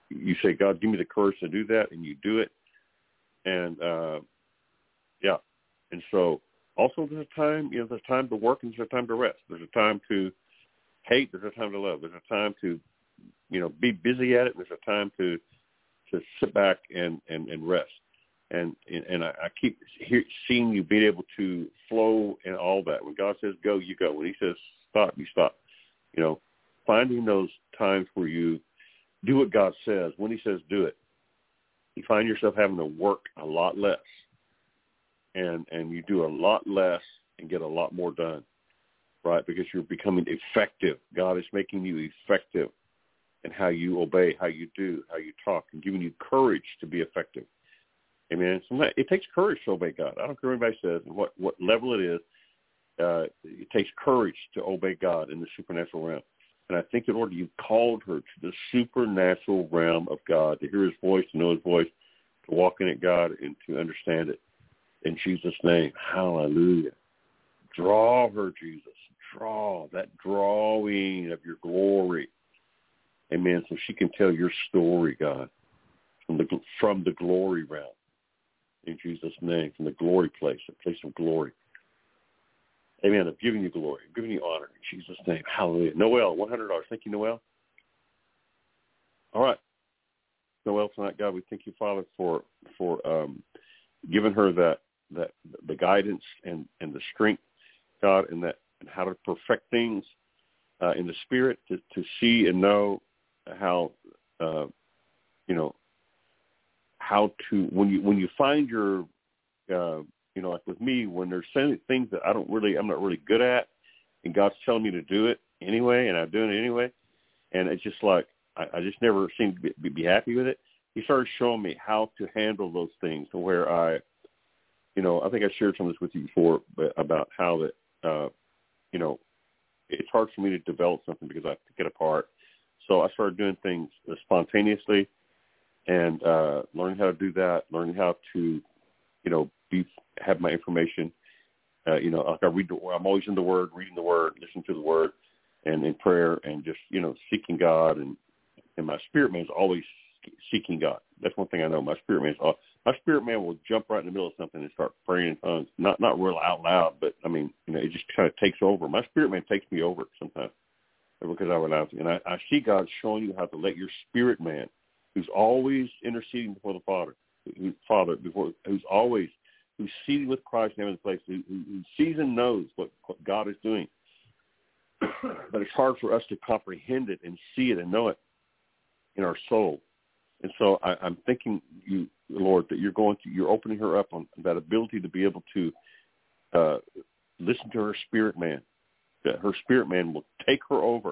you say, God, give me the courage to do that, and you do it. And, uh, yeah. And so also there's a time, you know, there's a time to work and there's a time to rest. There's a time to hate. There's a time to love. There's a time to, you know, be busy at it. There's a time to to sit back and, and, and rest. And and I, I keep hear, seeing you being able to flow and all that. When God says go, you go. When he says stop, you stop. You know, finding those times where you do what God says. When he says do it, you find yourself having to work a lot less. And and you do a lot less and get a lot more done, right? Because you're becoming effective. God is making you effective in how you obey, how you do, how you talk, and giving you courage to be effective. Amen. Sometimes it takes courage to obey God. I don't care what anybody says and what, what level it is. Uh, it takes courage to obey God in the supernatural realm. And I think the Lord, you called her to the supernatural realm of God, to hear his voice, to know his voice, to walk in it, God, and to understand it. In Jesus' name, hallelujah. Draw her, Jesus. Draw, that drawing of your glory. Amen. So she can tell your story, God, from the from the glory realm. In Jesus' name, from the glory place, a place of glory. Amen. I'm giving you glory. I'm giving you honor in Jesus' name. Hallelujah. Noel, one hundred dollars. Thank you, Noel. All right. Noel, tonight, God, we thank you, Father, for for um, giving her that that the guidance and, and the strength, God, and that and how to perfect things uh, in the spirit to, to see and know how uh, you know how to when you when you find your uh, you know, like with me, when there's things that I don't really I'm not really good at, and God's telling me to do it anyway, and I'm doing it anyway, and it's just like I, I just never seem to be, be happy with it. He started showing me how to handle those things to where I. You know, I think I shared some of this with you before, but about how that, uh, you know, it's hard for me to develop something because I have to get apart. So I started doing things spontaneously and uh, learning how to do that, learning how to, you know, be have my information. Uh, you know, like I read. The, I'm always in the Word, reading the Word, listening to the Word, and in prayer, and just you know seeking God. And and my spirit man is always seeking God. That's one thing I know. My spirit man is always. My spirit man will jump right in the middle of something and start praying in tongues. Not not real out loud, but I mean, you know, it just kind of takes over. My spirit man takes me over sometimes because I allow it. And I, I see God showing you how to let your spirit man, who's always interceding before the Father, who, Father before, who's always who's seated with Christ in heavenly place, who, who, who sees and knows what, what God is doing. But it's hard for us to comprehend it and see it and know it in our soul. And so I, I'm thinking, you, Lord, that you're going to, you're opening her up on that ability to be able to uh, listen to her spirit man, that her spirit man will take her over.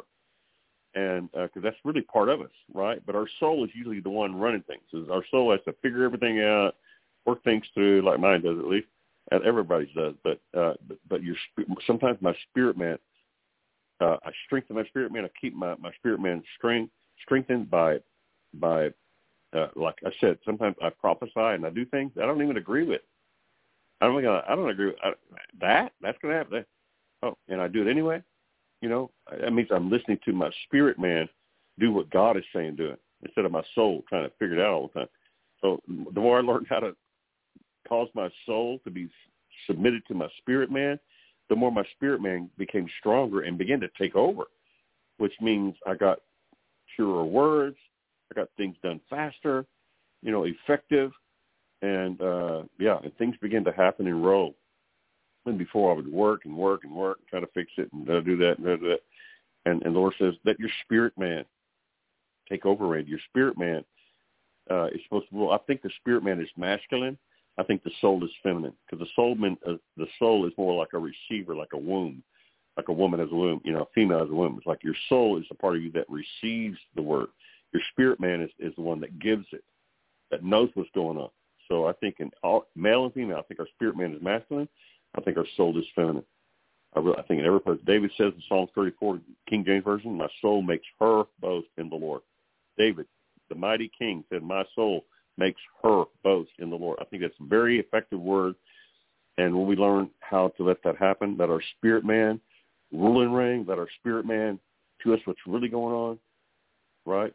And because uh, that's really part of us, right? But our soul is usually the one running things. Our soul has to figure everything out, work things through, like mine does at least, and everybody's does. But uh, but, but your sometimes my spirit man, uh, I strengthen my spirit man. I keep my, my spirit man strength, strengthened by by. Uh, like I said, sometimes I prophesy and I do things I don't even agree with. I don't think I, I don't agree with I, that. That's going to happen. That, oh, and I do it anyway. You know, that means I'm listening to my spirit man do what God is saying do it instead of my soul trying to figure it out all the time. So the more I learned how to cause my soul to be submitted to my spirit man, the more my spirit man became stronger and began to take over, which means I got purer words. I got things done faster, you know, effective, and, uh, yeah, and things begin to happen and roll. And before I would work and work and work and try to fix it and uh, do that and do that. And, and the Lord says, let your spirit man take over, Randy. Your spirit man uh, is supposed to rule. I think the spirit man is masculine. I think the soul is feminine because the soul, man, uh, the soul is more like a receiver, like a womb, like a woman has a womb, you know, a female has a womb. It's like your soul is a part of you that receives the word. Your spirit man is, is the one that gives it, that knows what's going on. So I think in all, male and female, I think our spirit man is masculine. I think our soul is feminine. I, really, I think in every place, David says in Psalm thirty-four, King James Version, my soul makes her boast in the Lord. David, the mighty king, said, my soul makes her boast in the Lord. I think that's a very effective word. And when we learn how to let that happen, let our spirit man rule and reign, let our spirit man to us what's really going on, right?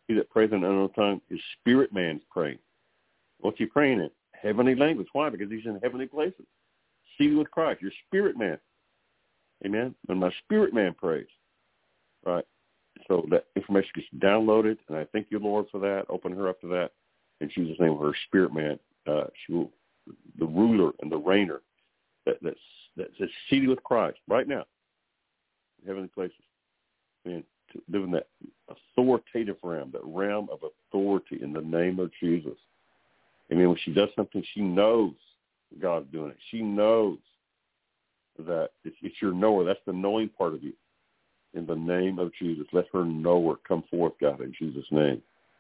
He that prays in an unknown tongue, his spirit man's praying. What's he praying in? Heavenly language. Why? Because he's in heavenly places. Seated with Christ, your spirit man. Amen? And my spirit man prays. Right? So that information gets downloaded, and I thank you, Lord, for that. Open her up to that. In Jesus' name, her spirit man, uh, she will, the ruler and the reigner that, that's, that's seated with Christ right now in heavenly places. And to live in that authoritative realm, that realm of authority in the name of Jesus. Amen. When she does something, she knows God's doing it. She knows that it's, it's your knower. That's the knowing part of you. In the name of Jesus, let her knower come forth, God, in Jesus' name.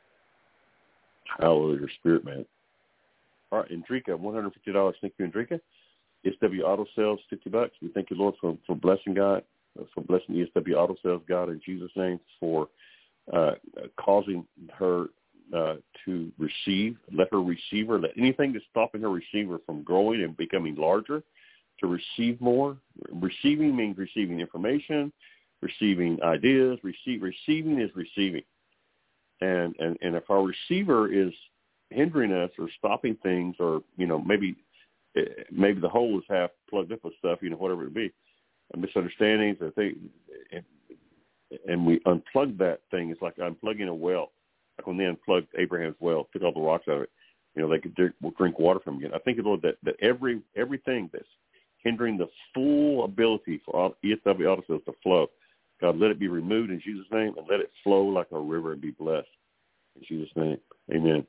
Hallelujah, your spirit, man. All right, Andrika, one hundred fifty dollars. Thank you, Andrika. E S W Auto Sales, fifty bucks. We thank you, Lord, for, for blessing God, for blessing E S W Auto Sales, God, in Jesus' name, for uh, causing her uh, to receive. Let her receiver, let anything that's stopping her receiver from growing and becoming larger, to receive more. Receiving means receiving information, receiving ideas. Receive, receiving is receiving. And, and, and if our receiver is hindering us or stopping things, or, you know, maybe maybe the hole is half plugged up with stuff, you know, whatever it be, misunderstandings, or things, and, and we unplug that thing. It's like unplugging a well. Like when they unplugged Abraham's well, took all the rocks out of it, you know, they could drink, drink water from it again. I think, Lord, that, that every everything that's hindering the full ability for E S W Auto Sales to flow, God, let it be removed in Jesus' name, and let it flow like a river and be blessed. In Jesus' name, amen.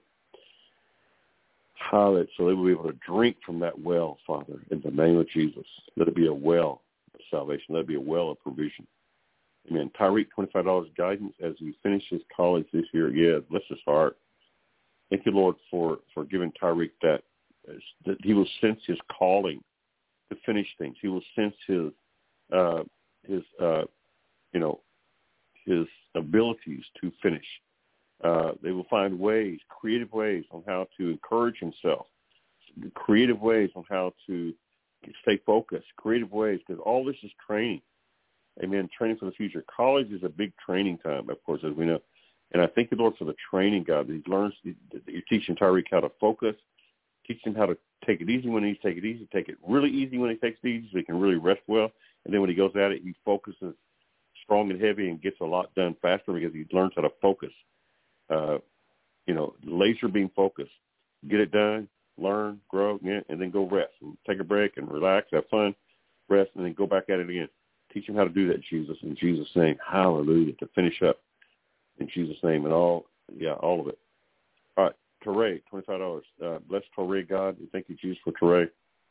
Hallelujah. So they will be able to drink from that well, Father, in the name of Jesus. Let it be a well of salvation. Let it be a well of provision. Amen. Tyreek, twenty-five dollars guidance as he finishes college this year. Yeah, bless his heart. Thank you, Lord, for, for giving Tyreek that, that he will sense his calling to finish things. He will sense his, uh, his, uh, you know, his abilities to finish. Uh, they will find ways, creative ways on how to encourage himself, creative ways on how to stay focused, creative ways, because all this is training. Amen. Training for the future. College is a big training time, of course, as we know. And I thank you, Lord, for the training, God, that he learns, that you're teaching Tyreek how to focus, teach him how to take it easy when he needs to take it easy, take it really easy when he takes it easy so he can really rest well. And then when he goes at it, he focuses strong and heavy and gets a lot done faster because he learns how to focus. Uh, you know, laser beam focus. Get it done, learn, grow, yeah, and then go rest. And take a break and relax, have fun, rest, and then go back at it again. Teach him how to do that, Jesus, in Jesus' name. Hallelujah, to finish up in Jesus' name and all, yeah, all of it. All right, Torre, twenty-five dollars. Uh, bless Torre, God. We thank you, Jesus, for Torre.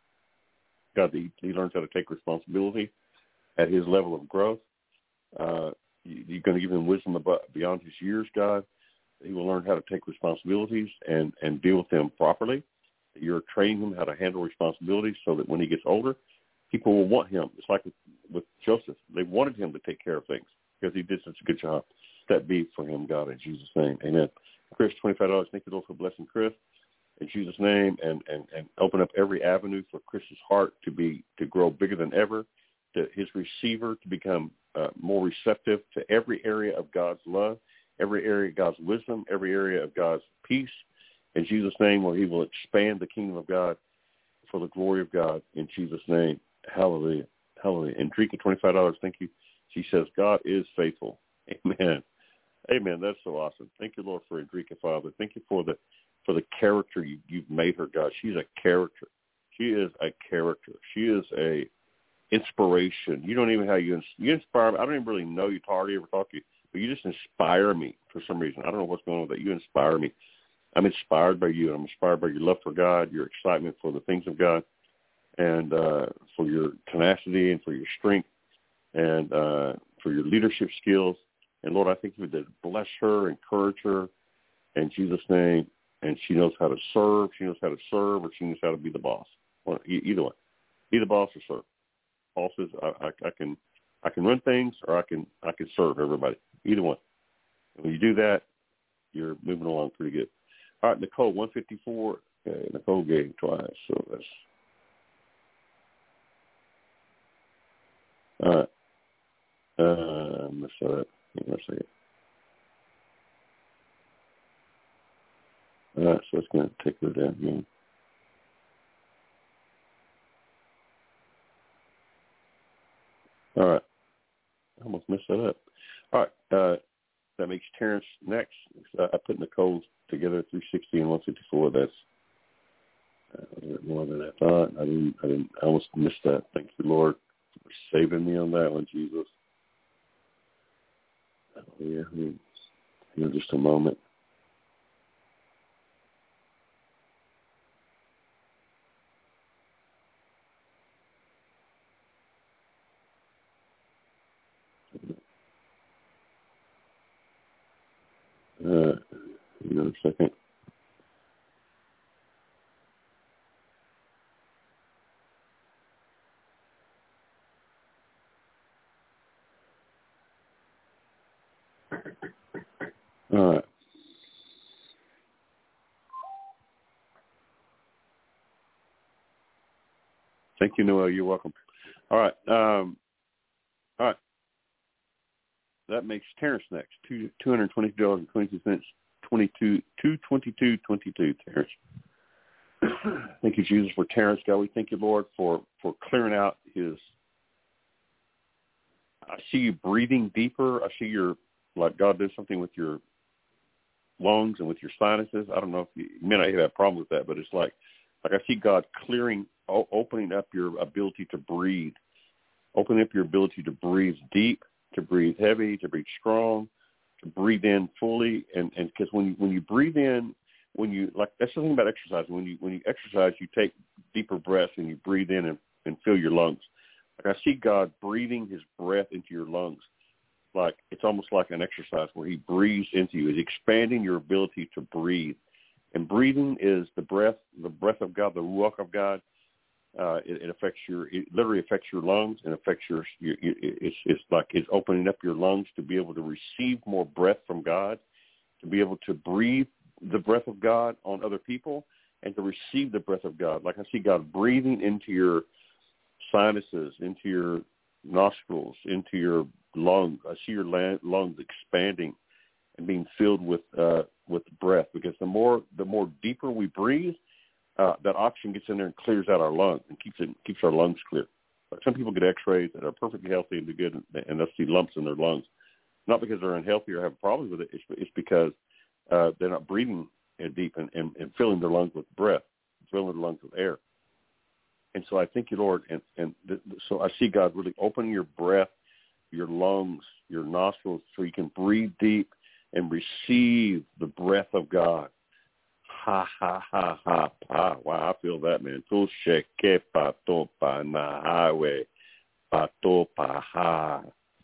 God, he, he learns how to take responsibility at his level of growth. Uh, you, you're going to give him wisdom about, beyond his years, God. He will learn how to take responsibilities and, and deal with them properly. You're training him how to handle responsibilities so that when he gets older, people will want him. It's like with, with Joseph. They wanted him to take care of things because he did such a good job. That be for him, God, in Jesus' name. Amen. Chris, twenty-five dollars. Thank you, Lord, for blessing Chris in Jesus' name, and, and, and open up every avenue for Chris's heart to be to grow bigger than ever, to his receiver to become uh, more receptive to every area of God's love, every area of God's wisdom, every area of God's peace, in Jesus' name, where he will expand the kingdom of God for the glory of God, in Jesus' name. Hallelujah. Hallelujah. And Drika, twenty-five dollars. Thank you. She says, God is faithful. Amen. Amen. That's so awesome. Thank you, Lord, for Drika, Father. Thank you for the for the character you, you've made her, God. She's a character. She is a character. She is a inspiration. You don't even know how you, you inspire me. I don't even really know you, hardly ever talk to you, but you just inspire me for some reason. I don't know what's going on with that. You inspire me. I'm inspired by you. I'm inspired by your love for God, your excitement for the things of God, and uh, for your tenacity and for your strength and uh, for your leadership skills. And, Lord, I think you would bless her, encourage her in Jesus' name. And she knows how to serve. She knows how to serve, or she knows how to be the boss. Well, either one. Be the boss or serve. Paul says, I, I, I can I can run things, or I can I can serve everybody. Either one. And when you do that, you're moving along pretty good. All right, Nicole, one fifty-four. Okay, Nicole gave twice, so that's all right. Uh, let's start. Give me a second. All right, so it's going to take her down here. All right. I almost messed that up. All right. Uh, that makes Terrence next. Uh, I put Nicole's together three sixty and one fifty-four. That's uh, a little bit more than I thought. I didn't, I didn't, I almost missed that. Thank you, Lord, for saving me on that one, Jesus. Oh, yeah. Here, just a moment. Uh, hang on a second. All right. Thank you, Noel. You're welcome. All right. Um, all right. That makes Terrence next. Two two hundred twenty dollars and twenty two cents. Twenty-two two twenty two twenty two. Terrence. Thank you, Jesus, for Terrence. God, we thank you, Lord, for for clearing out his. I see you breathing deeper. I see your like God did something with your lungs and with your sinuses. I don't know if you, you may not have a problem with that, but it's like like I see God clearing, o- opening up your ability to breathe, opening up your ability to breathe deep, to breathe heavy, to breathe strong, to breathe in fully. And and because when you, when you breathe in, when you like that's the thing about exercise. When you when you exercise, you take deeper breaths and you breathe in and, and fill your lungs. Like I see God breathing his breath into your lungs. Like it's almost like an exercise where he breathes into you. He's expanding your ability to breathe. And breathing is the breath, the breath of God, the ruach of God. Uh, it, it affects your, it literally affects your lungs and affects your, your, your it's, it's like it's opening up your lungs to be able to receive more breath from God, to be able to breathe the breath of God on other people, and to receive the breath of God. Like I see God breathing into your sinuses, into your nostrils, into your lungs. I see your lungs expanding and being filled with uh, with breath, because the more the more deeper we breathe, uh, that oxygen gets in there and clears out our lungs and keeps it keeps our lungs clear. But some people get X-rays that are perfectly healthy and do good, and they'll see lumps in their lungs, not because they're unhealthy or have problems with it. It's, it's because uh, they're not breathing deep and, and, and filling their lungs with breath, filling their lungs with air. And so I thank you, Lord, and, and th- so I see God really opening your breath, your lungs, your nostrils, so you can breathe deep and receive the breath of God. Ha, ha, ha, ha, ha. Wow, I feel that, man. Tu sheke pato pa na highway, pato pa ha.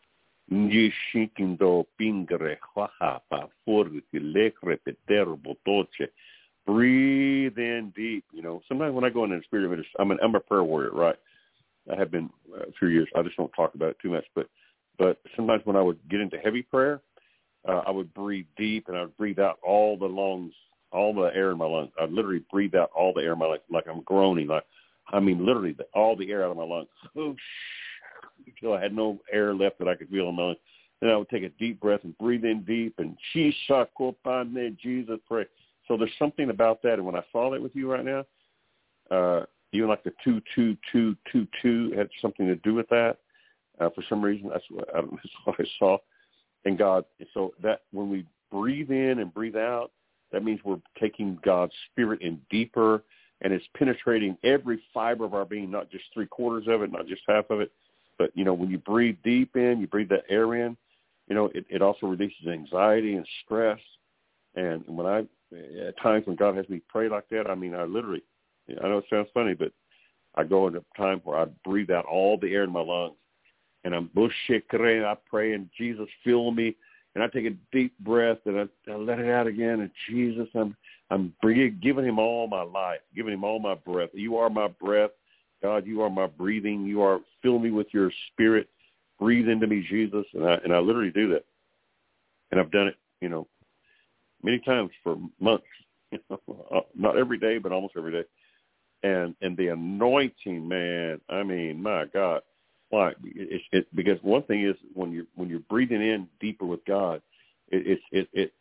Nji shikindo pingre hwaha pa forti lekre petero botoche. Breathe in deep. You know, sometimes when I go into the spirit of it, I'm an I'm a prayer warrior, right? I have been uh, a few years. I just don't talk about it too much, but but sometimes when I would get into heavy prayer, uh, I would breathe deep and I would breathe out all the lungs, all the air in my lungs. I'd literally breathe out all the air in my lungs, like I'm groaning, like I mean, literally the, all the air out of my lungs. Whoosh, until I had no air left that I could feel in my lungs. Then I would take a deep breath and breathe in deep and Shisha Kopane, Jesus, pray. So there's something about that, and when I saw that with you right now, uh, even like the two, two, two, two, two had something to do with that. Uh, for some reason, that's what, I don't know, that's what I saw. And God, so that when we breathe in and breathe out, that means we're taking God's spirit in deeper, and it's penetrating every fiber of our being, not just three quarters of it, not just half of it. But, you know, when you breathe deep in, you breathe that air in, you know, it, it also releases anxiety and stress. And when I, at times when God has me pray like that, I mean, I literally, I know it sounds funny, but I go into a time where I breathe out all the air in my lungs. And I'm bushikre, I pray, and Jesus, fill me. And I take a deep breath, and I, I let it out again. And Jesus, I'm I'm giving him all my life, giving him all my breath. You are my breath. God, you are my breathing. You are, fill me with your spirit. Breathe into me, Jesus. And I, and I literally do that. And I've done it, you know, many times for months, you know, not every day, but almost every day. And and the anointing, man, I mean, my God, why? It's it, because one thing is when you're when you're breathing in deeper with God, it it it, it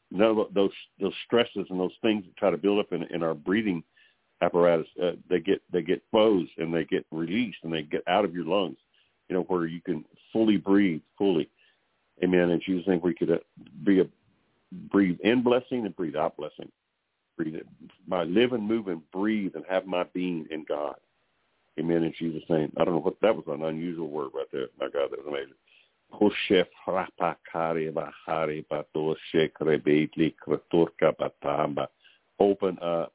none of those those stresses and those things that try to build up in, in our breathing apparatus, uh, they get they get closed and they get released and they get out of your lungs, you know, where you can fully breathe, fully. Amen. In Jesus' name, we could uh, be a breathe in blessing and breathe out blessing. Breathe it. By live and move and breathe and have my being in God. Amen. In Jesus' name. I don't know what that was, an unusual word right there. My God, that was amazing. Open up.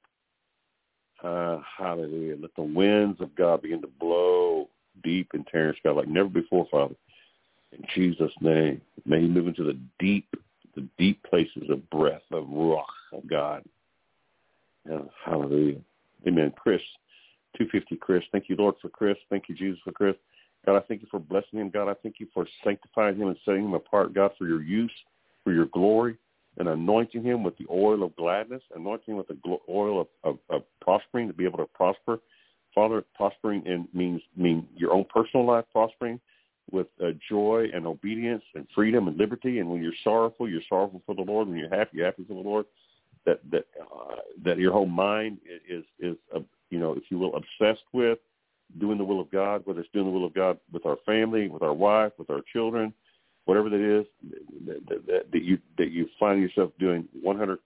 Uh, hallelujah. Let the winds of God begin to blow deep in Terrence God like never before, Father. In Jesus' name. May he move into the deep, the deep places of breath, of ruach of God. Yeah, hallelujah. Amen. Chris, two fifty Chris. Thank you, Lord, for Chris. Thank you, Jesus, for Chris. God, I thank you for blessing him. God, I thank you for sanctifying him and setting him apart, God, for your use, for your glory, and anointing him with the oil of gladness, anointing him with the glo- oil of, of, of prospering, to be able to prosper. Father, prospering in means mean your own personal life, prospering with uh, joy and obedience and freedom and liberty. And when you're sorrowful, you're sorrowful for the Lord. When you're happy, you're happy for the Lord. That that uh, that your whole mind is is uh, you know, if you will, obsessed with doing the will of God, whether it's doing the will of God with our family, with our wife, with our children, whatever that is, that, that, that you that you find yourself doing one hundred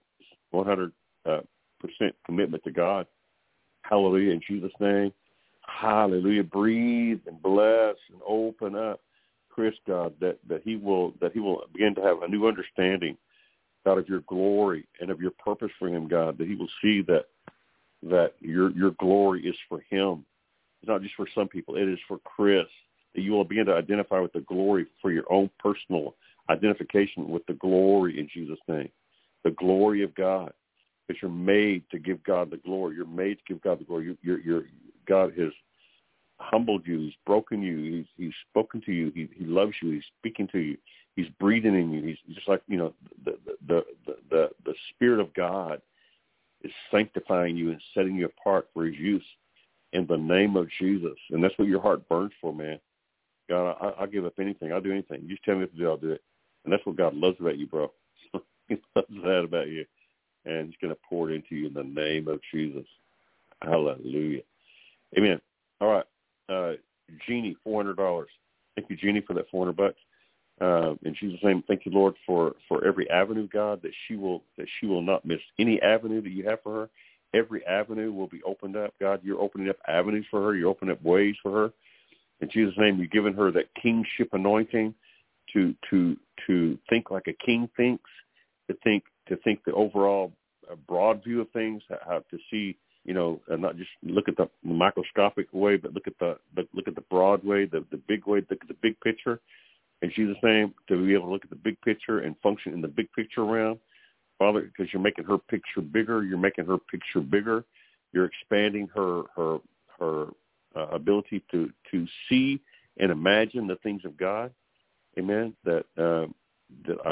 percent commitment to God. Hallelujah, in Jesus' name. Hallelujah. Breathe and bless and open up, Chris, God, that, that he will that he will begin to have a new understanding, God, of your glory and of your purpose for him, God, that he will see that that your your glory is for him. It's not just for some people. It is for Chris, that you will begin to identify with the glory for your own personal identification with the glory in Jesus' name, the glory of God, because you're made to give God the glory. You're made to give God the glory. You, you're, you're, God has humbled you. He's broken you. He's, he's spoken to you. He, he loves you. He's speaking to you. He's breathing in you. He's, he's just like, you know, the, the, the, the, the Spirit of God is sanctifying you and setting you apart for his use in the name of Jesus. And that's what your heart burns for, man. God, I, I'll give up anything. I'll do anything. You just tell me what to do, I'll do it. And that's what God loves about you, bro. He loves that about you. And he's going to pour it into you in the name of Jesus. Hallelujah. Amen. All right. Uh, Jeannie, four hundred dollars. Thank you, Jeannie, for that four hundred bucks. Uh, in Jesus' name, thank you, Lord, for, for every avenue, God, that she will that she will not miss any avenue that you have for her. Every avenue will be opened up, God. You're opening up avenues for her. You're opening up ways for her. In Jesus' name, you're giving her that kingship anointing to to to think like a king thinks, to think to think the overall uh, broad view of things, how to see, you know, and not just look at the microscopic way, but look at the but look at the broad way, the the big way, look at the big picture. In Jesus' name, to be able to look at the big picture and function in the big picture realm. Father, because you're making her picture bigger, you're making her picture bigger, you're expanding her her her uh, ability to, to see and imagine the things of God. Amen. That uh, that I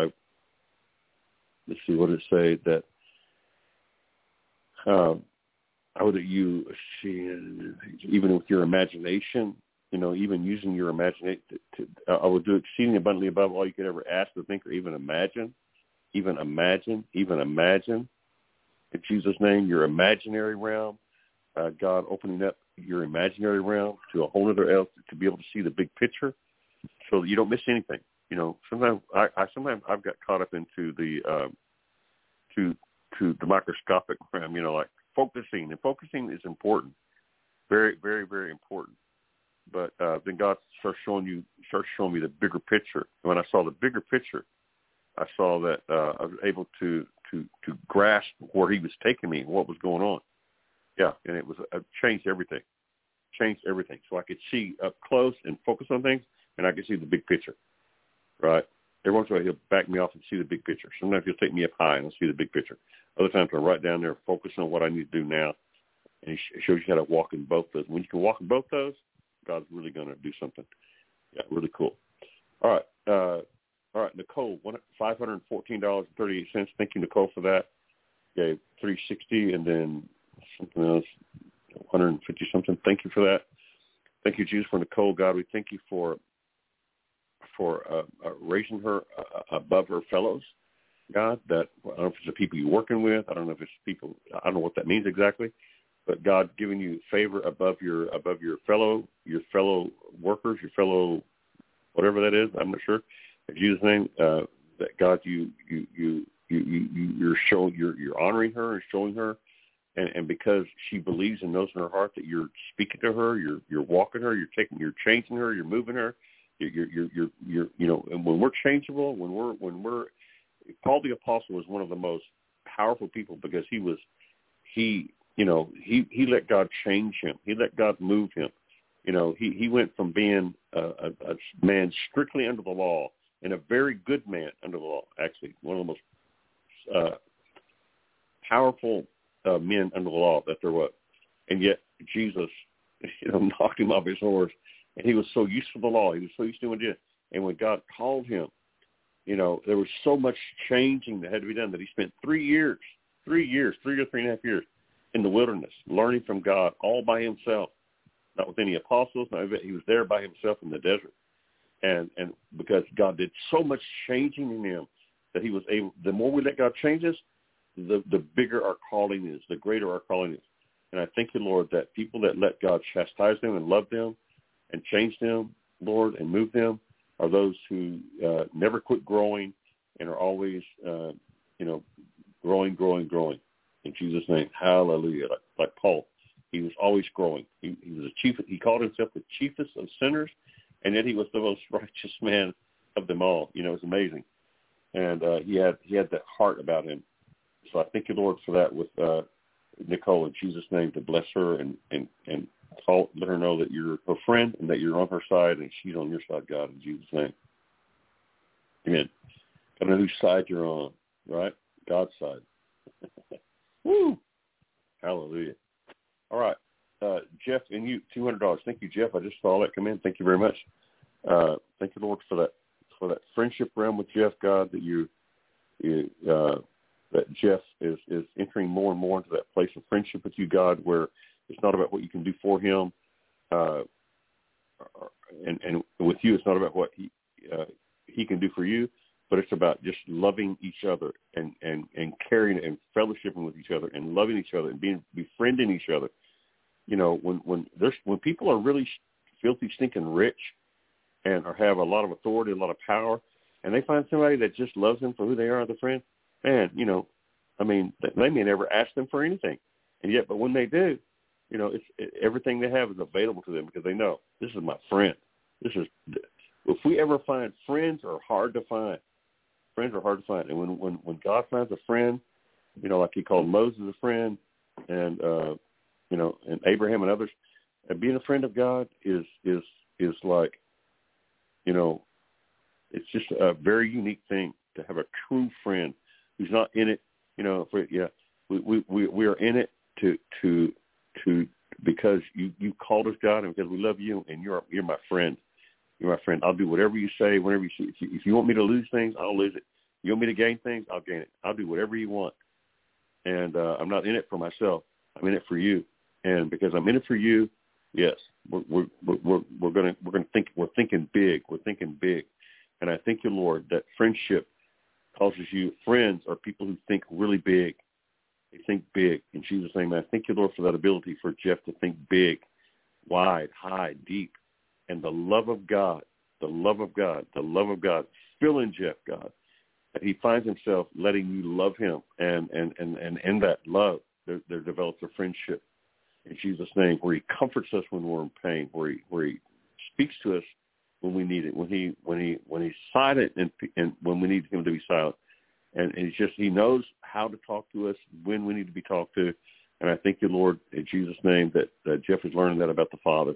let's see what it say that uh, how that you see even with your imagination, you know, even using your imagination, to, to, uh, I will do exceeding abundantly above all you could ever ask or think or even imagine. Even imagine, even imagine, in Jesus' name, your imaginary realm, uh, God opening up your imaginary realm to a whole other else to be able to see the big picture, so that you don't miss anything. You know, sometimes I, I sometimes I've got caught up into the um, to to the microscopic realm. You know, like focusing, and focusing is important, very, very, very important. But uh, then God starts showing you, starts showing me the bigger picture. And when I saw the bigger picture, I saw that uh, I was able to, to, to grasp where he was taking me and what was going on. Yeah, and it was it changed everything, changed everything. So I could see up close and focus on things, and I could see the big picture, right? Every once in a while he'll back me off and see the big picture. Sometimes he'll take me up high and I'll see the big picture. Other times I'll write down there, focus on what I need to do now, and he shows you how to walk in both those. When you can walk in both those, God's really going to do something. Yeah, really cool. All right. Uh, All right, Nicole, five hundred fourteen dollars and thirty-eight cents. Thank you, Nicole, for that. Okay, three hundred sixty dollars and then something else, one hundred fifty something. Thank you for that. Thank you, Jesus, for Nicole. God, we thank you for for uh, uh, raising her uh, above her fellows. God, that I don't know if it's the people you're working with. I don't know if it's people. I don't know what that means exactly. But God giving you favor above your above your fellow your fellow workers, your fellow whatever that is. I'm not sure. In Jesus' name, uh, that God, you you you you you you're showing you're you're honoring her and showing her, and, and because she believes and knows in her heart that you're speaking to her, you're you're walking her, you're taking, you're changing her, you're moving her, you're you're you're you're, you're you know. And when we're changeable, when we're when we're Paul the Apostle was one of the most powerful people because he was he. You know, he, he let God change him. He let God move him. You know, he, he went from being a, a, a man strictly under the law and a very good man under the law, actually, one of the most uh, powerful uh, men under the law that there was. And yet Jesus, you know, knocked him off his horse, and he was so used to the law. He was so used to doing it. And when God called him, you know, there was so much changing that had to be done that he spent three years, three years, three or three and a half years, in the wilderness, learning from God all by himself, not with any apostles. Not he was there by himself in the desert, and and because God did so much changing in him that he was able. The more we let God change us, the the bigger our calling is, the greater our calling is. And I thank you, Lord, that people that let God chastise them and love them and change them, Lord, and move them, are those who uh, never quit growing and are always, uh, you know, growing, growing, growing. In Jesus' name, hallelujah. Like, like Paul, he was always growing. He, he was a chief. He called himself the chiefest of sinners, and yet he was the most righteous man of them all. You know, it's amazing. And uh, he had he had that heart about him. So I thank you, Lord, for that with uh, Nicole in Jesus' name, to bless her and and and call, let her know that you're her friend and that you're on her side and she's on your side, God, in Jesus' name. Amen. I don't know whose side you're on, right? God's side. Woo! Hallelujah. All right. Uh, Jeff, and you, two hundred dollars. Thank you, Jeff. I just saw that come in. Thank you very much. Uh, thank you, Lord, for that for that friendship realm with Jeff, God, that you, you uh, that Jeff is, is entering more and more into that place of friendship with you, God, where it's not about what you can do for him, uh, and, and with you, it's not about what he uh, he can do for you, but it's about just loving each other and, and, and caring and fellowshipping with each other and loving each other and being befriending each other. You know, when when there's when people are really filthy, stinking rich and or have a lot of authority, a lot of power, and they find somebody that just loves them for who they are as a friend, man, you know, I mean, they may never ask them for anything, and yet, but when they do, you know, it's it, everything they have is available to them because they know this is my friend. This is if we ever find friends are hard to find. Friends are hard to find, and when when when God finds a friend, you know, like He called Moses a friend, and uh, you know, and Abraham and others, and being a friend of God is is is like, you know, it's just a very unique thing to have a true friend who's not in it. You know, for, yeah, we, we we we are in it to to to because you you called us, God, and because we love you, and you're you're my friend. You're my friend. I'll do whatever you say, whenever you see. If you, if you want me to lose things, I'll lose it. You want me to gain things, I'll gain it. I'll do whatever you want. And uh, I'm not in it for myself. I'm in it for you. And because I'm in it for you, yes, we're we're we're, we're gonna we're gonna think we're thinking big. We're thinking big. And I thank you, Lord, that friendship causes you. Friends are people who think really big. They think big. In Jesus' name, I thank you, Lord, for that ability for Jeff to think big, wide, high, deep. And the love of God, the love of God, the love of God, filling Jeff, God, that he finds himself letting you love him. And and, and, and in that love, there, there develops a friendship in Jesus' name where he comforts us when we're in pain, where he where he speaks to us when we need it, when he when he when he's silent and, and when we need him to be silent. And, and he's just he knows how to talk to us when we need to be talked to. And I thank you, Lord, in Jesus' name, that, that Jeff is learning that about the Father.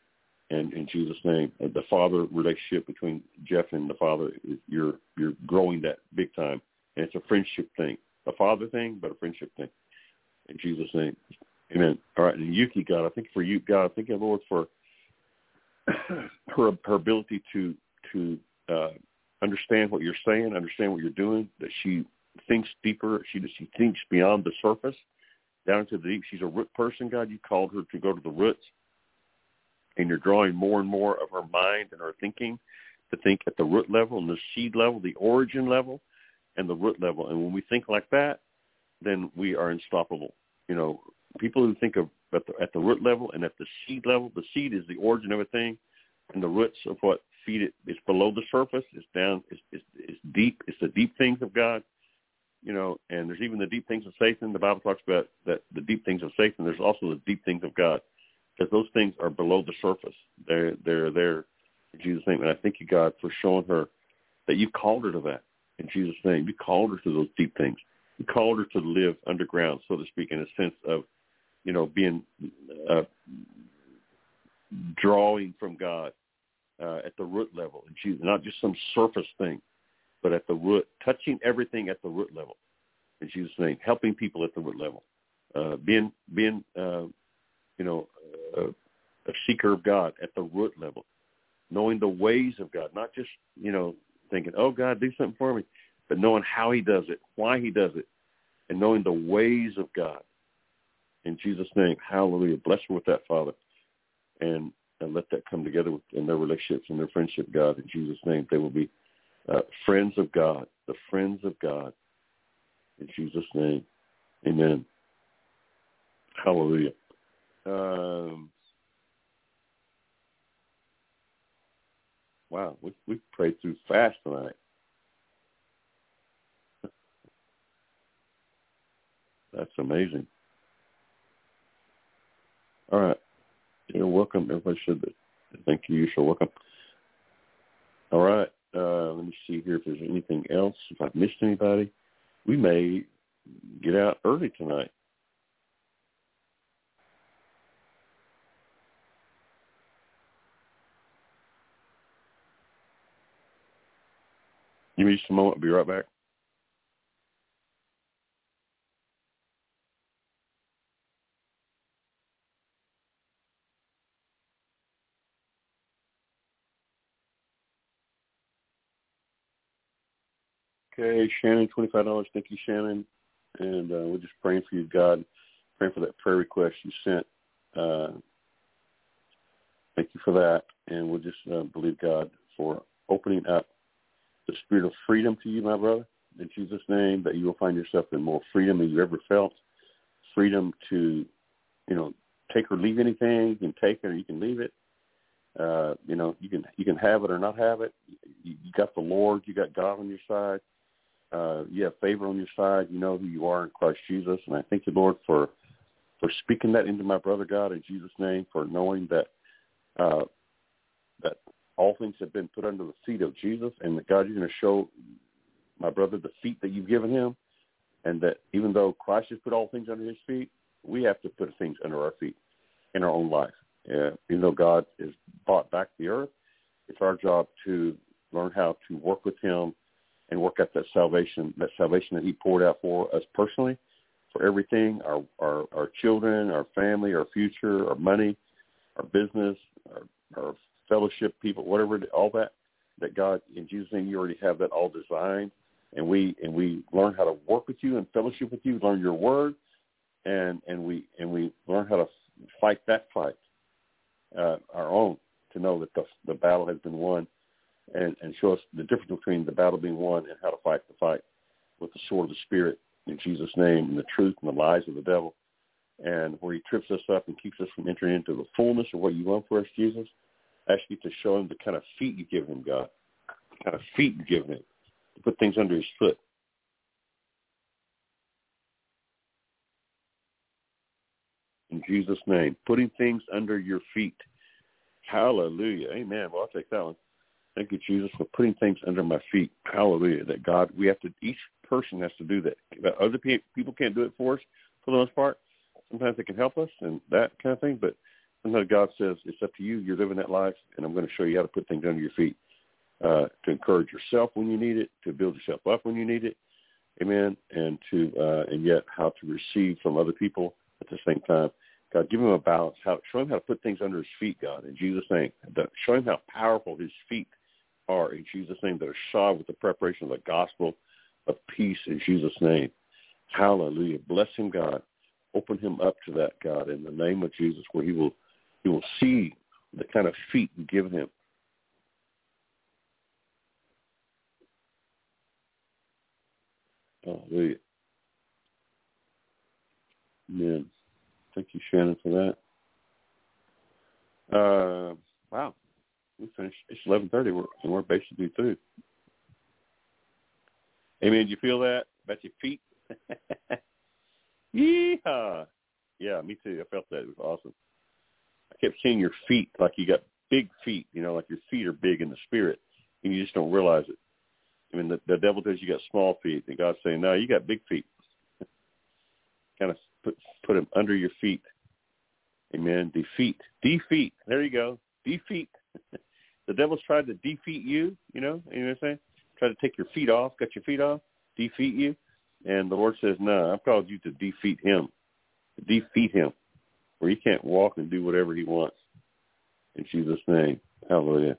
And in Jesus' name, the Father relationship between Jeff and the Father, you're you're growing that big time. And it's a friendship thing, a Father thing, but a friendship thing. In Jesus' name, amen. All right, and Yuki, God, I think for you, God, I thank you, Lord, for her her ability to to uh, understand what you're saying, understand what you're doing. That she thinks deeper. She she thinks beyond the surface, down into the deep. She's a root person, God. You called her to go to the roots. And you're drawing more and more of her mind and her thinking to think at the root level and the seed level, the origin level. and the root level. And when we think like that, then we are unstoppable. You know, people who think of at the, at the root level and at the seed level, the seed is the origin of everything, and the roots of what feed it is below the surface. It's down. It's, it's, it's deep. It's the deep things of God. You know, and there's even the deep things of Satan. The Bible talks about that the deep things of Satan. There's also the deep things of God, because those things are below the surface. They're they're there in Jesus' name. And I thank you, God, for showing her that you called her to that in Jesus' name. You called her to those deep things. You called her to live underground, so to speak, in a sense of, you know, being uh, drawing from God uh, at the root level, and Jesus, not just some surface thing, but at the root, touching everything at the root level, in Jesus' name, helping people at the root level, uh, being, being uh, you know, uh, a seeker of God at the root level, knowing the ways of God, not just, you know, thinking, oh, God, do something for me, but knowing how he does it, why he does it, and knowing the ways of God. In Jesus' name, hallelujah. Bless her with that, Father, and, and let that come together with, in their relationships and their friendship, God. In Jesus' name, they will be uh, friends of God, the friends of God. In Jesus' name, amen. Hallelujah. Um, wow, we we prayed through fast tonight. That's amazing. All right. You're welcome. Everybody should be. Thank you. You're so welcome. All right. Uh, let me see here if there's anything else. If I've missed anybody, we may get out early tonight. Give me just a moment. I'll be right back. Okay, Shannon, twenty-five dollars. Thank you, Shannon. And uh, we're just praying for you, God, praying for that prayer request you sent. Uh, thank you for that. And we'll just uh, believe, God, for opening up the spirit of freedom to you, my brother, in Jesus' name, that you will find yourself in more freedom than you ever felt. Freedom to, you know, take or leave anything. You can take it or you can leave it. Uh, you know, you can you can have it or not have it. You, you got the Lord. You got God on your side. Uh, you have favor on your side. You know who you are in Christ Jesus. And I thank you, Lord, for for speaking that into my brother, God, in Jesus' name, for knowing that uh, that all things have been put under the feet of Jesus, and that, God, you're going to show my brother the feet that you've given him, and that even though Christ has put all things under his feet, we have to put things under our feet in our own life. Uh, even though God has bought back the earth, it's our job to learn how to work with him and work out that salvation, that salvation that he poured out for us personally, for everything, our, our, our children, our family, our future, our money, our business, our, our fellowship, people, whatever, all that, that God, in Jesus' name, you already have that all designed. And we and we learn how to work with you and fellowship with you, learn your word, and, and we and we learn how to fight that fight, uh, our own, to know that the, the battle has been won, and, and show us the difference between the battle being won and how to fight the fight with the sword of the Spirit in Jesus' name, and the truth and the lies of the devil, and where he trips us up and keeps us from entering into the fullness of what you want for us, Jesus. I ask you to show him the kind of feet you give him, God, the kind of feet you give him, to put things under his foot. In Jesus' name, putting things under your feet. Hallelujah. Amen. Well, I'll take that one. Thank you, Jesus, for putting things under my feet. Hallelujah. That God, we have to, each person has to do that. Other people can't do it for us for the most part. Sometimes they can help us and that kind of thing, but sometimes God says, it's up to you. You're living that life, and I'm going to show you how to put things under your feet, uh, to encourage yourself when you need it, to build yourself up when you need it. Amen. And to, uh, and yet how to receive from other people at the same time. God, give him a balance. How, show him how to put things under his feet, God, in Jesus' name. Show him how powerful his feet are, in Jesus' name, that are shod with the preparation of the gospel of peace, in Jesus' name. Hallelujah. Bless him, God. Open him up to that, God, in the name of Jesus, where he will he will see the kind of feet you've given him. Hallelujah. Amen. Thank you, Shannon, for that. Uh, wow. We finished. It's eleven thirty, we're, and we're basically through. Amen. Did you feel that? About your feet? Yeehaw. Yeah, me too. I felt that. It was awesome. I kept seeing your feet like you got big feet, you know, like your feet are big in the spirit, and you just don't realize it. I mean, the, the devil says you got small feet, and God's saying, no, you got big feet. Kind of put put them under your feet. Amen. Defeat. Defeat. There you go. Defeat. The devil's tried to defeat you, you know, you know what I'm saying? Try to take your feet off, cut your feet off, defeat you. And the Lord says, no, I've called you to defeat him. Defeat him, where he can't walk and do whatever he wants. In Jesus' name. Hallelujah.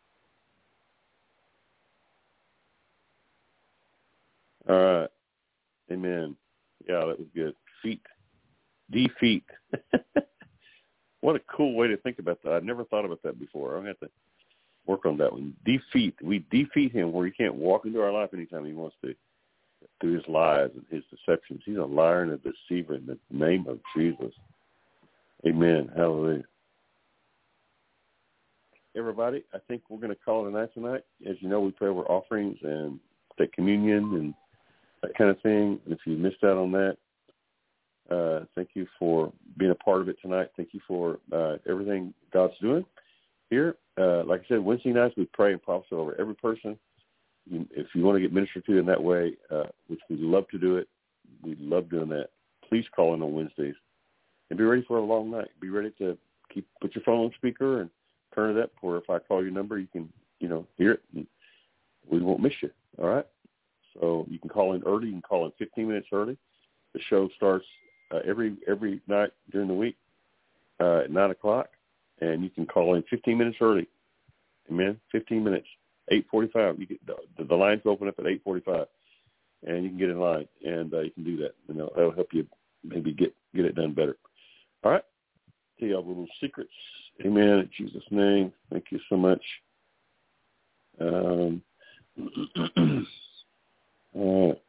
All right. Amen. Yeah, that was good. Feet. Defeat. What a cool way to think about that. I've never thought about that before. I'll have to work on that one. Defeat. We defeat him where he can't walk into our life anytime he wants to, through his lies and his deceptions. He's a liar and a deceiver in the name of Jesus. Amen. Hallelujah. Everybody, I think we're going to call it a night tonight. As you know, we pray over offerings and take communion and that kind of thing. If you missed out on that, uh, thank you for being a part of it tonight. Thank you for uh, everything God's doing here. Uh, like I said, Wednesday nights we pray and prophesy over every person. You, if you want to get ministered to in that way, uh, which we love to do it, we love doing that. Please call in on Wednesdays and be ready for a long night. Be ready to keep put your phone on speaker and turn it up, or if I call your number, you can, you know, hear it, and we won't miss you. All right. So you can call in early. You can call in fifteen minutes early. The show starts uh, every every night during the week uh, at nine o'clock, and you can call in fifteen minutes early. Amen. Fifteen minutes. eight forty-five. You get the, the lines open up at eight forty-five, and you can get in line, and uh, you can do that, and that'll, that'll help you maybe get get it done better. All right. Tell you all the little secrets. Amen. In Jesus' name. Thank you so much. Um. all right.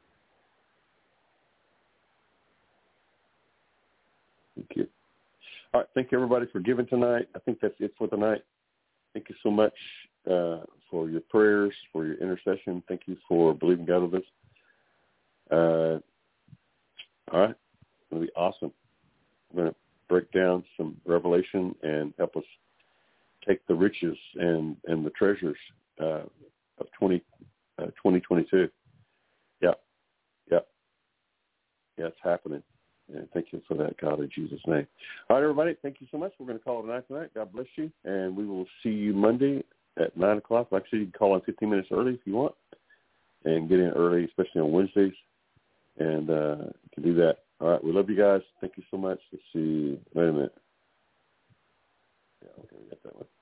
Thank you. All right. Thank you, everybody, for giving tonight. I think that's it for tonight. Thank you so much uh, for your prayers, for your intercession. Thank you for believing God with us. Uh, all right. It's going to be awesome. We're going to break down some revelation and help us take the riches and, and the treasures uh, of twenty, uh, twenty twenty-two. Yeah. Yeah. Yeah, it's happening. And thank you for that, God, in Jesus' name. All right, everybody, thank you so much. We're going to call it a night tonight. God bless you. And we will see you Monday at nine o'clock. Like I said, you can call in fifteen minutes early if you want and get in early, especially on Wednesdays. And uh, you can do that. All right, we love you guys. Thank you so much. Let's see. Wait a minute. Yeah, okay, we got that one.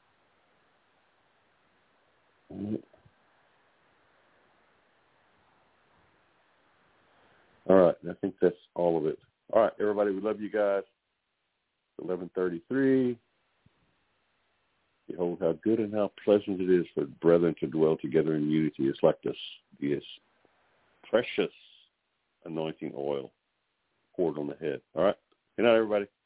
All right. All right, I think that's all of it. All right, everybody, we love you guys. eleven thirty-three. Behold how good and how pleasant it is for brethren to dwell together in unity. It's like this, this precious anointing oil poured on the head. All right, good night, everybody.